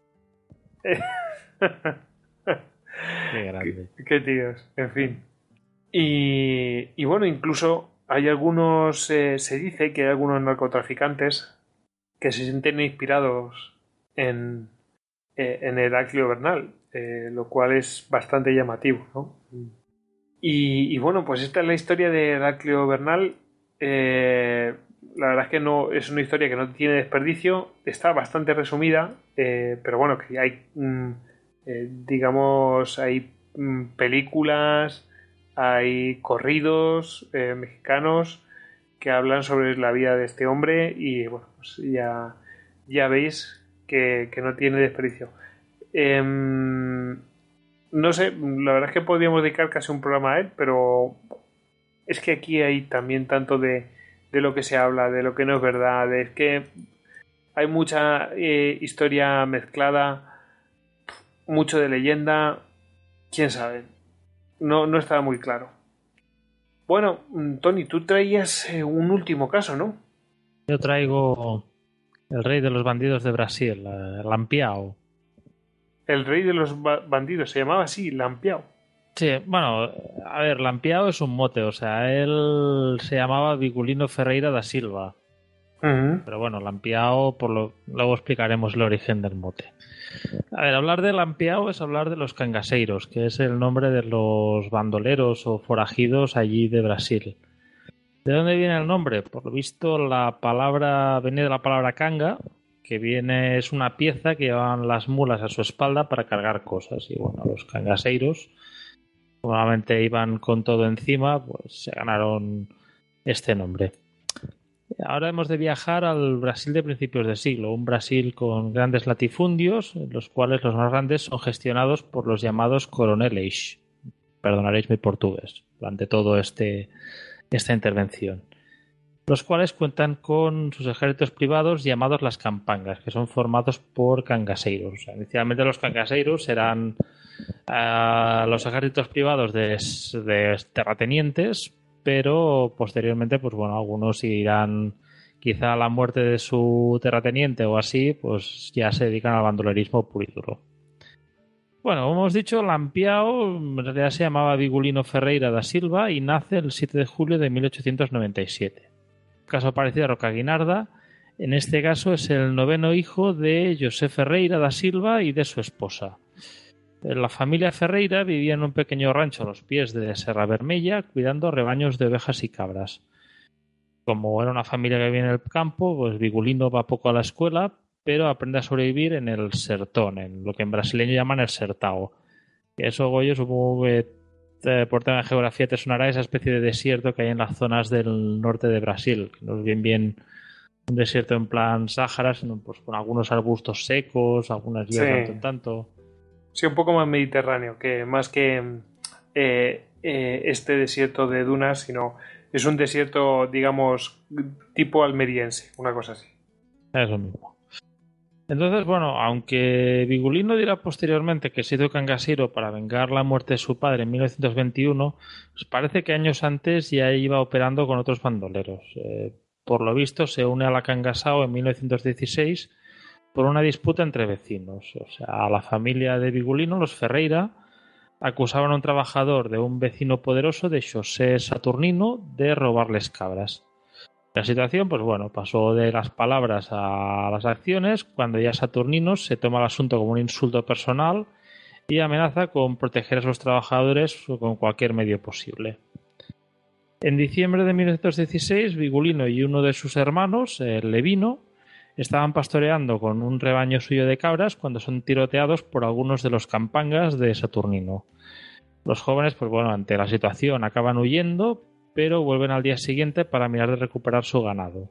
Qué grande. Qué, qué tíos, en fin. Y, y bueno, incluso hay algunos, eh, se dice que hay algunos narcotraficantes que se sienten inspirados en, eh, en Heraclio Bernal, eh, lo cual es bastante llamativo, ¿no? Y, y bueno, pues esta es la historia de Heraclio Bernal. Eh, la verdad es que no es una historia que no tiene desperdicio, está bastante resumida, eh, pero bueno, que hay, mm, eh, digamos, hay mm, películas, hay corridos eh, mexicanos que hablan sobre la vida de este hombre y bueno, pues ya, ya veis que, que no tiene desperdicio. Eh, no sé, la verdad es que podríamos dedicar casi un programa a él, pero es que aquí hay también tanto de, de lo que se habla, de lo que no es verdad, de, es que hay mucha eh, historia mezclada, mucho de leyenda, quién sabe. No, no estaba muy claro. Bueno, Tony, tú traías eh, un último caso, ¿no? Yo traigo el rey de los bandidos de Brasil, eh, Lampiao. El rey de los ba- bandidos, se llamaba así, Lampiao. Sí, bueno, a ver, Lampiao es un mote, o sea, él se llamaba Vigulino Ferreira da Silva. Uh-huh. Pero bueno, Lampiao, por lo, luego explicaremos el origen del mote. A ver, hablar de Lampiao es hablar de los cangaseiros, que es el nombre de los bandoleros o forajidos allí de Brasil. ¿De dónde viene el nombre? Por lo visto, la palabra viene de la palabra canga, que viene es una pieza que llevan las mulas a su espalda para cargar cosas. Y bueno, los cangaseiros, normalmente iban con todo encima, pues se ganaron este nombre. Ahora hemos de viajar al Brasil de principios de siglo, un Brasil con grandes latifundios, en los cuales los más grandes son gestionados por los llamados coroneles. Perdonaréis mi portugués durante todo este esta intervención. Los cuales cuentan con sus ejércitos privados llamados las campangas, que son formados por cangaseiros. O sea, inicialmente los cangaseiros eran uh, los ejércitos privados de, de terratenientes, pero posteriormente, pues bueno, algunos irán quizá a la muerte de su terrateniente o así, pues ya se dedican al bandolerismo puro y duro. Bueno, como hemos dicho, Lampiao en realidad se llamaba Vigulino Ferreira da Silva y nace el siete de julio de mil ochocientos noventa y siete. Caso parecido a Rocaguinarda, en este caso es el noveno hijo de José Ferreira da Silva y de su esposa. La familia Ferreira vivía en un pequeño rancho a los pies de Serra Vermella, cuidando rebaños de ovejas y cabras. Como era una familia que vivía en el campo, pues Vigulino va poco a la escuela, pero aprende a sobrevivir en el sertón, en lo que en brasileño llaman el sertao. Eso, Goyo, supongo que eh, por tema de geografía te sonará esa especie de desierto que hay en las zonas del norte de Brasil, que no es bien bien un desierto en plan Sáhara, sino pues con algunos arbustos secos, algunas hierbas Sí. tanto en tanto. Sí, un poco más mediterráneo, que más que eh, eh, este desierto de dunas, sino es un desierto, digamos, tipo almeriense, una cosa así. Eso mismo. Entonces, bueno, aunque Vigulino dirá posteriormente que se hizo cangasero para vengar la muerte de su padre en mil novecientos veintiuno, pues parece que años antes ya iba operando con otros bandoleros. Eh, por lo visto, se une a la Cangasao en mil novecientos dieciséis por una disputa entre vecinos. O sea, a la familia de Vigulino, los Ferreira, acusaban a un trabajador de un vecino poderoso de José Saturnino de robarles cabras. La situación, pues bueno, pasó de las palabras a las acciones, cuando ya Saturnino se toma el asunto como un insulto personal y amenaza con proteger a sus trabajadores con cualquier medio posible. En diciembre de mil novecientos dieciséis, Vigulino y uno de sus hermanos, el Levino, estaban pastoreando con un rebaño suyo de cabras cuando son tiroteados por algunos de los campangas de Saturnino. Los jóvenes, pues bueno, ante la situación acaban huyendo, pero vuelven al día siguiente para mirar de recuperar su ganado.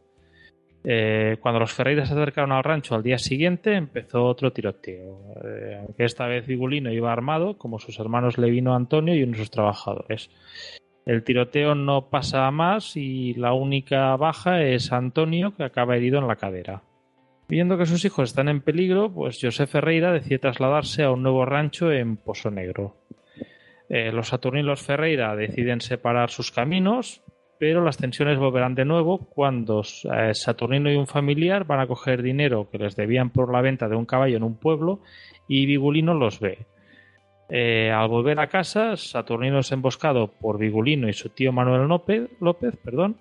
Eh, cuando los Ferreira se acercaron al rancho al día siguiente, empezó otro tiroteo. Eh, aunque esta vez Vigulino iba armado, como sus hermanos Levino, Antonio y uno de sus trabajadores. El tiroteo no pasa a más y la única baja es Antonio, que acaba herido en la cadera. Viendo que sus hijos están en peligro, pues José Ferreira decide trasladarse a un nuevo rancho en Pozo Negro. Eh, los Saturninos Ferreira deciden separar sus caminos, pero las tensiones volverán de nuevo cuando eh, Saturnino y un familiar van a coger dinero que les debían por la venta de un caballo en un pueblo y Vigulino los ve. Eh, al volver a casa, Saturnino es emboscado por Vigulino y su tío Manuel López, López perdón.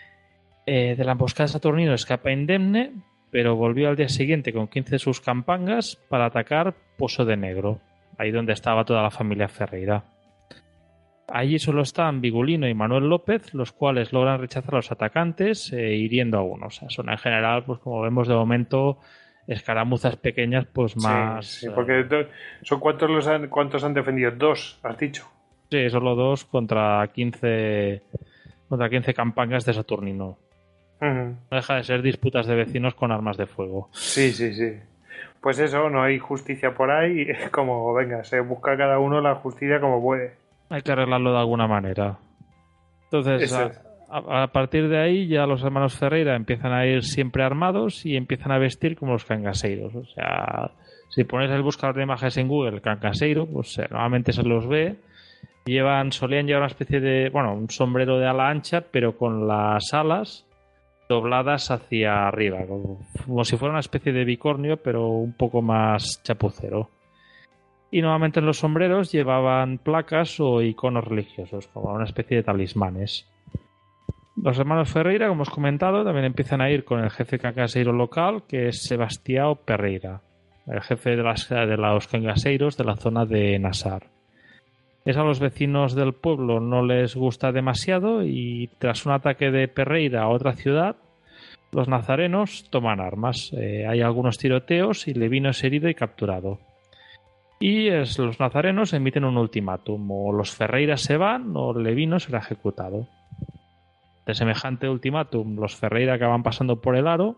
Eh, de la emboscada Saturnino escapa indemne, pero volvió al día siguiente con quince de sus campangas para atacar Pozo de Negro, ahí donde estaba toda la familia Ferreira. Allí solo están Vigulino y Manuel López, los cuales logran rechazar a los atacantes, eh, hiriendo a uno. O sea, son en general, pues como vemos de momento, escaramuzas pequeñas, pues más... Sí, sí, porque do- son cuántos los han, cuántos han defendido, dos, has dicho. Sí, solo dos contra quince contra quince campangas de Saturnino. Uh-huh. No deja de ser disputas de vecinos con armas de fuego. Sí, sí, sí. Pues eso, no hay justicia por ahí, como venga, se busca cada uno la justicia como puede. Hay que arreglarlo de alguna manera. Entonces, a, a, a partir de ahí ya los hermanos Ferreira empiezan a ir siempre armados y empiezan a vestir como los cangaseiros. O sea, Si pones el buscador de imágenes en Google, Cangaceiro, pues eh, normalmente se los ve. Llevan, solían llevar una especie de, bueno, un sombrero de ala ancha, pero con las alas dobladas hacia arriba, como, como si fuera una especie de bicornio, pero un poco más chapucero. Y normalmente en los sombreros llevaban placas o iconos religiosos, como una especie de talismanes. Los hermanos Ferreira, como os he comentado, también empiezan a ir con el jefe cangaceiro local, que es Sebastião Pereira, el jefe de, las, de los cangaseiros de la zona de Nassar. Es a los vecinos del pueblo no les gusta demasiado y tras un ataque de Pereira a otra ciudad, los nazarenos toman armas. Eh, hay algunos tiroteos y Levino es herido y capturado. Y es, los nazarenos emiten un ultimátum: o los Ferreira se van o Levino será ejecutado. De semejante ultimátum, los Ferreira acaban pasando por el aro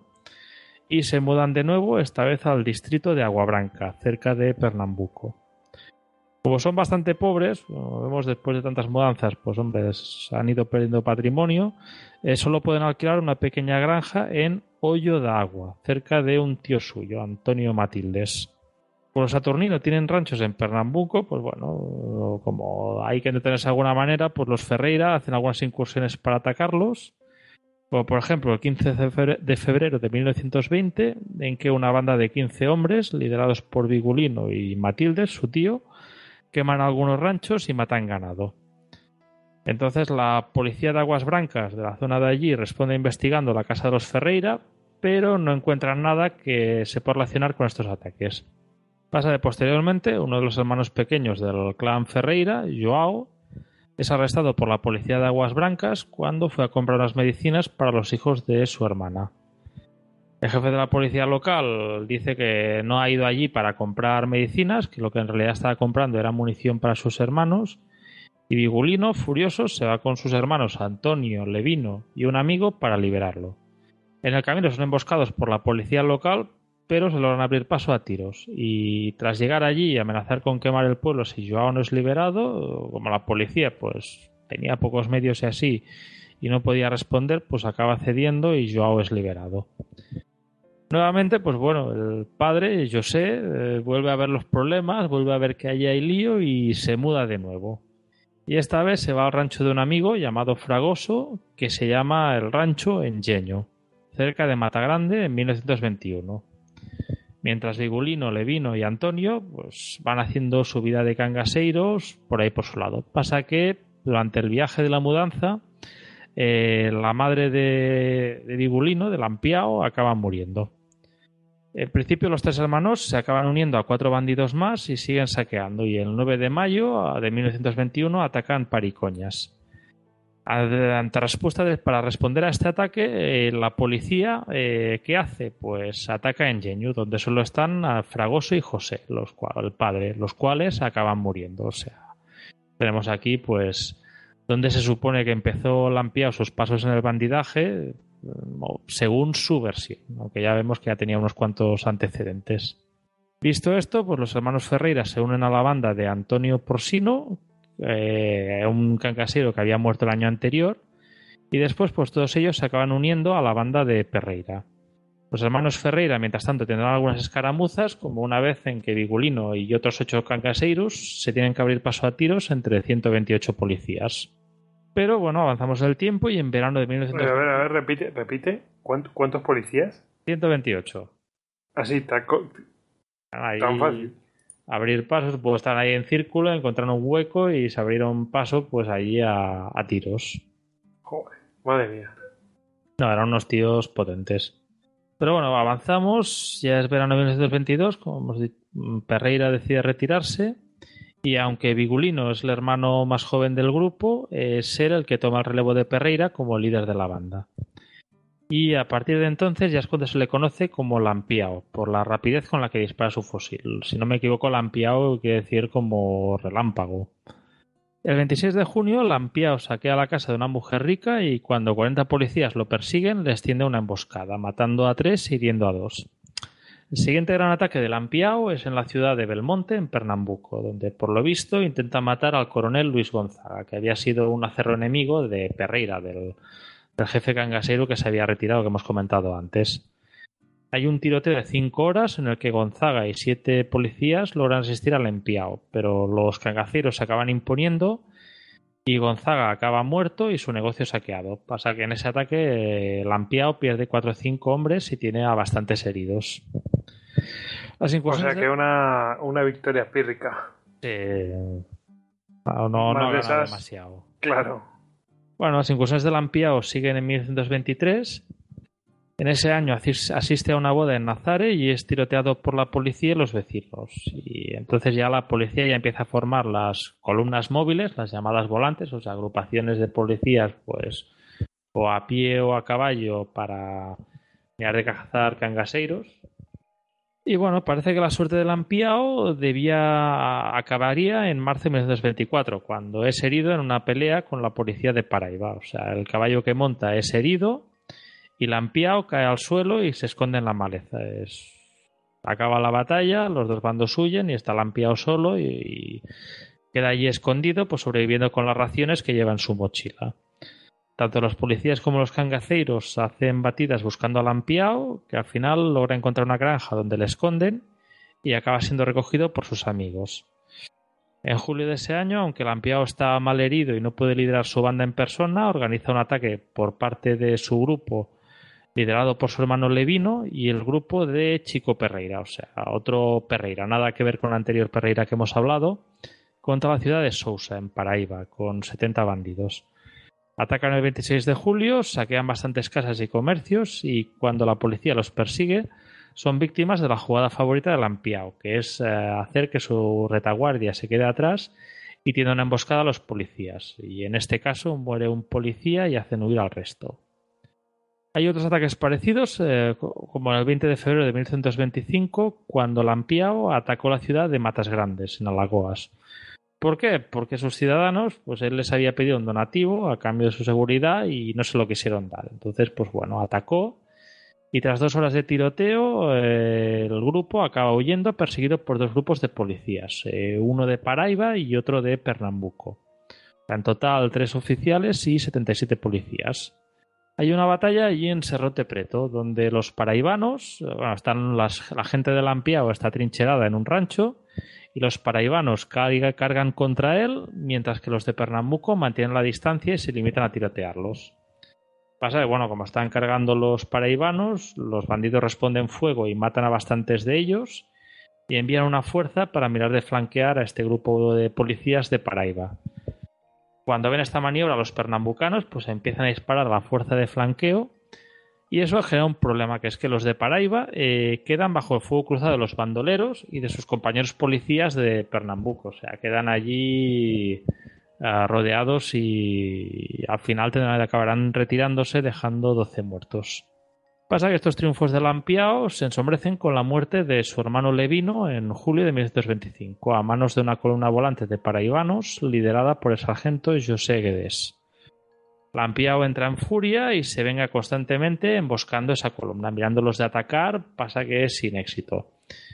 y se mudan de nuevo, esta vez al distrito de Agua Branca, cerca de Pernambuco. Como son bastante pobres, como vemos después de tantas mudanzas, pues hombre, han ido perdiendo patrimonio, eh, solo pueden alquilar una pequeña granja en Hoyo da Agua, cerca de un tío suyo, Antonio Matildes. Como los Saturnino tienen ranchos en Pernambuco, pues bueno, como hay que detenerse de alguna manera, pues los Ferreira hacen algunas incursiones para atacarlos. Como por ejemplo el quince de febrero de mil novecientos veinte, en que una banda de quince hombres, liderados por Vigulino y Matildes, su tío, queman algunos ranchos y matan ganado. Entonces la policía de Aguas Brancas de la zona de allí responde investigando la casa de los Ferreira, pero no encuentran nada que se pueda relacionar con estos ataques. Pasa de posteriormente, uno de los hermanos pequeños del clan Ferreira, João, es arrestado por la policía de Aguas Brancas cuando fue a comprar unas medicinas para los hijos de su hermana. El jefe de la policía local dice que no ha ido allí para comprar medicinas, que lo que en realidad estaba comprando era munición para sus hermanos, y Vigulino, furioso, se va con sus hermanos Antonio, Levino y un amigo para liberarlo. En el camino son emboscados por la policía local, pero se logran abrir paso a tiros, y tras llegar allí y amenazar con quemar el pueblo si João no es liberado, como la policía pues tenía pocos medios y así y no podía responder, pues acaba cediendo y João es liberado. Nuevamente, pues bueno, el padre, José, eh, vuelve a ver los problemas, vuelve a ver que allí hay lío y se muda de nuevo. Y esta vez se va al rancho de un amigo llamado Fragoso, que se llama el Rancho Engenho, cerca de Matagrande, en mil novecientos veintiuno. Mientras Vigulino, Levino y Antonio pues van haciendo su vida de cangaseiros por ahí por su lado. Pasa que durante el viaje de la mudanza, eh, la madre de, de Vigulino, de Lampiao, acaba muriendo. En principio los tres hermanos se acaban uniendo a cuatro bandidos más y siguen saqueando, y el nueve de mayo de mil novecientos veintiuno atacan Paricoñas. Ante respuesta de, para responder a este ataque, eh, la policía, eh, ¿qué hace? Pues ataca en Engenho, donde solo están Fragoso y José, los cual, el padre, los cuales acaban muriendo. O sea, tenemos aquí pues donde se supone que empezó Lampiao sus pasos en el bandidaje, según su versión, aunque ya vemos que ya tenía unos cuantos antecedentes. Visto esto, pues los hermanos Ferreira se unen a la banda de Antonio Porsino, eh, un cangaseiro que había muerto el año anterior, y después pues todos ellos se acaban uniendo a la banda de Pereira. Los hermanos Ferreira, mientras tanto, tendrán algunas escaramuzas, como una vez en que Vigulino y otros ocho cangaseiros se tienen que abrir paso a tiros entre ciento veintiocho policías. Pero bueno, avanzamos el tiempo y en verano de mil novecientos... A ver, a ver, repite, repite. ¿Cuántos, cuántos policías? ciento veintiocho. Así, tan, ahí, tan fácil. Abrir pasos, puedo estar ahí en círculo, encontrar un hueco y se abrieron paso pues allí a, a tiros. Joder, madre mía. No, eran unos tíos potentes. Pero bueno, avanzamos, ya es verano de mil novecientos veintidós, como hemos dicho, Pereira decide retirarse. Y aunque Vigulino es el hermano más joven del grupo, es él el que toma el relevo de Pereira como líder de la banda. Y a partir de entonces ya es cuando se le conoce como Lampiao, por la rapidez con la que dispara su fusil. Si no me equivoco, Lampiao quiere decir como relámpago. El veintiséis de junio, Lampiao saquea la casa de una mujer rica y cuando cuarenta policías lo persiguen, les tiende una emboscada, matando a tres y hiriendo a dos. El siguiente gran ataque de Lampiao es en la ciudad de Belmonte, en Pernambuco, donde por lo visto intenta matar al coronel Luis Gonzaga, que había sido un acero enemigo de Pereira, del, del jefe cangaseiro que se había retirado, que hemos comentado antes. Hay un tiroteo de cinco horas en el que Gonzaga y siete policías logran asistir al Lampiao, pero los cangaceiros se acaban imponiendo y Gonzaga acaba muerto y su negocio saqueado. Pasa que en ese ataque eh, Lampiao pierde cuatro o cinco hombres y tiene a bastantes heridos. Las O sea que una, una victoria pírrica. Eh, no, no, no ha ganado demasiado. Claro. Bueno, las incursiones de Lampiao siguen en mil novecientos veintitrés. En ese año asiste a una boda en Nazare y es tiroteado por la policía y los vecinos. Y entonces ya la policía ya empieza a formar las columnas móviles, las llamadas volantes, o sea, agrupaciones de policías, pues, o a pie o a caballo para mirar de cazar cangaseiros. Y bueno, parece que la suerte de Lampiao debía acabaría en marzo de mil novecientos veinticuatro, cuando es herido en una pelea con la policía de Paraíba. O sea, el caballo que monta es herido y Lampiao cae al suelo y se esconde en la maleza. Es... Acaba la batalla, los dos bandos huyen y está Lampiao solo y, y queda allí escondido, pues sobreviviendo con las raciones que lleva en su mochila. Tanto los policías como los cangaceiros hacen batidas buscando a Lampiao, que al final logra encontrar una granja donde le esconden y acaba siendo recogido por sus amigos. En julio de ese año, aunque Lampiao está mal herido y no puede liderar su banda en persona, organiza un ataque por parte de su grupo, liderado por su hermano Levino y el grupo de Chico Perreira, o sea, otro Perreira, nada que ver con el anterior Perreira que hemos hablado, contra la ciudad de Sousa, en Paraíba, con setenta bandidos. Atacan el veintiséis de julio, saquean bastantes casas y comercios y cuando la policía los persigue son víctimas de la jugada favorita de Lampiao, que es eh, hacer que su retaguardia se quede atrás y tiene una emboscada a los policías. Y en este caso muere un policía y hacen huir al resto. Hay otros ataques parecidos, eh, como el veinte de febrero de mil novecientos veinticinco, cuando Lampiao atacó la ciudad de Matas Grandes, en Alagoas. ¿Por qué? Porque sus ciudadanos, pues él les había pedido un donativo a cambio de su seguridad y no se lo quisieron dar. Entonces, pues bueno, atacó y tras dos horas de tiroteo, eh, el grupo acaba huyendo perseguido por dos grupos de policías, eh, uno de Paraíba y otro de Pernambuco. En total, tres oficiales y setenta y siete policías. Hay una batalla allí en Serrote Preto, donde los paraibanos, bueno, están las, la gente de Lampiao está trincherada en un rancho y los paraibanos cargan contra él, mientras que los de Pernambuco mantienen la distancia y se limitan a tirotearlos. Pasa que, bueno, como están cargando los paraibanos, los bandidos responden fuego y matan a bastantes de ellos y envían una fuerza para mirar de flanquear a este grupo de policías de Paraíba. Cuando ven esta maniobra los pernambucanos, pues empiezan a disparar a la fuerza de flanqueo y eso genera un problema, que es que los de Paraíba eh, quedan bajo el fuego cruzado de los bandoleros y de sus compañeros policías de Pernambuco. O sea, quedan allí uh, rodeados y al final tendrán, acabarán retirándose dejando doce muertos. Pasa que estos triunfos de Lampiao se ensombrecen con la muerte de su hermano Levino en julio de mil novecientos veinticinco a manos de una columna volante de paraibanos liderada por el sargento José Guedes. Lampiao entra en furia y se venga constantemente emboscando esa columna, mirándolos de atacar, pasa que es sin éxito.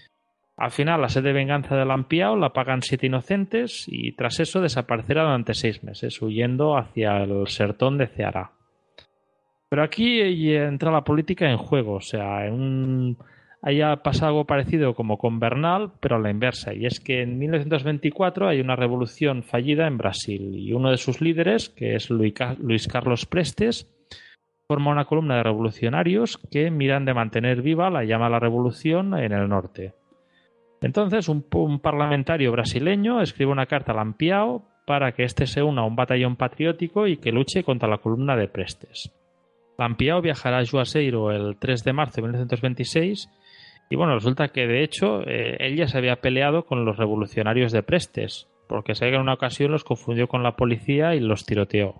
Al final, la sed de venganza de Lampiao la pagan siete inocentes y tras eso desaparecerá durante seis meses, huyendo hacia el sertón de Ceará. Pero aquí entra la política en juego, o sea, en un... haya pasado algo parecido como con Bernal, pero a la inversa, y es que en mil novecientos veinticuatro hay una revolución fallida en Brasil y uno de sus líderes, que es Luis Carlos Prestes, forma una columna de revolucionarios que miran de mantener viva la llama de la revolución en el norte. Entonces, un, un parlamentario brasileño escribe una carta a Lampiao para que éste se una a un batallón patriótico y que luche contra la columna de Prestes. Lampiao viajará a Juazeiro el tres de marzo de mil novecientos veintiséis y bueno, resulta que de hecho eh, él ya se había peleado con los revolucionarios de Prestes, porque se ve que en una ocasión los confundió con la policía y los tiroteó.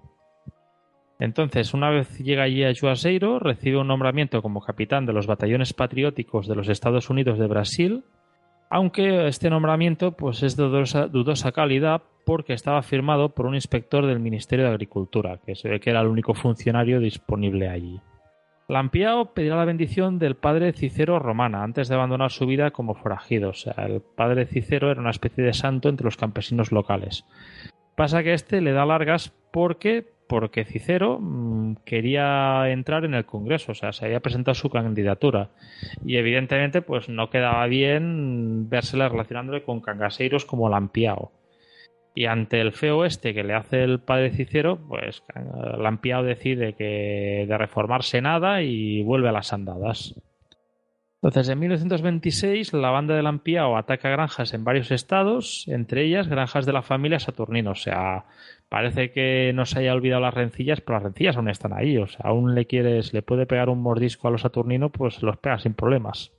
Entonces, una vez llega allí a Juazeiro, recibe un nombramiento como capitán de los batallones patrióticos de los Estados Unidos de Brasil, aunque este nombramiento pues es de dudosa, dudosa calidad porque estaba firmado por un inspector del Ministerio de Agricultura, que se ve que era el único funcionario disponible allí. Lampiao pedirá la bendición del padre Cicero Romana antes de abandonar su vida como forajido. O sea, el padre Cicero era una especie de santo entre los campesinos locales. Pasa que este le da largas porque porque Cicero mmm, quería entrar en el Congreso, o sea, se había presentado su candidatura y evidentemente pues no quedaba bien vérsela relacionándole con cangaseiros como Lampiao. Y ante el feo este que le hace el padre Cicero, pues Lampiao decide que de reformarse nada y vuelve a las andadas. Entonces, en mil novecientos veintiséis, la banda de Lampiao ataca granjas en varios estados, entre ellas granjas de la familia Saturnino. O sea, parece que no se haya olvidado las rencillas, pero las rencillas aún están ahí. O sea, aún le quieres, le puede pegar un mordisco a los Saturnino, pues los pega sin problemas.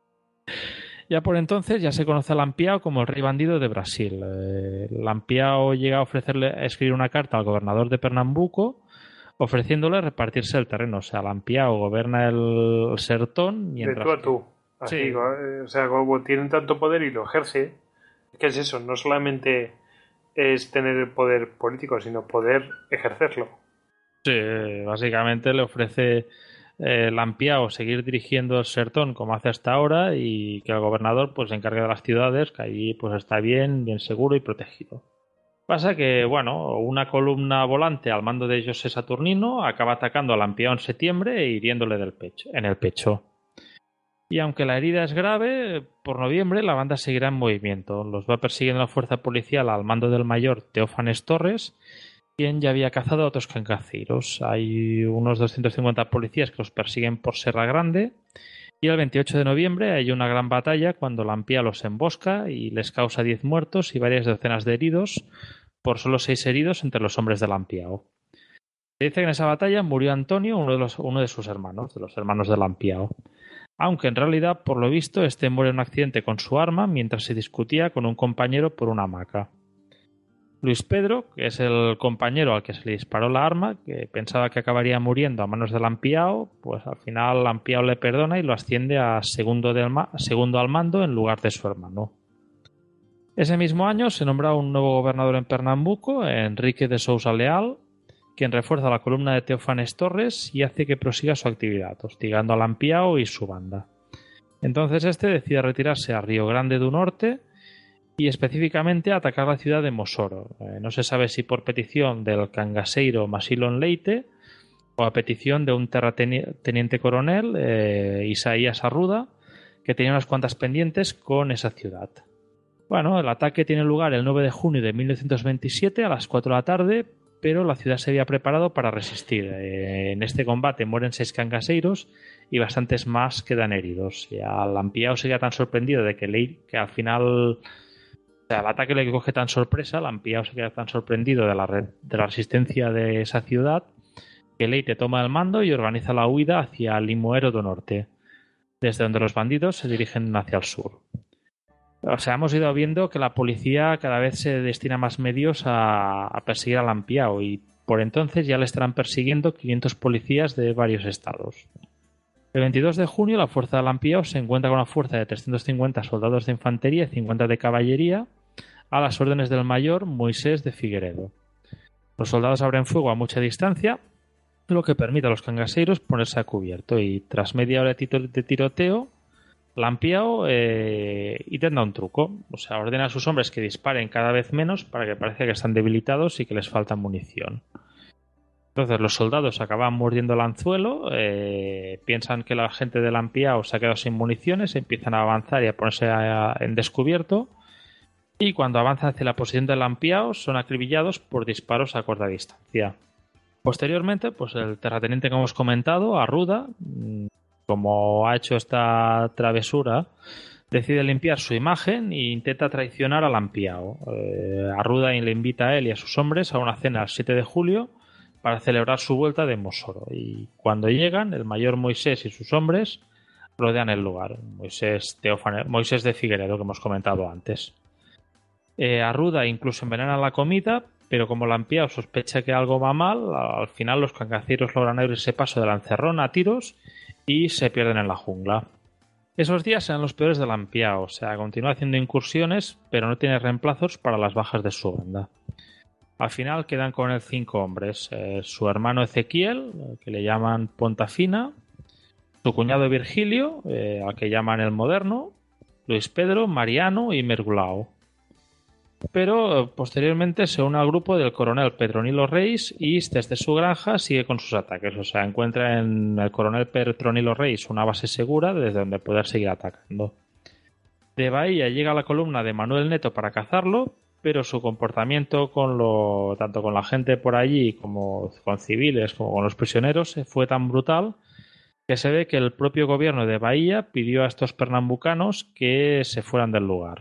Ya por entonces ya se conoce a Lampiao como el rey bandido de Brasil. Eh, Lampiao llega a ofrecerle a escribir una carta al gobernador de Pernambuco ofreciéndole repartirse el terreno. O sea, Lampiao gobierna el, el sertón mientras... De tú a tú. Así, sí. O sea, como tienen tanto poder y lo ejerce, ¿qué es eso? No solamente es tener el poder político, sino poder ejercerlo. Sí, básicamente le ofrece eh, Lampiao seguir dirigiendo el sertón como hace hasta ahora y que el gobernador pues se encargue de las ciudades, que allí pues está bien, bien seguro y protegido. Pasa que, bueno, una columna volante al mando de José Saturnino acaba atacando a Lampiao en septiembre e hiriéndole del pecho, en el pecho. Y aunque la herida es grave, por noviembre la banda seguirá en movimiento. Los va persiguiendo la fuerza policial al mando del mayor Teófanes Torres, quien ya había cazado a otros cangaceiros. Hay unos doscientos cincuenta policías que los persiguen por Serra Grande. Y el veintiocho de noviembre hay una gran batalla cuando Lampiao los embosca y les causa diez muertos y varias decenas de heridos, por solo seis heridos entre los hombres de Lampiao. Se dice que en esa batalla murió Antonio, uno de, los, uno de sus hermanos, de los hermanos de Lampiao. Aunque en realidad, por lo visto, este muere en un accidente con su arma mientras se discutía con un compañero por una hamaca. Luis Pedro, que es el compañero al que se le disparó la arma, que pensaba que acabaría muriendo a manos de Lampiao, pues al final Lampiao le perdona y lo asciende a segundo, del ma- segundo al mando en lugar de su hermano. Ese mismo año se nombra un nuevo gobernador en Pernambuco, Enrique de Sousa Leal, quien refuerza la columna de Teófanes Torres y hace que prosiga su actividad, hostigando a Lampiao y su banda. Entonces este decide retirarse a Río Grande do Norte y específicamente atacar la ciudad de Mosoro. Eh, no se sabe si por petición del cangaseiro Masilon Leite o a petición de un terrateniente coronel, eh, Isaías Arruda, que tenía unas cuantas pendientes con esa ciudad. Bueno, el ataque tiene lugar el nueve de junio de mil novecientos veintisiete a las cuatro de la tarde, pero la ciudad se había preparado para resistir. Eh, en este combate mueren seis cangaseiros y bastantes más quedan heridos. Y a Lampiao se queda tan sorprendido de que, le, que al final... O sea, el ataque le coge tan sorpresa, Lampiao se queda tan sorprendido de la, re, de la resistencia de esa ciudad, que Leite toma el mando y organiza la huida hacia Limoeiro do Norte, desde donde los bandidos se dirigen hacia el sur. O sea, hemos ido viendo que la policía cada vez se destina más medios a, a perseguir a Lampiao y por entonces ya le estarán persiguiendo quinientos policías de varios estados. El veintidós de junio la fuerza de Lampiao se encuentra con una fuerza de trescientos cincuenta soldados de infantería y cincuenta de caballería a las órdenes del mayor Moisés de Figueiredo. Los soldados abren fuego a mucha distancia, lo que permite a los cangaseiros ponerse a cubierto y tras media hora de tiroteo, Lampiao eh, intenta un truco, o sea, ordena a sus hombres que disparen cada vez menos para que parezca que están debilitados y que les falta munición. Entonces los soldados acaban mordiendo el anzuelo, eh, piensan que la gente de Lampiao se ha quedado sin municiones, empiezan a avanzar y a ponerse a, a, en descubierto y cuando avanzan hacia la posición de Lampiao son acribillados por disparos a corta distancia. Posteriormente, pues el terrateniente que hemos comentado, Arruda, como ha hecho esta travesura, decide limpiar su imagen e intenta traicionar a Lampiao. Eh, Arruda le invita a él y a sus hombres a una cena el siete de julio para celebrar su vuelta de Mosoro. Y cuando llegan, el mayor Moisés y sus hombres rodean el lugar. Moisés, Teófane, Moisés de Figueiredo, que hemos comentado antes. Eh, Arruda incluso envenena la comida, pero como Lampiao sospecha que algo va mal, al final los cangaceiros logran abrirse paso de la encerrona a tiros y se pierden en la jungla. Esos días serán los peores de Lampiao, o sea, continúa haciendo incursiones, pero no tiene reemplazos para las bajas de su banda. Al final quedan con él cinco hombres, eh, su hermano Ezequiel, que le llaman Pontafina, su cuñado Virgilio, eh, al que llaman el Moderno, Luis Pedro, Mariano y Mergulao. Pero eh, posteriormente se une al grupo del coronel Petronilo Reis y desde su granja sigue con sus ataques. O sea, encuentra en el coronel Petronilo Reis una base segura desde donde poder seguir atacando. De Bahía llega a la columna de Manuel Neto para cazarlo, pero su comportamiento con lo, tanto con la gente por allí como con civiles como con los prisioneros fue tan brutal que se ve que el propio gobierno de Bahía pidió a estos pernambucanos que se fueran del lugar.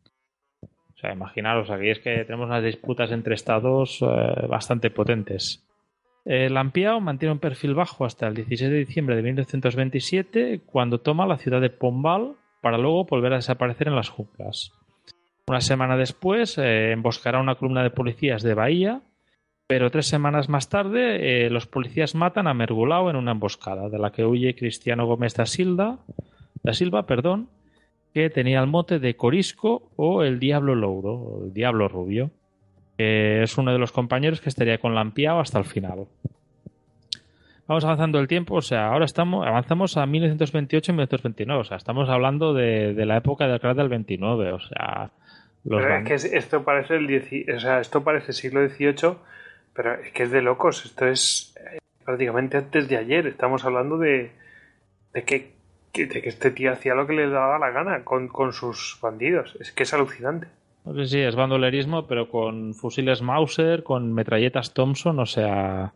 O sea, imaginaros, aquí es que tenemos unas disputas entre estados eh, bastante potentes. El Lampiao mantiene un perfil bajo hasta el dieciséis de diciembre de mil novecientos veintisiete, cuando toma la ciudad de Pombal para luego volver a desaparecer en las junglas. Una semana después eh, emboscará una columna de policías de Bahía, pero tres semanas más tarde eh, los policías matan a Mergulao en una emboscada, de la que huye Cristiano Gómez da Silva, da Silva, perdón, que tenía el mote de Corisco o el Diablo Louro, o el Diablo Rubio, que es uno de los compañeros que estaría con Lampiao hasta el final. Vamos avanzando el tiempo, o sea, ahora estamos avanzamos a mil novecientos veintiocho y mil novecientos veintinueve, o sea, estamos hablando de, de la época del crack del veintinueve, o sea... Los pero es que esto parece el dieci, o sea, esto parece siglo dieciocho, pero es que es de locos, esto es prácticamente antes de ayer, estamos hablando de, de, que, de que este tío hacía lo que le daba la gana con, con sus bandidos, es que es alucinante. No sé si es bandolerismo, pero con fusiles Mauser, con metralletas Thompson, o sea,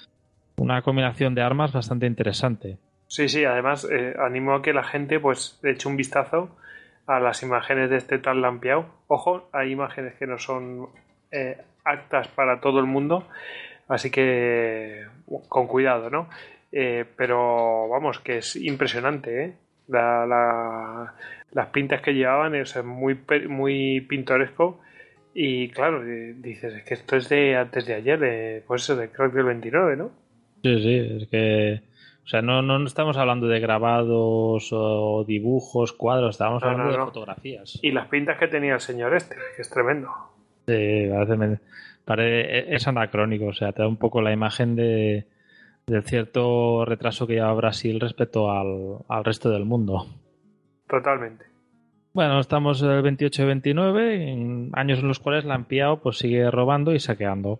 una combinación de armas bastante interesante. Sí, sí, además eh, animo a que la gente pues eche un vistazo a las imágenes de este tal Lampiao. Ojo, hay imágenes que no son eh, aptas para todo el mundo, así que con cuidado, ¿no? Eh, pero vamos, que es impresionante, ¿eh? La, la, las pintas que llevaban es muy, muy pintoresco y claro, dices, es que esto es de antes de ayer, de, pues eso, de creo que el veintinueve, ¿no? Sí, sí, es que... O sea, no, no estamos hablando de grabados o dibujos, cuadros, estábamos no, hablando no, no. de fotografías. Y las pintas que tenía el señor este, que es tremendo. Sí, parece, parece, es anacrónico, o sea, te da un poco la imagen de, del cierto retraso que lleva Brasil respecto al, al resto del mundo. Totalmente. Bueno, estamos en el veintiocho y veintinueve, en años en los cuales Lampiao pues, sigue robando y saqueando.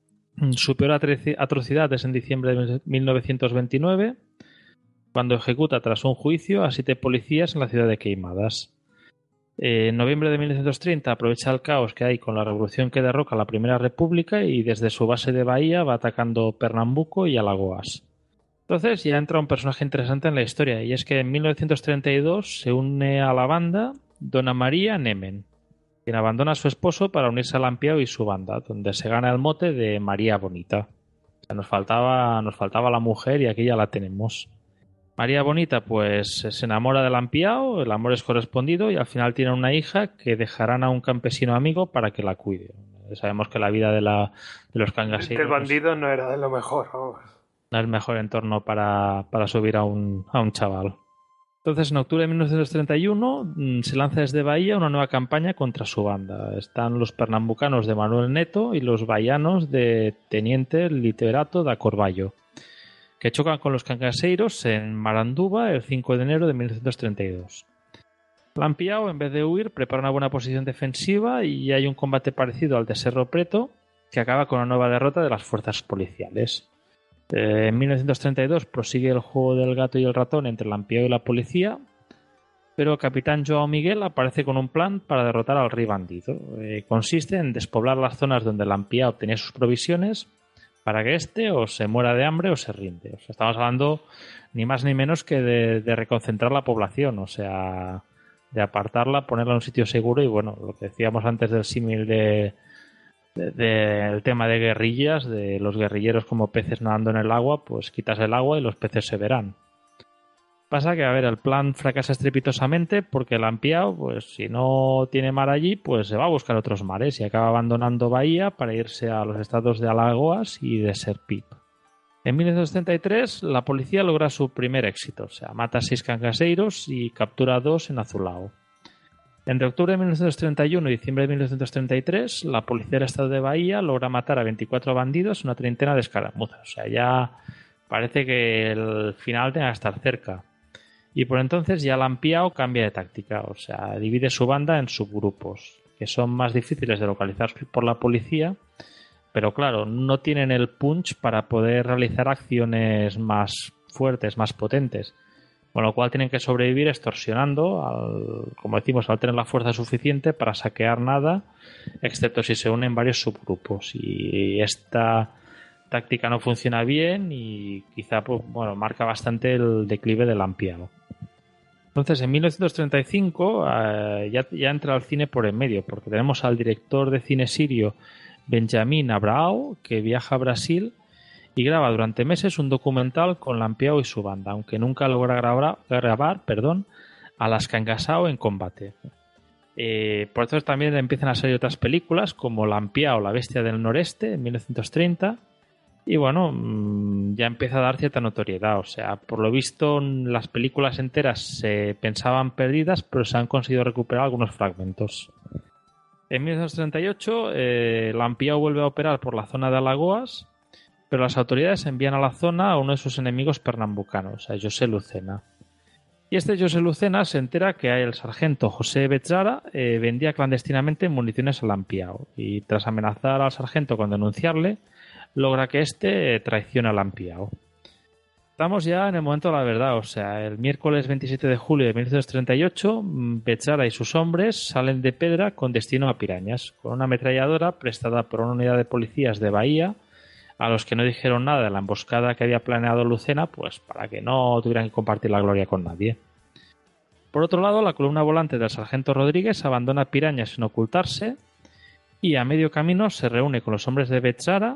Su peor atrocidad es en diciembre de mil novecientos veintinueve, cuando ejecuta tras un juicio a siete policías en la ciudad de Queimadas. En noviembre de mil novecientos treinta aprovecha el caos que hay con la revolución que derroca la Primera República y desde su base de Bahía va atacando Pernambuco y Alagoas. Entonces ya entra un personaje interesante en la historia, y es que en mil novecientos treinta y dos se une a la banda Dona María Nemen, quien abandona a su esposo para unirse a Lampiao y su banda, donde se gana el mote de María Bonita. O sea, nos faltaba, nos faltaba la mujer y aquí ya la tenemos. María Bonita pues se enamora de Lampiao, el amor es correspondido y al final tiene una hija que dejarán a un campesino amigo para que la cuide. Sabemos que la vida de, la, de los cangaseiros... El bandido no era de lo mejor, vamos. No es el mejor entorno para, para subir a un, a un chaval. Entonces, en octubre de mil novecientos treinta y uno se lanza desde Bahía una nueva campaña contra su banda. Están los pernambucanos de Manuel Neto y los bahianos de Teniente Literato da Corballo, que chocan con los cangaseiros en Maranduba el cinco de enero de mil novecientos treinta y dos. Lampiao, en vez de huir, prepara una buena posición defensiva y hay un combate parecido al de Cerro Preto, que acaba con una nueva derrota de las fuerzas policiales. En mil novecientos treinta y dos prosigue el juego del gato y el ratón entre Lampiao y la policía, pero el capitán Joao Miguel aparece con un plan para derrotar al rey bandido. Eh, consiste en despoblar las zonas donde Lampiao obtenía sus provisiones para que éste o se muera de hambre o se rinde. O sea, estamos hablando ni más ni menos que de, de reconcentrar la población, o sea, de apartarla, ponerla en un sitio seguro y bueno, lo que decíamos antes del símil de del de, de tema de guerrillas, de los guerrilleros como peces nadando en el agua, pues quitas el agua y los peces se verán. Pasa que, a ver, el plan fracasa estrepitosamente porque Lampiao, pues si no tiene mar allí, pues se va a buscar otros mares y acaba abandonando Bahía para irse a los estados de Alagoas y de Serpip. En mil novecientos setenta y tres la policía logra su primer éxito, o sea, mata a seis cangaseiros y captura a dos en Azulao. Entre octubre de mil novecientos treinta y uno y diciembre de mil novecientos treinta y tres, la policía del estado de Bahía logra matar a veinticuatro bandidos y una treintena de escaramuzas. O sea, ya parece que el final tenga que estar cerca. Y por entonces ya Lampiao cambia de táctica, o sea, divide su banda en subgrupos, que son más difíciles de localizar por la policía, pero claro, no tienen el punch para poder realizar acciones más fuertes, más potentes. Con lo cual tienen que sobrevivir extorsionando, al, como decimos, al tener la fuerza suficiente para saquear nada, excepto si se unen varios subgrupos. Y esta táctica no funciona bien y quizá pues, bueno, marca bastante el declive del Lampiao. Entonces, en mil novecientos treinta y cinco eh, ya, ya entra al cine por en medio, porque tenemos al director de cine sirio Benjamin Abrao, que viaja a Brasil y graba durante meses un documental con Lampiao y su banda, aunque nunca logra grabar, grabar perdón, a las Kangasáu en combate. Eh, por eso también empiezan a salir otras películas como Lampiao, la bestia del noreste, en mil novecientos treinta, y bueno, mmm, ya empieza a dar cierta notoriedad. O sea, por lo visto las películas enteras se pensaban perdidas, pero se han conseguido recuperar algunos fragmentos. En mil novecientos treinta y ocho, eh, Lampiao vuelve a operar por la zona de Alagoas, pero las autoridades envían a la zona a uno de sus enemigos pernambucanos, a José Lucena. Y este José Lucena se entera que el sargento José Betzara eh, vendía clandestinamente municiones a Lampiao, y tras amenazar al sargento con denunciarle, logra que éste eh, traicione a Lampiao. Estamos ya en el momento de la verdad, o sea, el miércoles veintisiete de julio de mil novecientos treinta y ocho, Betzara y sus hombres salen de Pedra con destino a Pirañas, con una ametralladora prestada por una unidad de policías de Bahía, a los que no dijeron nada de la emboscada que había planeado Lucena, pues para que no tuvieran que compartir la gloria con nadie. Por otro lado, la columna volante del sargento Rodríguez abandona Pirañas sin ocultarse y a medio camino se reúne con los hombres de Betzara,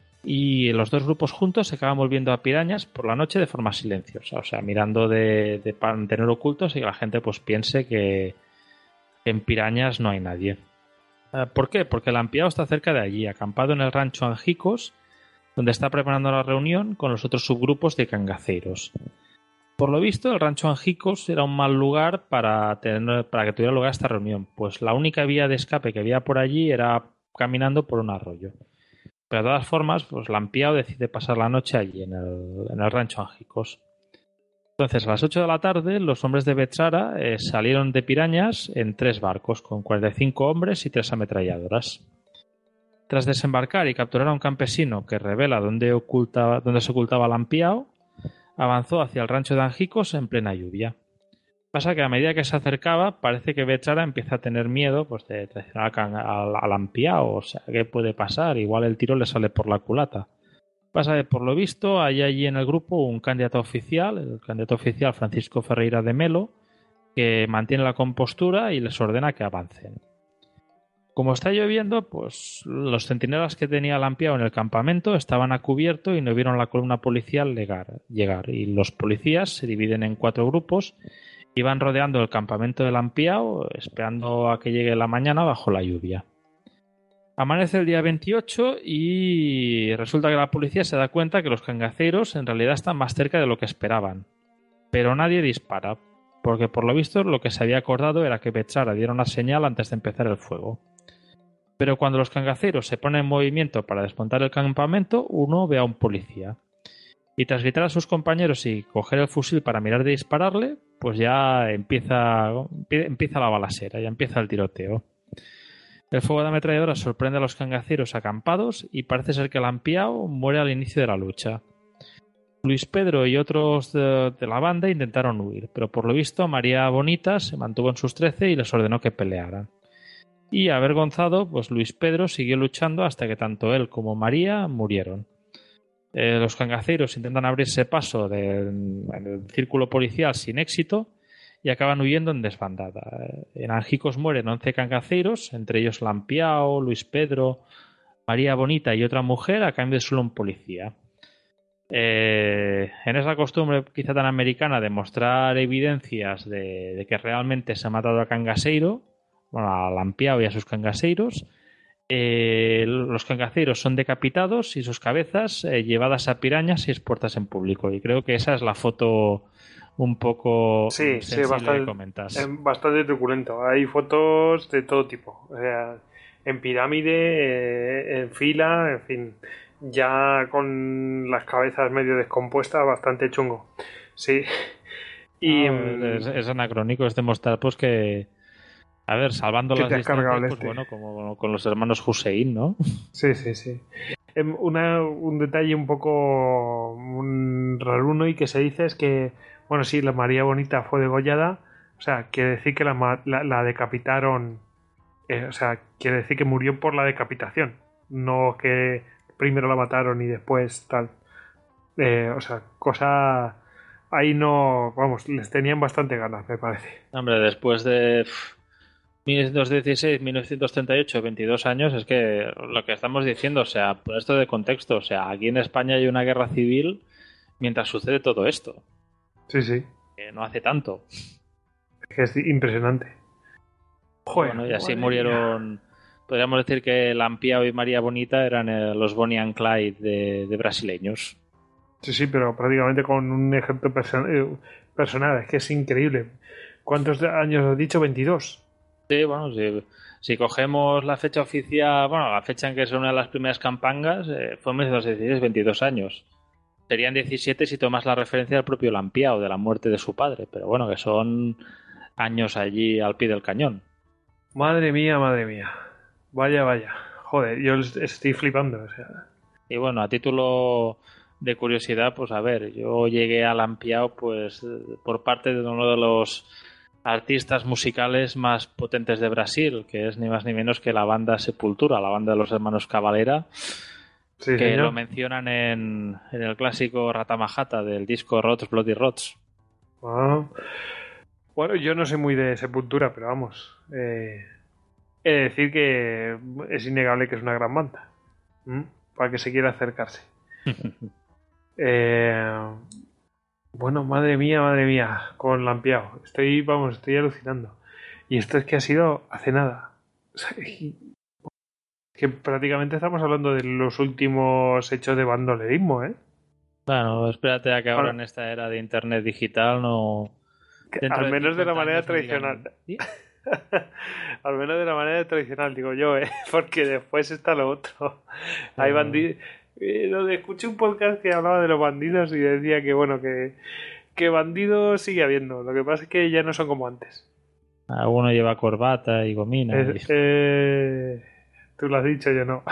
y los dos grupos juntos se acaban volviendo a Pirañas por la noche de forma silenciosa, o sea, mirando de, de mantener ocultos y que la gente pues piense que en Pirañas no hay nadie. ¿Por qué? Porque Lampiao está cerca de allí, acampado en el rancho Angicos, donde está preparando la reunión con los otros subgrupos de cangaceiros. Por lo visto, el rancho Angicos era un mal lugar para, tener, para que tuviera lugar esta reunión, pues la única vía de escape que había por allí era caminando por un arroyo. Pero de todas formas, pues Lampiao decide pasar la noche allí, en el, en el rancho Angicos. Entonces, a las ocho de la tarde, los hombres de Betzara eh, salieron de Pirañas en tres barcos, con cuarenta y cinco hombres y tres ametralladoras. Tras desembarcar y capturar a un campesino que revela dónde, oculta, dónde se ocultaba Lampiao, avanzó hacia el rancho de Angicos en plena lluvia. Pasa que a medida que se acercaba, parece que Betzara empieza a tener miedo pues, de traicionar a, a, a Lampiao. O sea, ¿qué puede pasar? Igual el tiro le sale por la culata. Pasa que, por lo visto, hay allí en el grupo un candidato oficial, el candidato oficial Francisco Ferreira de Melo, que mantiene la compostura y les ordena que avancen. Como está lloviendo, pues los centinelas que tenía Lampiao en el campamento estaban a cubierto y no vieron la columna policial llegar, llegar. Y los policías se dividen en cuatro grupos y van rodeando el campamento de Lampiao, esperando a que llegue la mañana bajo la lluvia. Amanece el día veintiocho y resulta que la policía se da cuenta que los cangaceiros en realidad están más cerca de lo que esperaban. Pero nadie dispara, porque por lo visto lo que se había acordado era que Betzara diera una señal antes de empezar el fuego. Pero cuando los cangaceiros se ponen en movimiento para desmontar el campamento, uno ve a un policía. Y tras gritar a sus compañeros y coger el fusil para mirar de dispararle, pues ya empieza, empieza la balacera, ya empieza el tiroteo. El fuego de ametralladora sorprende a los cangaceiros acampados y parece ser que Lampiao muere al inicio de la lucha. Luis Pedro y otros de, de la banda intentaron huir, pero por lo visto María Bonita se mantuvo en sus trece y les ordenó que pelearan. Y avergonzado, pues Luis Pedro siguió luchando hasta que tanto él como María murieron. Eh, los cangaceiros intentan abrirse paso de, en el círculo policial sin éxito y acaban huyendo en desbandada. En Angicos mueren once cangaceiros, entre ellos Lampiao, Luis Pedro, María Bonita y otra mujer, a cambio de solo un policía. Eh, en esa costumbre quizá tan americana de mostrar evidencias de, de que realmente se ha matado a cangaseiro, bueno, a Lampiao y a sus cangaceiros, eh, los cangaceiros son decapitados y sus cabezas eh, llevadas a Pirañas y expuestas en público. Y creo que esa es la foto un poco sí, sensible sí, bastante, que comentas. Es bastante truculento. Hay fotos de todo tipo. O sea, en pirámide, eh, en fila, en fin. Ya con las cabezas medio descompuestas, bastante chungo. Sí. Y ah, es, es anacrónico, es demostrar pues que A ver, salvando ¿Qué las te has cargado distancias, el pues este? bueno, como con los hermanos Hussein, ¿no? Sí, sí, sí. Em, Una, un detalle un poco un raruno y que se dice es que, bueno, sí, la María Bonita fue degollada, o sea, quiere decir que la, ma- la, la decapitaron, eh, o sea, quiere decir que murió por la decapitación, no que primero la mataron y después tal. Eh, o sea, cosa... Ahí no, vamos, les tenían bastante ganas, me parece. Hombre, después de pff, mil novecientos dieciséis, mil novecientos treinta y ocho, veintidós años, es que lo que estamos diciendo, o sea, por esto de contexto, o sea, aquí en España hay una guerra civil mientras sucede todo esto, Sí, sí, que no hace tanto. es que es impresionante. Y Joder, bueno, y así madre mía. murieron, podríamos decir que Lampiao y María Bonita eran eh, los Bonnie and Clyde de, de brasileños. Sí, sí, pero prácticamente con un ejemplo perso- eh, personal, es que es increíble. ¿Cuántos años has dicho? veintidós. Sí, bueno, si, si cogemos la fecha oficial, bueno, la fecha en que es una de las primeras campangas, eh, fue en mil novecientos dieciséis, veintidós años. Serían diecisiete si tomas la referencia del propio Lampiao, de la muerte de su padre, pero bueno, que son años allí al pie del cañón. Madre mía, madre mía. Vaya, vaya. Joder, yo es- estoy flipando. O sea. Y bueno, a título de curiosidad, pues a ver, yo llegué a Lampiao pues eh, por parte de uno de los artistas musicales más potentes de Brasil, que es ni más ni menos que la banda Sepultura, la banda de los hermanos Cavalera, Sí, que lo señor. mencionan en, en el clásico Ratamajata del disco Rots Bloody Rots. Ah. Bueno, yo no soy muy de Sepultura, pero vamos. Eh, he de decir que es innegable que es una gran banda. ¿Mm? Para que se quiera acercarse. Eh, bueno, madre mía, madre mía, con Lampiao. Estoy, vamos, estoy alucinando. Y esto es que ha sido hace nada. O sea, y- que prácticamente estamos hablando de los últimos hechos de bandolerismo, ¿eh? Bueno, espérate a que ahora Bueno, en esta era de internet digital no... que Dentro al de menos de la cincuenta manera años no digan... tradicional. "¿Sí? Al menos de la manera tradicional, digo yo, ¿eh? Porque después está lo otro. Hay Pero- bandidos. Escuché un podcast que hablaba de los bandidos y decía que, bueno, que, que bandidos sigue habiendo. Lo que pasa es que ya no son como antes. Alguno lleva corbata y gomina. Eh, y- eh, tú lo has dicho, yo no.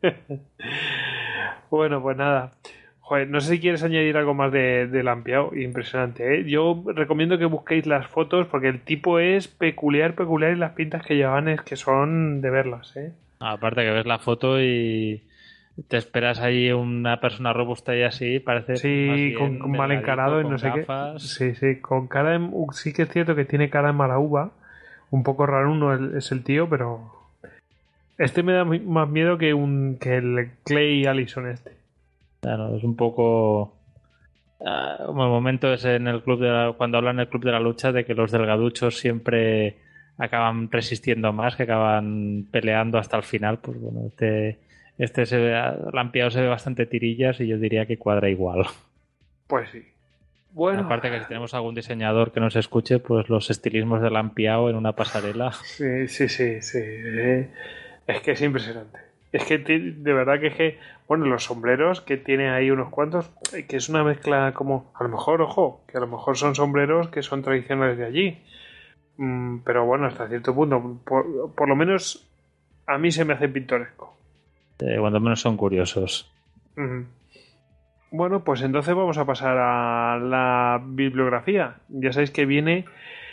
Bueno, pues nada. Joder, no sé si quieres añadir algo más de, de Lampiao. Impresionante, ¿eh? Yo recomiendo que busquéis las fotos porque el tipo es peculiar, peculiar y las pintas que llevan es que son de verlas, ¿eh? Aparte que ves la foto y te esperas ahí una persona robusta y así, parece más Sí, con, bien con mal delgadito, encarado y con no sé qué. gafas. Sí, sí, con cara de... Sí que es cierto que tiene cara de mala uva. Un poco raro uno el- es el tío, pero... Este me da mi- más miedo que un que el Clay Allison este. Claro, es un poco... ah, como el momento es en el club de la- cuando hablan en el club de la lucha de que los delgaduchos siempre acaban resistiendo más, que acaban peleando hasta el final. Pues bueno, este, este se ve, Lampiao se ve bastante tirillas y yo diría que cuadra igual. Pues sí. Bueno, Aparte que si tenemos algún diseñador que nos escuche, pues los estilismos de Lampiao en una pasarela. sí, sí, sí, sí. eh, Es que es impresionante. Es que ti- de verdad que es que, bueno, los sombreros que tiene ahí unos cuantos, eh, que es una mezcla como, a lo mejor, ojo, que a lo mejor son sombreros que son tradicionales de allí. Mm, pero bueno, hasta cierto punto, por, por lo menos a mí se me hace pintoresco. Eh, cuando menos son curiosos. Ujú. Bueno, pues entonces vamos a pasar a la bibliografía. Ya sabéis que viene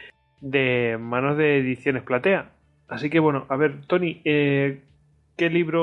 de manos de Ediciones Platea. Así que bueno, a ver, Tony, eh, ¿qué libro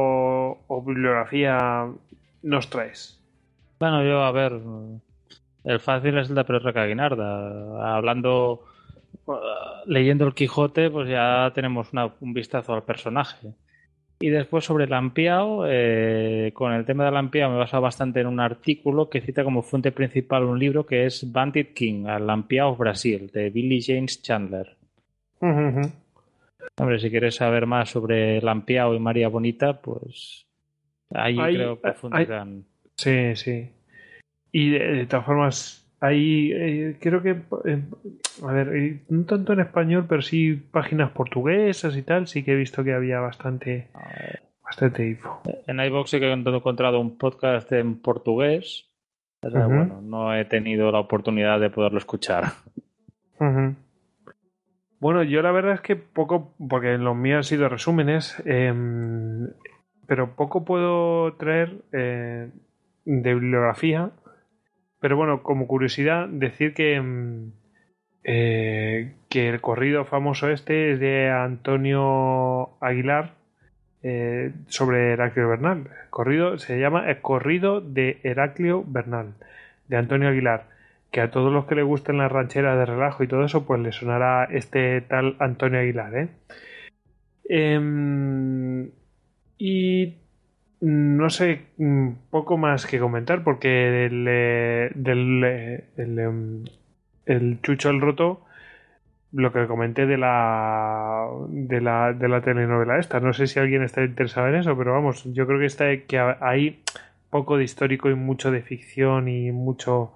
o bibliografía nos traes? Bueno, yo, a ver, el fácil es el de Pedro Caguinarda. Hablando, uh, leyendo el Quijote, pues ya tenemos una- un vistazo al personaje. Y después sobre Lampiao, eh, con el tema de Lampiao me he basado bastante en un artículo que cita como fuente principal un libro que es Bandit King, a Lampiao Brasil, de Billy James Chandler. Ujú, ujú. Hombre, si quieres saber más sobre Lampiao y María Bonita, pues ahí Hay- creo hay- profundizan. Sí, sí. Y de, de todas formas, hay, eh, creo que, eh, a ver, eh, no tanto en español, pero sí páginas portuguesas y tal, sí que he visto que había bastante, bastante info. En iVoox sí que he encontrado un podcast en portugués, pero Ujú. bueno, no he tenido la oportunidad de poderlo escuchar. Ujú. Bueno, yo la verdad es que poco, porque los míos han sido resúmenes, eh, pero poco puedo traer eh, de bibliografía. Pero bueno, como curiosidad, decir que, eh, que el corrido famoso este es de Antonio Aguilar eh, sobre Heraclio Bernal. El corrido se llama El corrido de Heraclio Bernal, de Antonio Aguilar. Que a todos los que les gusten las rancheras de relajo y todo eso, pues les sonará este tal Antonio Aguilar, ¿eh? Eh, y no sé, poco más que comentar, porque del, del el, el Chucho el Roto, lo que comenté de la, de la de la telenovela esta, no sé si alguien está interesado en eso, pero vamos, yo creo que está que hay poco de histórico y mucho de ficción y mucho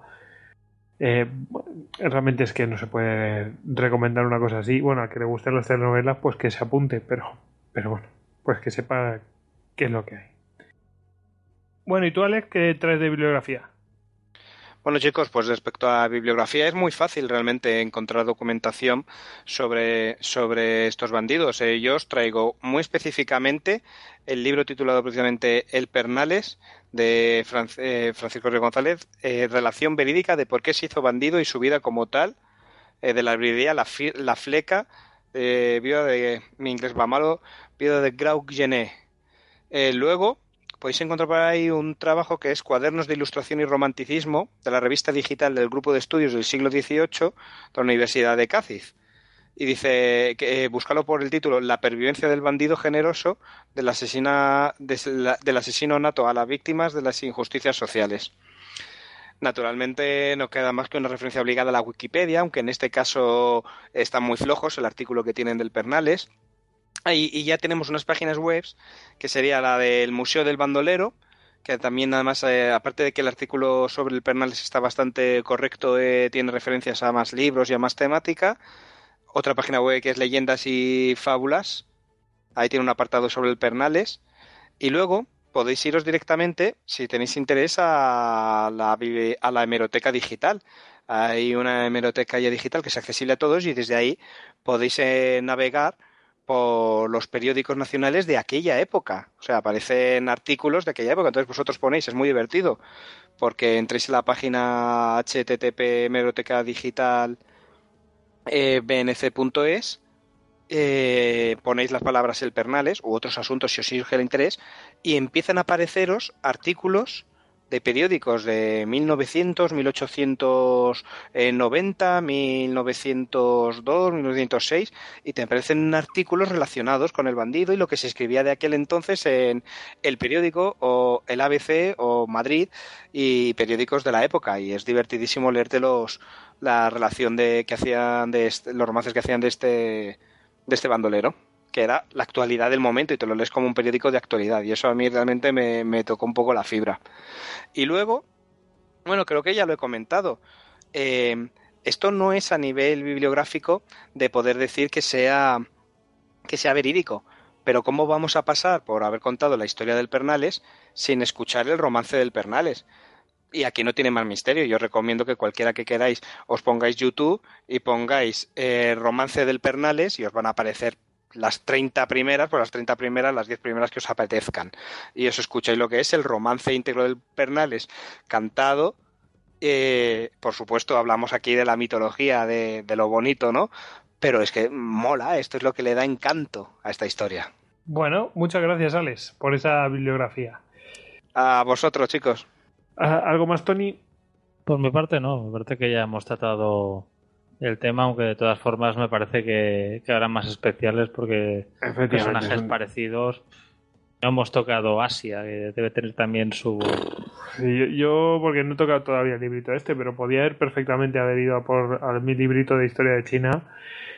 eh, realmente es que no se puede recomendar una cosa así. Bueno, a que le gusten las telenovelas, pues que se apunte, pero pero bueno, pues que sepa qué es lo que hay. Bueno, ¿y tú, Alex, qué traes de bibliografía? Bueno, chicos, pues respecto a bibliografía es muy fácil realmente encontrar documentación sobre, sobre estos bandidos. Eh, yo os traigo muy específicamente el libro titulado precisamente El Pernales de Fran eh, Francisco Río González, eh, Relación verídica de por qué se hizo bandido y su vida como tal, eh, de la librería La, la Fleca, eh, viuda de mi inglés va malo, viuda de Grau Genet. Eh, luego podéis encontrar por ahí un trabajo que es Cuadernos de Ilustración y Romanticismo de la revista digital del Grupo de Estudios del siglo dieciocho de la Universidad de Cádiz. Y dice que eh, búscalo por el título La pervivencia del bandido generoso del, asesina, de la, del asesino nato a las víctimas de las injusticias sociales. Naturalmente no queda más que una referencia obligada a la Wikipedia, aunque en este caso están muy flojos el artículo que tienen del Pernales. Y, y ya tenemos unas páginas web, que sería la del Museo del Bandolero, que también además, eh, aparte de que el artículo sobre el Pernales está bastante correcto, eh, tiene referencias a más libros y a más temática. Otra página web que es Leyendas y Fábulas, ahí tiene un apartado sobre el Pernales. Y luego podéis iros directamente, si tenéis interés, a la, a la hemeroteca digital. Hay una hemeroteca ya digital que es accesible a todos y desde ahí podéis eh, navegar por los periódicos nacionales de aquella época. O sea, aparecen artículos de aquella época. Entonces vosotros ponéis, es muy divertido, porque entréis en la página h t t p hemeroteca digital eh, b n c punto es, eh, ponéis las palabras El Pernales u otros asuntos si os surge el interés y empiezan a apareceros artículos de periódicos de mil novecientos, mil ochocientos noventa, mil novecientos dos, mil novecientos seis y te aparecen artículos relacionados con el bandido y lo que se escribía de aquel entonces en el periódico o el A B C o Madrid y periódicos de la época, y es divertidísimo leerte los la relación de que hacían de este, los romances que hacían de este de este bandolero, que era la actualidad del momento, y te lo lees como un periódico de actualidad, y eso a mí realmente me, me tocó un poco la fibra. Y luego, bueno, creo que ya lo he comentado, eh, esto no es a nivel bibliográfico de poder decir que sea, que sea verídico, pero ¿cómo vamos a pasar por haber contado la historia del Pernales sin escuchar el romance del Pernales? Y aquí no tiene más misterio. Yo recomiendo que cualquiera que queráis os pongáis YouTube y pongáis eh, romance del Pernales y os van a aparecer las treinta primeras, pues las treinta primeras, las diez primeras que os apetezcan. Y os escucháis lo que es el romance íntegro del Pernales cantado. Eh, por supuesto, hablamos aquí de la mitología, de, de lo bonito, ¿no? Pero es que mola, esto es lo que le da encanto a esta historia. Bueno, muchas gracias, Alex, por esa bibliografía. A vosotros, chicos. ¿Algo más, Tony? Por mi parte no, me parece que ya hemos tratado el tema, aunque de todas formas me parece que, que habrá más especiales porque personajes son... parecidos. No hemos tocado Asia, que debe tener también su... Sí, yo, yo, porque no he tocado todavía el librito este, pero podía haber perfectamente haber ido a por a mi librito de historia de China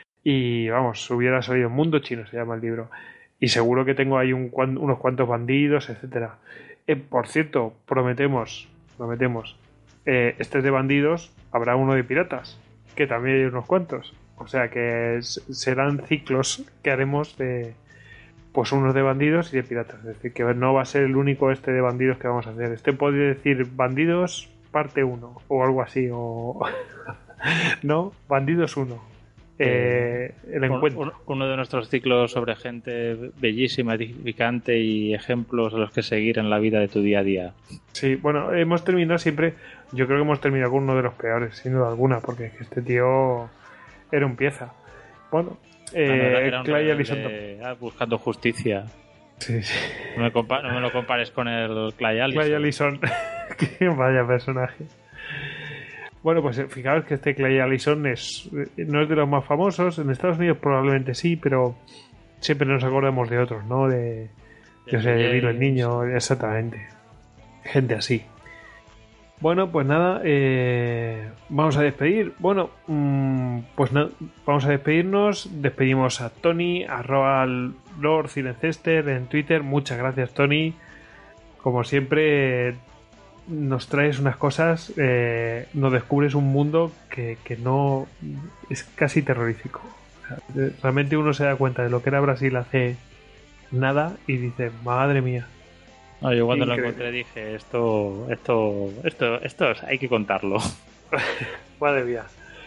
y, vamos, hubiera salido Mundo Chino, se llama el libro. Y seguro que tengo ahí un, unos cuantos bandidos, etcétera. Eh, por cierto, prometemos, prometemos, eh, este es de bandidos, habrá uno de piratas, que también hay unos cuantos. O sea que es, serán ciclos que haremos de, pues unos de bandidos y de piratas. Es decir, que no va a ser el único este de bandidos que vamos a hacer. Este puede decir bandidos parte uno o algo así, o no, bandidos uno. eh, el encuentro. Uno, uno de nuestros ciclos sobre gente bellísima, edificante y ejemplos a los que seguir en la vida de tu día a día. Sí, bueno, hemos terminado siempre, yo creo que hemos terminado con uno de los peores, sin duda alguna, porque este tío era un pieza. Bueno, eh, Ah, no, era, era un Clay rebelde, Allison. ah, buscando justicia. Sí, sí. No me, compa- no me lo compares con el Clay Allison. Clay Allison. Que vaya personaje. Bueno, pues fijaos que este Clay Allison es, no es de los más famosos. En Estados Unidos probablemente sí, pero siempre nos acordamos de otros, ¿no? De, yo sé, de Viro el Niño, exactamente. Gente así. Bueno, pues nada, eh, vamos a despedir. Bueno, mmm, pues nada, vamos a despedirnos. Despedimos a Tony, arroba Lord Cirencester en Twitter. Muchas gracias, Tony. Como siempre, nos traes unas cosas, eh, nos descubres un mundo que, que no es casi terrorífico. O sea, realmente uno se da cuenta de lo que era Brasil hace nada y dice, madre mía. No, yo cuando Increíble. lo encontré dije, esto, esto, esto, esto es- hay que contarlo. Madre mía.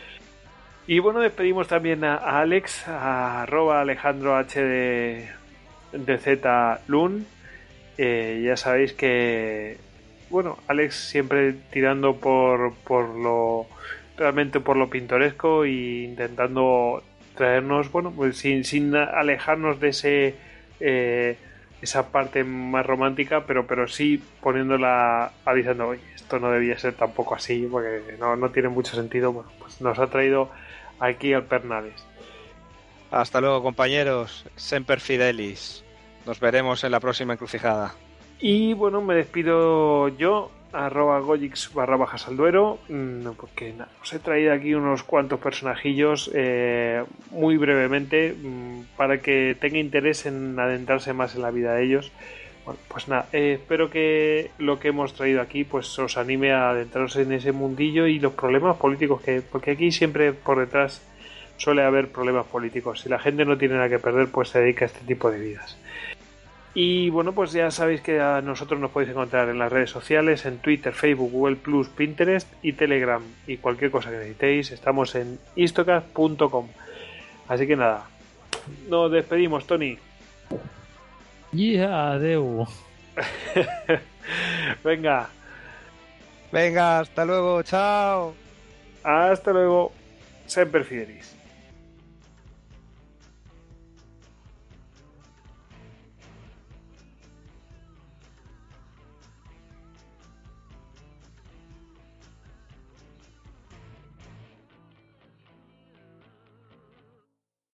Y bueno, despedimos también a, a Alex, a arroba Alejandro H de, de Z Lun. Eh, ya sabéis que, bueno, Alex siempre tirando por, por lo, realmente por lo pintoresco e intentando traernos, bueno, pues sin, sin alejarnos de ese, eh, esa parte más romántica, pero, pero sí poniéndola, avisando, oye, esto no debía ser tampoco así, porque no, no tiene mucho sentido. Bueno, pues nos ha traído aquí al Pernales. Hasta luego, compañeros. Semper Fidelis. Nos veremos en la próxima encrucijada. Y bueno, me despido yo, arroba Gojix barra bajas al duero, porque nada, os he traído aquí unos cuantos personajillos eh, muy brevemente mmm, para que tenga interés en adentrarse más en la vida de ellos. Bueno, pues nada, eh, espero que lo que hemos traído aquí pues os anime a adentrarse en ese mundillo y los problemas políticos que, porque aquí siempre por detrás suele haber problemas políticos. Si la gente no tiene nada que perder, pues se dedica a este tipo de vidas. Y bueno, pues ya sabéis que a nosotros nos podéis encontrar en las redes sociales, en Twitter, Facebook, Google Plus, Pinterest y Telegram. Y cualquier cosa que necesitéis, estamos en istocast punto com. Así que nada, nos despedimos, Tony. Yeah, adeu. Venga, Venga, hasta luego, chao. hasta luego. Semper Fidelis.